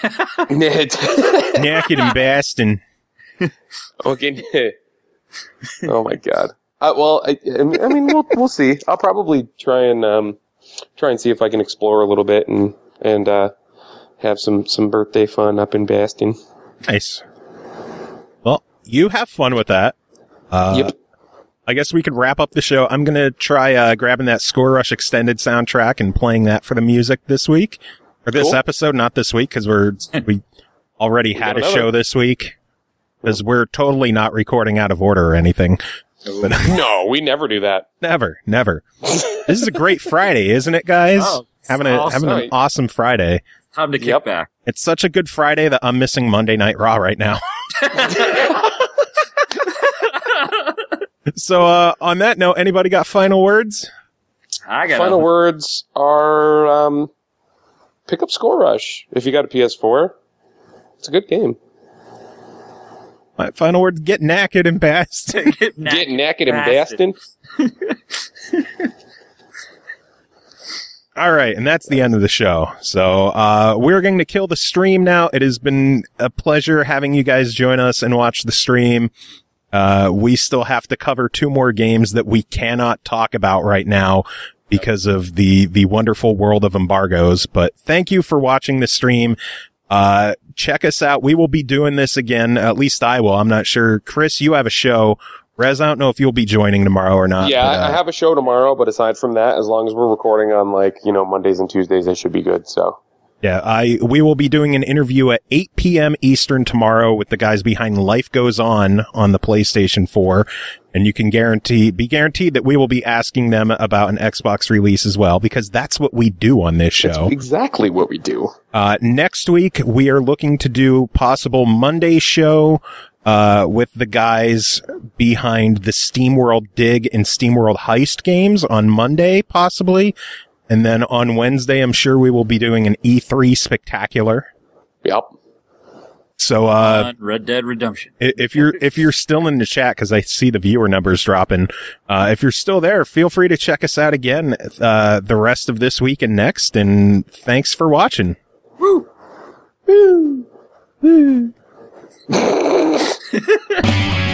Naked and Boston. Okay. Oh my god. Well, I mean, we'll see. I'll probably try and see if I can explore a little bit and have some birthday fun up in Boston. Nice. Well, you have fun with that. Yep. I guess we could wrap up the show. I'm going to try grabbing that Score Rush extended soundtrack and playing that for the music this week. Or this episode, not this week, because we already had a show this week. Because we're totally not recording out of order or anything. But no, we never do that. Never. This is a great Friday, isn't it, guys? Oh, having an awesome Friday. Time to kick back. It's such a good Friday that I'm missing Monday Night Raw right now. So, on that note, anybody got final words? I got final words are pick up Score Rush if you got a PS4. It's a good game. My final words: get knackered and Bastin. Get knackered and Bastin. All right, and that's the end of the show. So we're going to kill the stream now. It has been a pleasure having you guys join us and watch the stream. We still have to cover 2 more games that we cannot talk about right now because of the wonderful world of embargoes. But thank you for watching the stream. Check us out. We will be doing this again. At least I will. I'm not sure. Chris, you have a show. Rez, I don't know if you'll be joining tomorrow or not. Yeah, I have a show tomorrow, but aside from that, as long as we're recording on Mondays and Tuesdays, I should be good. So Yeah, we will be doing an interview at 8 p.m. Eastern tomorrow with the guys behind Life Goes On the PlayStation 4. And you can be guaranteed that we will be asking them about an Xbox release as well, because that's what we do on this show. That's exactly what we do. Next week, we are looking to do possible Monday show, with the guys behind the SteamWorld Dig and SteamWorld Heist games on Monday, possibly. And then on Wednesday, I'm sure we will be doing an E3 spectacular. Yep. So, Red Dead Redemption. If you're still in the chat, cause I see the viewer numbers dropping, if you're still there, feel free to check us out again, the rest of this week and next. And thanks for watching. Woo! Woo! Woo!